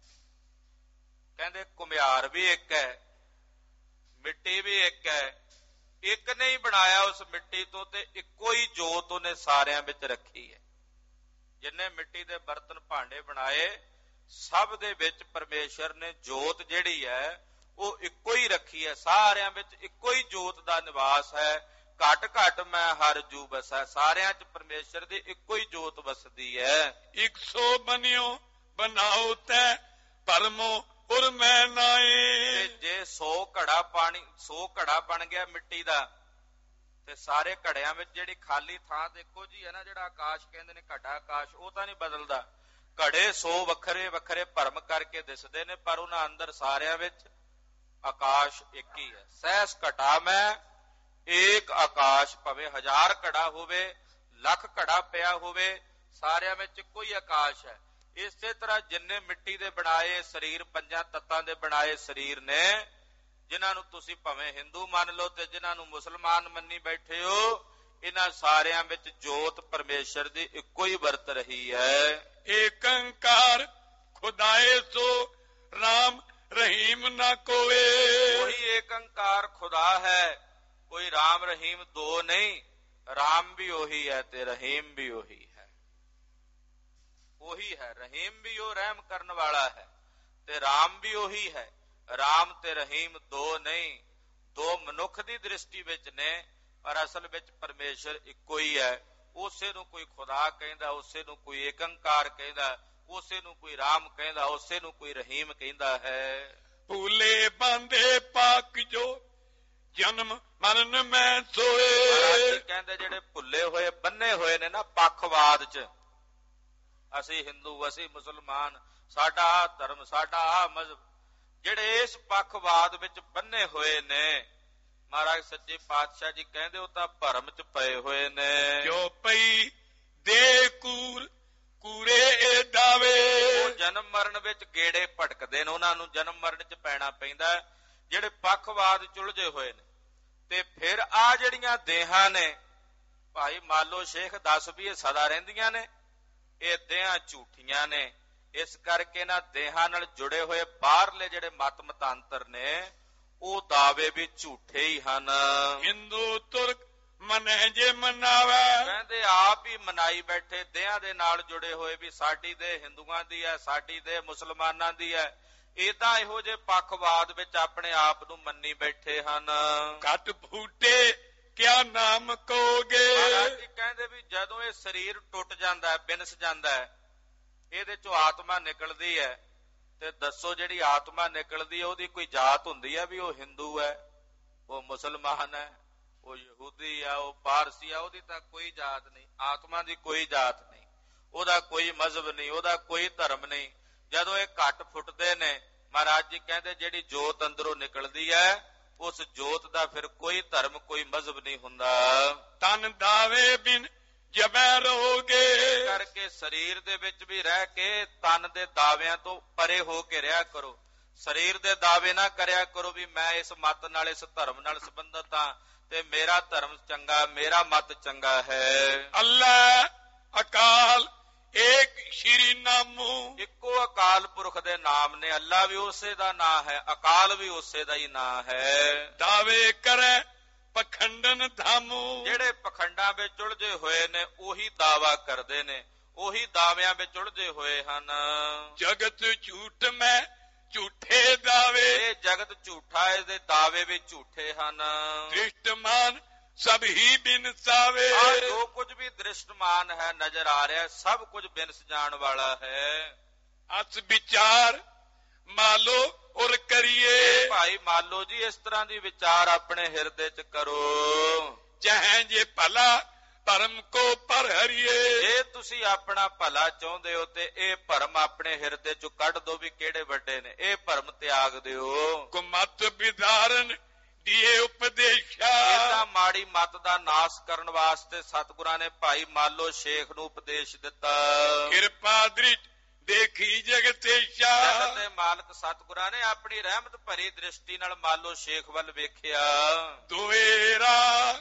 ਕਹਿੰਦੇ ਕੁਮਿਆਰ ਵੀ ਇੱਕ ਹੈ, ਮਿੱਟੀ ਵੀ ਇੱਕ ਹੈ, ਇੱਕ ਨੇ ਹੀ ਬਣਾਇਆ ਉਸ ਮਿੱਟੀ ਤੋਂ, ਤੇ ਇੱਕੋ ਹੀ ਜੋਤ ਉਹਨੇ ਸਾਰਿਆਂ ਵਿੱਚ ਰੱਖੀ ਹੈ। ਜਿੰਨੇ ਮਿੱਟੀ ਦੇ ਬਰਤਨ ਭਾਂਡੇ ਬਣਾਏ, ਸਭ ਦੇ ਵਿੱਚ ਪਰਮੇਸ਼ਰ ਨੇ ਜੋਤ ਜਿਹੜੀ ਹੈ ਉਹ ਇੱਕੋ ਹੀ ਰੱਖੀ ਹੈ। ਸਾਰਿਆਂ ਵਿੱਚ ਇੱਕੋ ਹੀ ਜੋਤ ਦਾ ਨਿਵਾਸ ਹੈ। ਘਟ ਘਟ ਮੈਂ ਹਰ ਜੂ ਬਸੈ, ਸਾਰਿਆਂ 'ਚ ਪਰਮੇਸ਼ਰ ਦੀ ਇੱਕੋ ਹੀ ਜੋਤ ਵਸਦੀ ਹੈ। 100 ਬਨਿਓ ਬਣਾਓ ਤੈ ਪਰਮੋ ਉਰ ਮੈਂ ਨਾਏ। ਜੇ 100 ਘੜਾ ਪਾਣੀ, 100 ਘੜਾ ਬਣ ਗਿਆ ਮਿੱਟੀ ਦਾ, ਤੇ ਸਾਰੇ ਘੜਿਆਂ ਵਿੱਚ ਜਿਹੜੀ ਖਾਲੀ ਥਾਂ ਦੇਖੋ ਜੀ ਹੈ ਨਾ, ਜਿਹੜਾ ਆਕਾਸ਼ ਕਹਿੰਦੇ ਨੇ ਘੜਾ ਆਕਾਸ਼, ਉਹ ਤਾਂ ਨਹੀਂ ਬਦਲਦਾ। ਘੜੇ 100 ਵੱਖਰੇ ਵੱਖਰੇ ਭਰਮ ਕਰਕੇ ਦਿਸਦੇ ਨੇ, ਪਰ ਉਹਨਾਂ ਅੰਦਰ ਸਾਰਿਆਂ ਵਿੱਚ ਆਕਾਸ਼ ਇੱਕ ਹੀ ਹੈ। ਸਹਿਸ ਘਟਾ ਮੈਂ ਏਕ ਆਕਾਸ਼, ਭਾਵੇਂ 1000 ਘੜਾ ਹੋਵੇ, ਲੱਖ ਘੜਾ ਪਿਆ ਹੋਵੇ, ਸਾਰਿਆਂ ਵਿੱਚ ਇੱਕੋ ਹੀ ਆਕਾਸ਼ ਹੈ। ਇਸੇ ਤਰ੍ਹਾਂ ਜਿੰਨੇ ਮਿੱਟੀ ਦੇ ਬਣਾਏ ਸਰੀਰ, 5 ਤੱਤਾਂ ਦੇ ਬਣਾਏ ਸਰੀਰ ਨੇ, ਜਿਨ੍ਹਾਂ ਨੂੰ ਤੁਸੀਂ ਭਾਵੇਂ ਹਿੰਦੂ ਮੰਨ ਲਓ ਤੇ ਜਿਨ੍ਹਾਂ ਨੂੰ ਮੁਸਲਮਾਨ ਮੰਨੀ ਬੈਠੇ ਹੋ, ਇਹਨਾਂ ਸਾਰਿਆਂ ਵਿੱਚ ਜੋਤ ਪਰਮੇਸ਼ਰ ਦੀ ਇੱਕੋ ਹੀ ਵਰਤ ਰਹੀ ਹੈ। ਏਕ ਓੰਕਾਰ ਖੁਦਾਏ ਸੋ ਰਾਮ ਰਹੀਮ ਨਾ ਕੋਏ। ਉਹੀ ਏਕ ਓੰਕਾਰ ਖੁਦਾ ਹੈ, ਕੋਈ ਰਾਮ ਰਹੀਮ ਦੋ ਨਹੀਂ। ਰਾਮ ਵੀ ਉਹੀ ਹੈ ਤੇ ਰਹੀਮ ਵੀ ਉਹੀ ਹੈ। ਉਹੀ ਹੈ, ਰਹੀਮ ਵੀ ਉਹ ਰਹਿਮ ਕਰਨ ਵਾਲਾ ਹੈ, ਤੇ ਰਾਮ ਵੀ ਉਹੀ ਹੈ। ਰਾਮ ਤੇ ਰਹੀਮ ਦੋ ਨਹੀਂ, ਦੋ ਮਨੁੱਖ ਦੀ ਦ੍ਰਿਸ਼ਟੀ ਵਿੱਚ ਨੇ, ਪਰ ਅਸਲ ਵਿੱਚ ਪਰਮੇਸ਼ਰ ਇੱਕੋ ਹੀ ਹੈ। ਉਸੇ ਨੂੰ ਕੋਈ ਖੁਦਾ ਕਹਿੰਦਾ, ਉਸੇ ਨੂੰ ਕੋਈ ਏਕ ਓੰਕਾਰ ਕਹਿੰਦਾ, ਉਸੇ ਨੂੰ ਕੋਈ ਰਾਮ ਕਹਿੰਦਾ, ਉਸੇ ਨੂੰ ਕੋਈ ਰਹੀਮ ਕਹਿੰਦਾ ਹੈ। ਭੂਲੇ ਬਾਂਦੇ ਪਾਕ ਜੋ ਜਨਮ ਮਰਨ ਮੈਂ ਸੋਏ। ਕਹਿੰਦੇ ਜਿਹੜੇ ਭੁੱਲੇ ਹੋਏ ਬੰਨੇ ਹੋਏ ਨੇ ਨਾ ਪੱਖਵਾਦ 'ਚ, ਅਸੀਂ ਹਿੰਦੂ, ਅਸੀਂ ਮੁਸਲਮਾਨ, ਸਾਡਾ ਆਹ ਧਰਮ, ਸਾਡਾ ਆਹ ਮਜ਼ਹਬ, ਜਿਹੜੇ ਇਸ ਪੱਖਵਾਦ ਵਿੱਚ ਬੰਨੇ ਹੋਏ ਨੇ, ਮਹਾਰਾਜ ਸੱਚੇ ਪਾਤਸ਼ਾਹ ਜੀ ਕਹਿੰਦੇ ਉਹ ਤਾਂ ਭਰਮ 'ਚ ਪਏ ਹੋਏ ਨੇ। ਜੋ ਪਈ ਦੇ ਕੂਰ ਕੂਰੇ ਇਹ ਦਾਵੇ। ਉਹ ਜਨਮ ਮਰਨ ਵਿੱਚ ਗੇੜੇ ਭਟਕਦੇ ਨੇ, ਉਹਨਾਂ ਨੂੰ ਜਨਮ ਮਰਨ 'ਚ ਪੈਣਾ ਪੈਂਦਾ, ਜਿਹੜੇ ਪੱਖਵਾਦ ਚੁਲਝੇ ਹੋਏ ਨੇ। ਤੇ ਫਿਰ ਆ ਜਿਹੜੀਆਂ ਦੇਹਾਂ ਨੇ, ਭਾਈ ਮਾਲੋ ਸ਼ੇਖ ਦੱਸ ਵੀ ਇਹ ਸਦਾ ਰਹਿੰਦੀਆਂ ਨੇ, ਇਹ ਦੇਹਾਂ ਝੂਠੀਆਂ ਨੇ। ਇਸ ਕਰਕੇ ਇਹਨਾਂ ਦੇਹਾਂ ਨਾਲ ਜੁੜੇ ਹੋਏ ਬਾਹਰਲੇ ਜਿਹੜੇ ਮਤ ਮਤਾਂਤਰ ਨੇ, ਉਹ ਦਾਅਵੇ ਵੀ ਝੂਠੇ ਹੀ ਹਨ। ਹਿੰਦੂ ਤੁਰਕ ਮਨੇ ਜੇ ਮਨਾਵੇ, ਕਹਿੰਦੇ ਆਪ ਹੀ ਮਨਾਈ ਬੈਠੇ, ਦੇਹਾਂ ਦੇ ਨਾਲ ਜੁੜੇ ਹੋਏ ਵੀ ਸਾਡੀ ਦੇਹ ਹਿੰਦੂਆਂ ਦੀ ਹੈ, ਸਾਡੀ ਦੇਹ ਮੁਸਲਮਾਨਾਂ ਦੀ ਹੈ। ਏਦਾਂ ਇਹੋ ਜਿਹੇ ਪੱਖਵਾਦ ਵਿੱਚ ਆਪਣੇ ਆਪ ਨੂੰ ਮੰਨੀ ਬੈਠੇ ਹਨ। ਘਟ ਫੂਟੇ ਕਿਆ ਨਾਮ ਕਹੋਗੇ। ਮਹਾਰਾਜ ਜੀ ਕਹਿੰਦੇ ਵੀ ਜਦੋਂ ਇਹ ਸਰੀਰ ਟੁੱਟ ਜਾਂਦਾ ਹੈ, ਬਿਨਸ ਜਾਂਦਾ ਹੈ, ਇਹਦੇ ਚੋਂ ਆਤਮਾ ਨਿਕਲਦੀ ਹੈ, ਤੇ ਦੱਸੋ ਜਿਹੜੀ ਆਤਮਾ ਨਿਕਲਦੀ ਹੈ ਉਹਦੀ ਕੋਈ ਜਾਤ ਹੁੰਦੀ ਹੈ ਵੀ ਉਹ ਹਿੰਦੂ ਹੈ, ਉਹ ਮੁਸਲਮਾਨ ਹੈ, ਉਹ ਯਹੂਦੀ ਆ, ਉਹ ਪਾਰਸੀ ਆ? ਉਹਦੀ ਤਾਂ ਕੋਈ ਜਾਤ ਨਹੀਂ, ਆਤਮਾ ਦੀ ਕੋਈ ਜਾਤ ਨਹੀਂ, ਉਹਦਾ ਕੋਈ ਮਜ਼ਹਬ ਨਹੀਂ, ਉਹਦਾ ਕੋਈ ਧਰਮ ਨਹੀਂ। ਜਦੋਂ ਇਹ ਘੱਟ ਫੁੱਟਦੇ ਨੇ, ਮਹਾਰਾਜ ਜੀ ਕਹਿੰਦੇ ਜਿਹੜੀ ਜੋਤ ਅੰਦਰੋਂ ਨਿਕਲਦੀ ਹੈ ਉਸ ਜੋਤ ਦਾ ਫਿਰ ਕੋਈ ਧਰਮ ਕੋਈ ਮਜ਼ਹਬ ਨਹੀਂ ਹੁੰਦਾ। ਤਨ ਦਾਵੇ ਬਿਨ ਜਬੈ ਰਹੋਗੇ। ਇਸ ਕਰਕੇ ਸਰੀਰ ਦੇ ਵਿੱਚ ਵੀ ਰਹਿ ਕੇ ਤਨ ਦੇ ਦਾਅਵਿਆਂ ਤੋਂ ਪਰੇ ਹੋ ਕੇ ਰਿਹਾ ਕਰੋ। ਸਰੀਰ ਦੇ ਦਾਅਵੇ ਨਾ ਕਰਿਆ ਕਰੋ ਵੀ ਮੈਂ ਇਸ ਮਤ ਨਾਲ, ਇਸ ਧਰਮ ਨਾਲ ਸੰਬੰਧਤ ਹਾਂ ਤੇ ਮੇਰਾ ਧਰਮ ਚੰਗਾ, ਮੇਰਾ ਮਤ ਚੰਗਾ ਹੈ। ਅੱਲਾ ਅਕਾਲ ਏਕ ਸ਼੍ਰੀ ਨਾਮੂ। ਇੱਕੋ ਅਕਾਲ ਪੁਰਖ ਦੇ ਨਾਮ ਨੇ। ਅੱਲਾ ਵੀ ਉਸੇ ਦਾ ਨਾਮ ਹੈ, ਅਕਾਲ ਵੀ ਉਸੇ ਦਾ ਹੀ ਨਾਮ ਹੈ। ਦਾਵੇ ਕਰੈ ਪਖੰਡਨ ਧਾਮੂ। ਜਿਹੜੇ ਪਖੰਡਾਂ ਵਿੱਚ ਉਲਝੇ ਹੋਏ ਨੇ ਉਹੀ ਦਾਵਾ ਕਰਦੇ ਨੇ, ਉਹੀ ਦਾਅਵਿਆਂ ਵਿੱਚ ਉਲਝੇ ਹੋਏ ਹਨ। ਜਗਤ ਝੂਠ ਮੈਂ ਝੂਠੇ ਦਾਵੇ। ਇਹ ਜਗਤ ਝੂਠਾ, ਇਹਦੇ ਦਾਅਵੇ ਵੀ ਝੂਠੇ ਹਨ। ਦ੍ਰਿਸ਼ਟਮਾਨ ਸਭ ਹੀ ਬਿਨਸਾਵੇ। ਜੋ ਕੁਝ ਵੀ ਦ੍ਰਿਸ਼ਟਮਾਨ ਹੈ, ਨਜ਼ਰ ਆ ਰਿਹਾ, ਸਭ ਕੁਝ ਬਿਨਸ ਜਾਣ ਵਾਲਾ ਹੈ। ਅਸ ਵਿਚਾਰ ਮਾਲੋ ਔਰ ਕਰੀਏ। ਭਾਈ ਮਾਲੋ ਜੀ ਇਸ ਤਰ੍ਹਾਂ ਦੀ ਵਿਚਾਰ ਆਪਣੇ ਹਿਰਦੇ ਚ ਕਰੋ। ਚਾਹੇ ਜੇ ਭਲਾ ਭਰਮ ਕੋ ਪਰ ਹਰੀਏ। ਜੇ ਤੁਸੀਂ ਆਪਣਾ ਭਲਾ ਚਾਹੁੰਦੇ ਹੋ ਤੇ ਇਹ ਭਰਮ ਆਪਣੇ ਹਿਰਦੇ ਚੋਂ ਕੱਢ ਦੋ ਵੀ ਕਿਹੜੇ ਵੱਡੇ ਨੇ, ਇਹ ਭਰਮ ਤਿਆਗ ਦਿਓ। ਕੁਮਤ ਵਿਧਾਰਨ ਦੀਏ ਉਪਦੇਸ਼ਾ। ਇਹਦਾ ਮਾੜੀ ਮਤ ਦਾ ਨਾਸ ਕਰਨ ਵਾਸਤੇ ਸਤਿਗੁਰਾਂ ਨੇ ਭਾਈ ਮਾਲੋ ਸ਼ੇਖ ਨੂੰ ਉਪਦੇਸ਼ ਦਿੱਤਾ। ਕਿਰਪਾ ਦ੍ਰਿਸ਼ਟ ਦੇਖੀ ਜਗਤੇਸ਼ਾ। ਜਗਤ ਦੇ ਮਾਲਕ ਸਤਿਗੁਰਾਂ ਨੇ ਆਪਣੀ ਰਹਿਮਤ ਭਰੀ ਦ੍ਰਿਸ਼ਟੀ ਨਾਲ ਮਾਲੋ ਸ਼ੇਖ ਵੱਲ ਵੇਖਿਆ। ਦੁਏਰਾ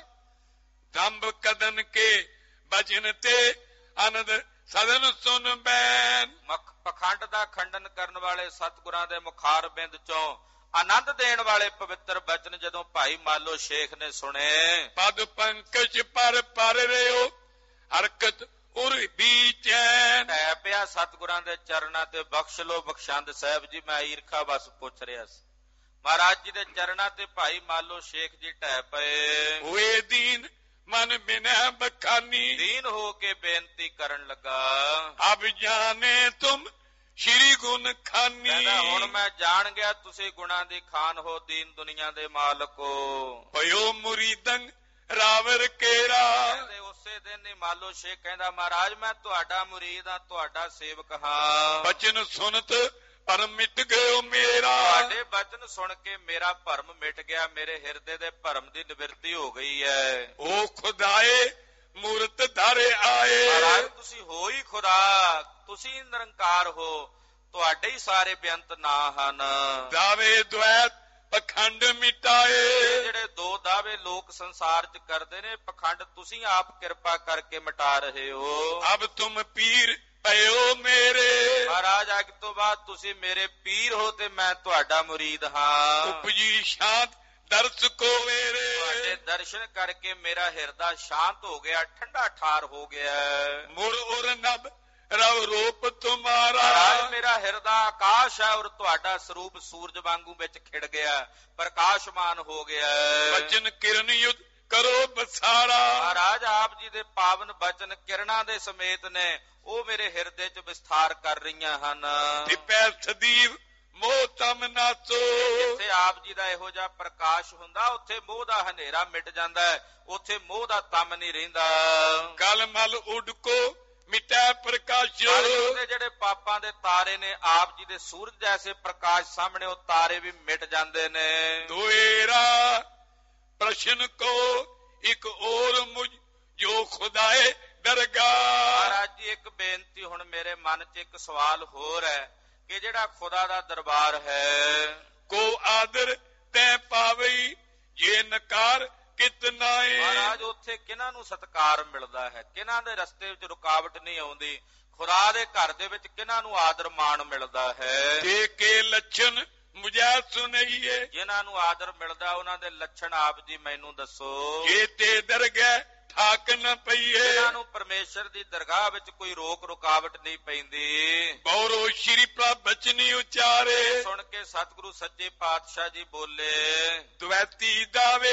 ਦੰਭ ਕਦਨ ਕੇ ਬਚਨ ਤੇ ਅਨੰਦ ਸਦਨ ਸੁਨ ਬੈਨ। ਪਖੰਡ ਦਾ ਖੰਡਨ ਕਰਨ ਵਾਲੇ ਸਤਿਗੁਰਾਂ ਦੇ ਮੁਖਾਰ ਬਿੰਦ ਚੋਂ ਆਨੰਦ ਦੇਣ ਵਾਲੇ ਪਵਿੱਤਰ ਬਚਨ ਜਦੋਂ ਭਾਈ ਮਾਲੋ ਸ਼ੇਖ ਨੇ ਸੁਣੇ। ਪਦ ਪੰਕਜ ਪਰ ਪਰ ਰਿਓ ਹਰਕਤ ਉਰ ਵੀ ਚੈਨ। ਟੈ ਪਿਆ ਸਤਿਗੁਰਾਂ ਦੇ ਚਰਨਾਂ ਤੇ, ਬਖਸ਼ ਲੋ ਬਖਸ਼ੰਦ ਸਾਹਿਬ ਜੀ, ਮੈਂ ਈਰਖਾ ਬਸ ਪੁੱਛ ਰਿਹਾ ਸੀ। ਮਹਾਰਾਜ ਜੀ ਦੇ ਚਰਨਾਂ ਤੇ ਭਾਈ ਮਾਲੋ ਸ਼ੇਖ ਜੀ ਟੈ ਪਏ। ਹੋਏ ਦੀਨ ਮਨ ਬਿਨੈ ਬਖਾਨੀ। ਦੀਨ ਹੋ ਕੇ ਬੇਨਤੀ ਕਰਨ ਲੱਗਾ। ਅਬ ਜਾਣੇ ਤੁਮ ਸ਼੍ਰੀ ਗੁਣ ਖਾਨੀ। ਕਹਿੰਦਾ ਹੁਣ ਮੈਂ ਜਾਣ ਗਿਆ ਤੁਸੀਂ ਗੁਣਾਂ ਦੀ ਖਾਨ ਹੋ, ਦੀਨ ਦੁਨੀਆ ਦੇ ਮਾਲਕੋ। ਭਇਓ ਮੁਰੀਦੰ ਰਾਵਰ ਕੇਰਾ। ਕਹਿੰਦੇ ਉਸੇ ਦਿਨ ਹੀ ਮਾਲੋ ਸ਼ੇਖ ਕਹਿੰਦਾ ਮਹਾਰਾਜ ਮੈਂ ਤੁਹਾਡਾ ਮੁਰੀਦ ਹਾਂ, ਤੁਹਾਡਾ ਸੇਵਕ ਹਾਂ। ਬਚਨ ਸੁਨਤ ਭਰਮ ਮਿਟ ਗਇਓ ਮੇਰਾ। ਤੁਹਾਡੇ ਬਚਨ ਸੁਣ ਕੇ ਮੇਰਾ ਭਰਮ ਮਿਟ ਗਿਆ, ਮੇਰੇ ਹਿਰਦੇ ਦੇ ਭਰਮ ਦੀ ਨਿਵਰਤੀ ਹੋ ਗਈ ਹੈ। ਓ ਖੁਦਾਏ ਮੂਰਤ ਧਾਰੇ ਆਏ। ਮਹਾਰਾਜ ਤੁਸੀਂ ਹੋ ਹੀ ਖੁਦਾ, ਤੁਸੀਂ ਨਿਰੰਕਾਰ ਹੋ, ਤੁਹਾਡੇ ਹੀ ਸਾਰੇ ਬੇਅੰਤ ਨਾਂ ਹਨ। ਦਾਵੇ ਦੁਐਤ ਪਖੰਡ ਮਿਟਾਏ। ਜਿਹੜੇ ਦੋ ਦਾਅਵੇ ਲੋਕ ਸੰਸਾਰ 'ਚ ਕਰਦੇ ਨੇ, ਪਖੰਡ ਤੁਸੀਂ ਆਪ ਕਿਰਪਾ ਕਰਕੇ ਮਿਟਾ ਰਹੇ ਹੋ। ਅਬ ਤੁਮ ਪੀਰ ਪਇਓ ਮੇਰੇ। ਮਹਾਰਾਜ ਅੱਜ ਤੋਂ ਬਾਅਦ ਤੁਸੀਂ ਮੇਰੇ ਪੀਰ ਹੋ ਤੇ ਮੈਂ ਤੁਹਾਡਾ ਮੁਰੀਦ ਹਾਂ। ਉਪਜੀ ਸ਼ਾਂਤ ਦਰਸ ਕੋ ਵੇਰੇ। ਤੁਹਾਡੇ ਦਰਸ਼ਨ ਕਰਕੇ ਮੇਰਾ ਹਿਰਦਾ ਸ਼ਾਂਤ ਹੋ ਗਿਆ, ਠੰਡਾ ਠਾਰ ਹੋ ਗਿਆ। ਮੁਰ ਉਰ ਨਭ ਰਵ ਰੂਪ ਤੁਮਾਰਾ। ਮਹਾਰਾਜ ਮੇਰਾ ਹਿਰਦਾ ਆਕਾਸ਼ ਹੈ ਔਰ ਤੁਹਾਡਾ ਸਰੂਪ ਸੂਰਜ ਵਾਂਗੂ ਵਿੱਚ ਖਿੜ ਗਿਆ, ਪ੍ਰਕਾਸ਼ਮਾਨ ਹੋ ਗਿਆ। ਬਚਨ ਕਿਰਨ ਯੁਧ ਕਰੋ ਬਸਾਰਾ। ਮਹਾਰਾਜ ਆਪ ਜੀ ਦੇ ਪਾਵਨ ਬਚਨ ਕਿਰਨਾਂ ਦੇ ਸਮੇਤ ਨੇ, ਉਹ ਮੇਰੇ ਹਿਰਦੇ 'ਚ ਵਿਸਥਾਰ ਕਰ ਰਹੀਆਂ ਹਨ। ਦਿਪੈ ਸਦੀਵ ਮੋਹ ਤਮ ਨਾਸੋ। ਜਿੱਥੇ ਆਪ ਜੀ ਦਾ ਇਹੋ ਜਿਹਾ ਪ੍ਰਕਾਸ਼ ਹੁੰਦਾ ਉੱਥੇ ਮੋਹ ਦਾ ਹਨੇਰਾ ਮਿਟ ਜਾਂਦਾ ਹੈ, ਉੱਥੇ ਮੋਹ ਦਾ ਤਮ ਨਹੀਂ ਰਹਿੰਦਾ। ਕਲ ਮਲ ਉੱਡ ਕੋ ਮਿਟੈ ਪ੍ਰਕਾਸ਼। ਦੇ ਜਿਹੜੇ ਪਾਪਾਂ ਦੇ ਤਾਰੇ ਨੇ, ਆਪ ਜੀ ਦੇ ਸੂਰਜ ਜੈਸੇ ਪ੍ਰਕਾਸ਼ ਸਾਹਮਣੇ ਉਹ ਤਾਰੇ ਵੀ ਮਿਟ ਜਾਂਦੇ ਨੇ। ਦੁਏਰਾ ਪ੍ਰਸ਼ਨ ਕੋ ਇੱਕ ਔਰ ਮੁਝ ਜੋ ਖੁਦਾਏ ਦਰਗਾਹ। ਮਹਾਰਾਜ ਜੀ ਇੱਕ ਬੇਨਤੀ ਹੁਣ ਮੇਰੇ ਮਨ 'ਚ ਇੱਕ ਸਵਾਲ ਹੋਰ ਹੈ ਕਿ ਜਿਹੜਾ ਖੁਦਾ ਦਾ ਦਰਬਾਰ ਹੈ, ਕੋ ਆਦਰ ਤੈ ਪਾਵਈ ਜੇ ਨਕਾਰ ਕਿਤਨਾਏ। ਮਹਾਰਾਜ ਉੱਥੇ ਕਿਹਨਾਂ ਨੂੰ ਸਤਿਕਾਰ ਮਿਲਦਾ ਹੈ, ਕਿਹਨਾਂ ਦੇ ਰਸਤੇ ਵਿੱਚ ਰੁਕਾਵਟ ਨਹੀਂ ਆਉਂਦੀ, ਖੁਦਾ ਦੇ ਘਰ ਦੇ ਵਿੱਚ ਕਿਹਨਾਂ ਨੂੰ ਆਦਰ ਮਾਣ ਮਿਲਦਾ ਹੈ। ਤੇ ਕੇ ਲੱਛਣ ਮੁਝਾ ਸੁਣਈਏ। ਜਿਨ੍ਹਾਂ ਨੂੰ ਆਦਰ ਮਿਲਦਾ ਉਹਨਾਂ ਦੇ ਲੱਛਣ ਆਪ ਜੀ ਮੈਨੂੰ ਦੱਸੋ। ਜੇ ਤੇ ਦਰਗਾਹ ਠਾਕ ਨਾ ਪਈਏ। ਜਿਨ੍ਹਾਂ ਨੂੰ ਪਰਮੇਸ਼ਰ ਦੀ ਦਰਗਾਹ ਵਿੱਚ ਕੋਈ ਰੋਕ ਰੁਕਾਵਟ ਨਹੀਂ ਪੈਂਦੀ। ਬੌਰੋ ਸ਼੍ਰੀ ਪ੍ਰਭ ਬਚਨੀ ਉਚਾਰੇ। ਸੁਣ ਕੇ ਸਤਿਗੁਰੂ ਸੱਚੇ ਪਾਤਸ਼ਾਹ ਜੀ ਬੋਲੇ। ਦੁਐਤੀ ਦਾਵੇ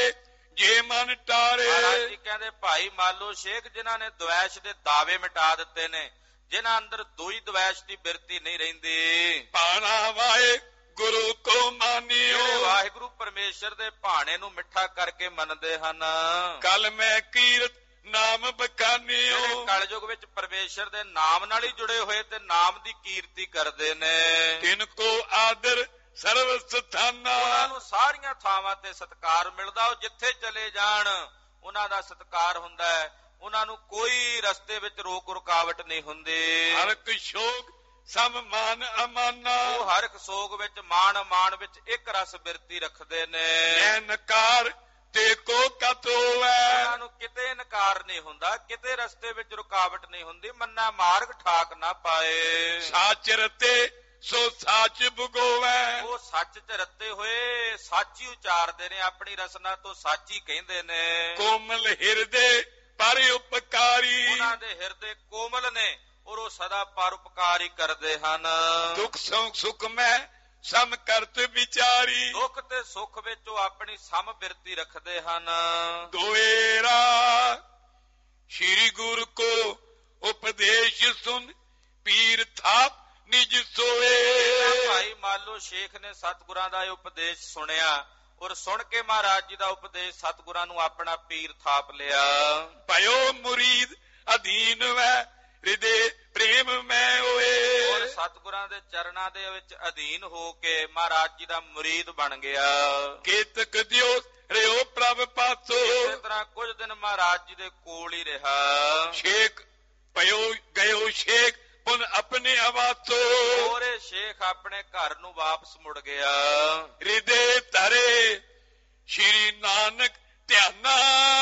ਜੇ ਮਨ ਟਾਰੇ। ਮਹਾਰਾਜ ਜੀ ਕਹਿੰਦੇ ਭਾਈ ਮਾਲੋ ਸ਼ੇਖ ਜਿਨ੍ਹਾਂ ਨੇ ਦਵੈਸ਼ ਦੇ ਦਾਵੇ ਮਿਟਾ ਦਿੱਤੇ ਨੇ, ਜਿਨ੍ਹਾਂ ਅੰਦਰ ਦੋਈ ਦਵੈਸ਼ ਦੀ ਬਿਰਤੀ ਨਹੀਂ ਰਹਿੰਦੀ, ਭਾਣਾ ਵਾਏ ਗੁਰੂ ਕੋ ਮਾਨਿਓ, ਜਿਹੜੇ ਵਾਹਿਗੁਰੂ ਪਰਮੇਸ਼ਰ ਦੇ ਭਾਣੇ ਨੂੰ ਮਿੱਠਾ ਕਰਕੇ ਮੰਨਦੇ ਹਨ। ਕਲ ਮੈਂ ਕੀਰਤ ਨਾਮ ਬਖਾਨਿਓ, ਜਿਹੜੇ ਕਲਯੁਗ ਵਿੱਚ ਪਰਮੇਸ਼ਰ ਦੇ ਨਾਮ ਨਾਲ ਹੀ ਜੁੜੇ ਹੋਏ ਤੇ ਨਾਮ ਦੀ ਕੀਰਤੀ ਕਰਦੇ ਨੇ, ਤਿਨ ਕੋ ਆਦਰ ਸਰਵ ਸਥਾਨਾ, ਉਹਨਾਂ ਨੂੰ ਸਾਰੀਆਂ ਥਾਵਾਂ ਤੇ ਸਤਿਕਾਰ ਮਿਲਦਾ। ਉਹ ਜਿੱਥੇ ਚਲੇ ਜਾਣ ਉਹਨਾਂ ਦਾ ਸਤਿਕਾਰ ਹੁੰਦਾ ਹੈ, ਉਹਨਾਂ ਨੂੰ ਕੋਈ ਰਸਤੇ ਵਿੱਚ ਰੋਕ ਰੁਕਾਵਟ ਨਹੀਂ ਹੁੰਦੀ। ਹਰ ਇੱਕ ਸ਼ੋਕ ਸਮ ਮਾਨ ਅਮਾਨਾ, ਉਹ ਹਰ ਇੱਕ ਸੋਗ ਵਿੱਚ ਮਾਣ ਅਮਾਨ ਵਿੱਚ ਇੱਕ ਰਸ ਬਿਰਤੀ ਰੱਖਦੇ ਨੇ। ਮੈਂ ਨਕਾਰ ਤੇ ਕੋ ਕਤ ਹੋਵੇ, ਉਹਨਾਂ ਨੂੰ ਕਿਤੇ ਇਨਕਾਰ ਨਹੀਂ ਹੁੰਦਾ, ਕਿਤੇ ਰਸਤੇ ਵਿੱਚ ਰੁਕਾਵਟ ਨਹੀਂ ਹੁੰਦੀ, ਮੰਨਾ ਮਾਰਗ ਠਾਕ ਨਾ ਪਾਏ। ਸਾਚ ਰਤੇ ਸੋ ਸਾਚ ਬੁਗੋਵੇ, ਉਹ ਸੱਚ ਚ ਰੱਤੇ ਹੋਏ ਸੱਚ ਹੀ ਉਚਾਰਦੇ ਨੇ, ਆਪਣੀ ਰਸਨਾ ਤੋਂ ਸੱਚ ਹੀ ਕਹਿੰਦੇ ਨੇ। ਕੋਮਲ ਹਿਰਦੇ ਪਰ ਉਪਕਾਰੀ, ਉਹਨਾਂ ਦੇ ਹਿਰਦੇ ਕੋਮਲ ਨੇ ਔਰ ਉਹ ਸਦਾ ਪਰਉਪਕਾਰ ਹੀ ਕਰਦੇ ਹਨ। ਦੁੱਖ ਸੁਖ ਮੈਂ ਸਮ ਕਰਤ ਵਿਚਾਰੀ, ਦੁੱਖ ਤੇ ਸੁੱਖ ਵਿੱਚ ਉਹ ਆਪਣੀ ਸਮ ਬਿਰਤੀ ਰੱਖਦੇ ਹਨ। ਦੋਏਰਾ ਸ਼੍ਰੀ ਗੁਰੂ ਕੋ ਉਪਦੇਸ਼ ਸੁਨ, ਪੀਰ ਥਾਪ ਨਿਜ ਸੋਏ। ਭਾਈ ਮਾਲੋ ਸ਼ੇਖ ਨੇ ਸਤਿਗੁਰਾਂ ਦਾ ਇਹ ਉਪਦੇਸ਼ ਸੁਣਿਆ ਔਰ ਸੁਣ ਕੇ ਮਹਾਰਾਜ ਜੀ ਦਾ ਉਪਦੇਸ਼ ਸਤਿਗੁਰਾਂ ਨੂੰ ਆਪਣਾ ਪੀਰ ਥਾਪ ਲਿਆ। ਭਇਓ ਮੁਰੀਦ ਅਧੀਨ ਵੈ ਹਿਰਦੇ ਪ੍ਰੇਮ ਮੈਂ ਹੋਏ, ਔਰ ਸਤਿਗੁਰਾਂ ਦੇ ਚਰਨਾਂ ਦੇ ਵਿੱਚ ਅਧੀਨ ਹੋ ਕੇ ਮਹਾਰਾਜ ਜੀ ਦਾ ਮੁਰੀਦ ਬਣ ਗਿਆ। ਕੇਤਕ ਦਿਓ ਰਿਓ ਪ੍ਰਭ ਪਾਸੋ, ਇਸੇ ਤਰ੍ਹਾਂ ਕੁਝ ਦਿਨ ਮਹਾਰਾਜ ਜੀ ਦੇ ਕੋਲ ਹੀ ਰਿਹਾ। ਸ਼ੇਖ ਭਇਓ ਗਇਓ ਸ਼ੇਖ ਪੁਨ ਆਪਣੇ ਆਵਾਸੋ, ਔਰ ਸ਼ੇਖ ਆਪਣੇ ਘਰ ਨੂੰ ਵਾਪਸ ਮੁੜ ਗਿਆ। ਹਿਰਦੇ ਧਰੇ ਸ਼੍ਰੀ ਨਾਨਕ ਧਿਆਨਾ,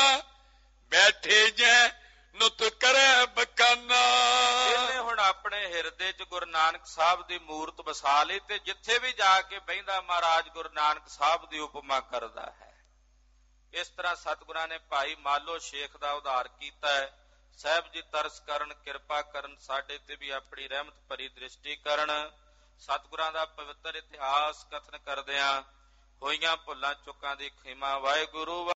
ਬੈਠੇ ਜੈ ਨੁਤ ਕਰੇ ਬਕਾਨਾ। ਇਹਨੇ ਹੁਣ ਆਪਣੇ ਹਿਰਦੇ 'ਚ ਗੁਰੂ ਨਾਨਕ ਸਾਹਿਬ ਦੀ ਮੂਰਤ ਵਸਾ ਲਈ ਤੇ ਜਿੱਥੇ ਵੀ ਜਾ ਕੇ ਬਹਿੰਦਾ ਮਹਾਰਾਜ ਗੁਰੂ ਨਾਨਕ ਸਾਹਿਬ ਦੀ ਉਪਮਾ ਕਰਦਾ ਹੈ। ਇਸ ਤਰ੍ਹਾਂ ਸਤਿਗੁਰਾਂ ਨੇ ਭਾਈ ਮਾਲੋ ਸ਼ੇਖ ਦਾ ਉਧਾਰ ਕੀਤਾ ਹੈ। ਸਾਹਿਬ ਜੀ ਤਰਸ ਕਰਨ, ਕਿਰਪਾ ਕਰਨ, ਸਾਡੇ ਤੇ ਵੀ ਆਪਣੀ ਰਹਿਮਤ ਭਰੀ ਦ੍ਰਿਸ਼ਟੀ ਕਰਨ। ਸਤਿਗੁਰਾਂ ਦਾ ਪਵਿੱਤਰ ਇਤਿਹਾਸ ਕਥਨ ਕਰਦਿਆਂ ਹੋਈਆਂ ਭੁੱਲਾਂ ਚੁੱਕਾਂ ਦੀ ਖਿਮਾ। ਵਾਹਿਗੁਰੂ।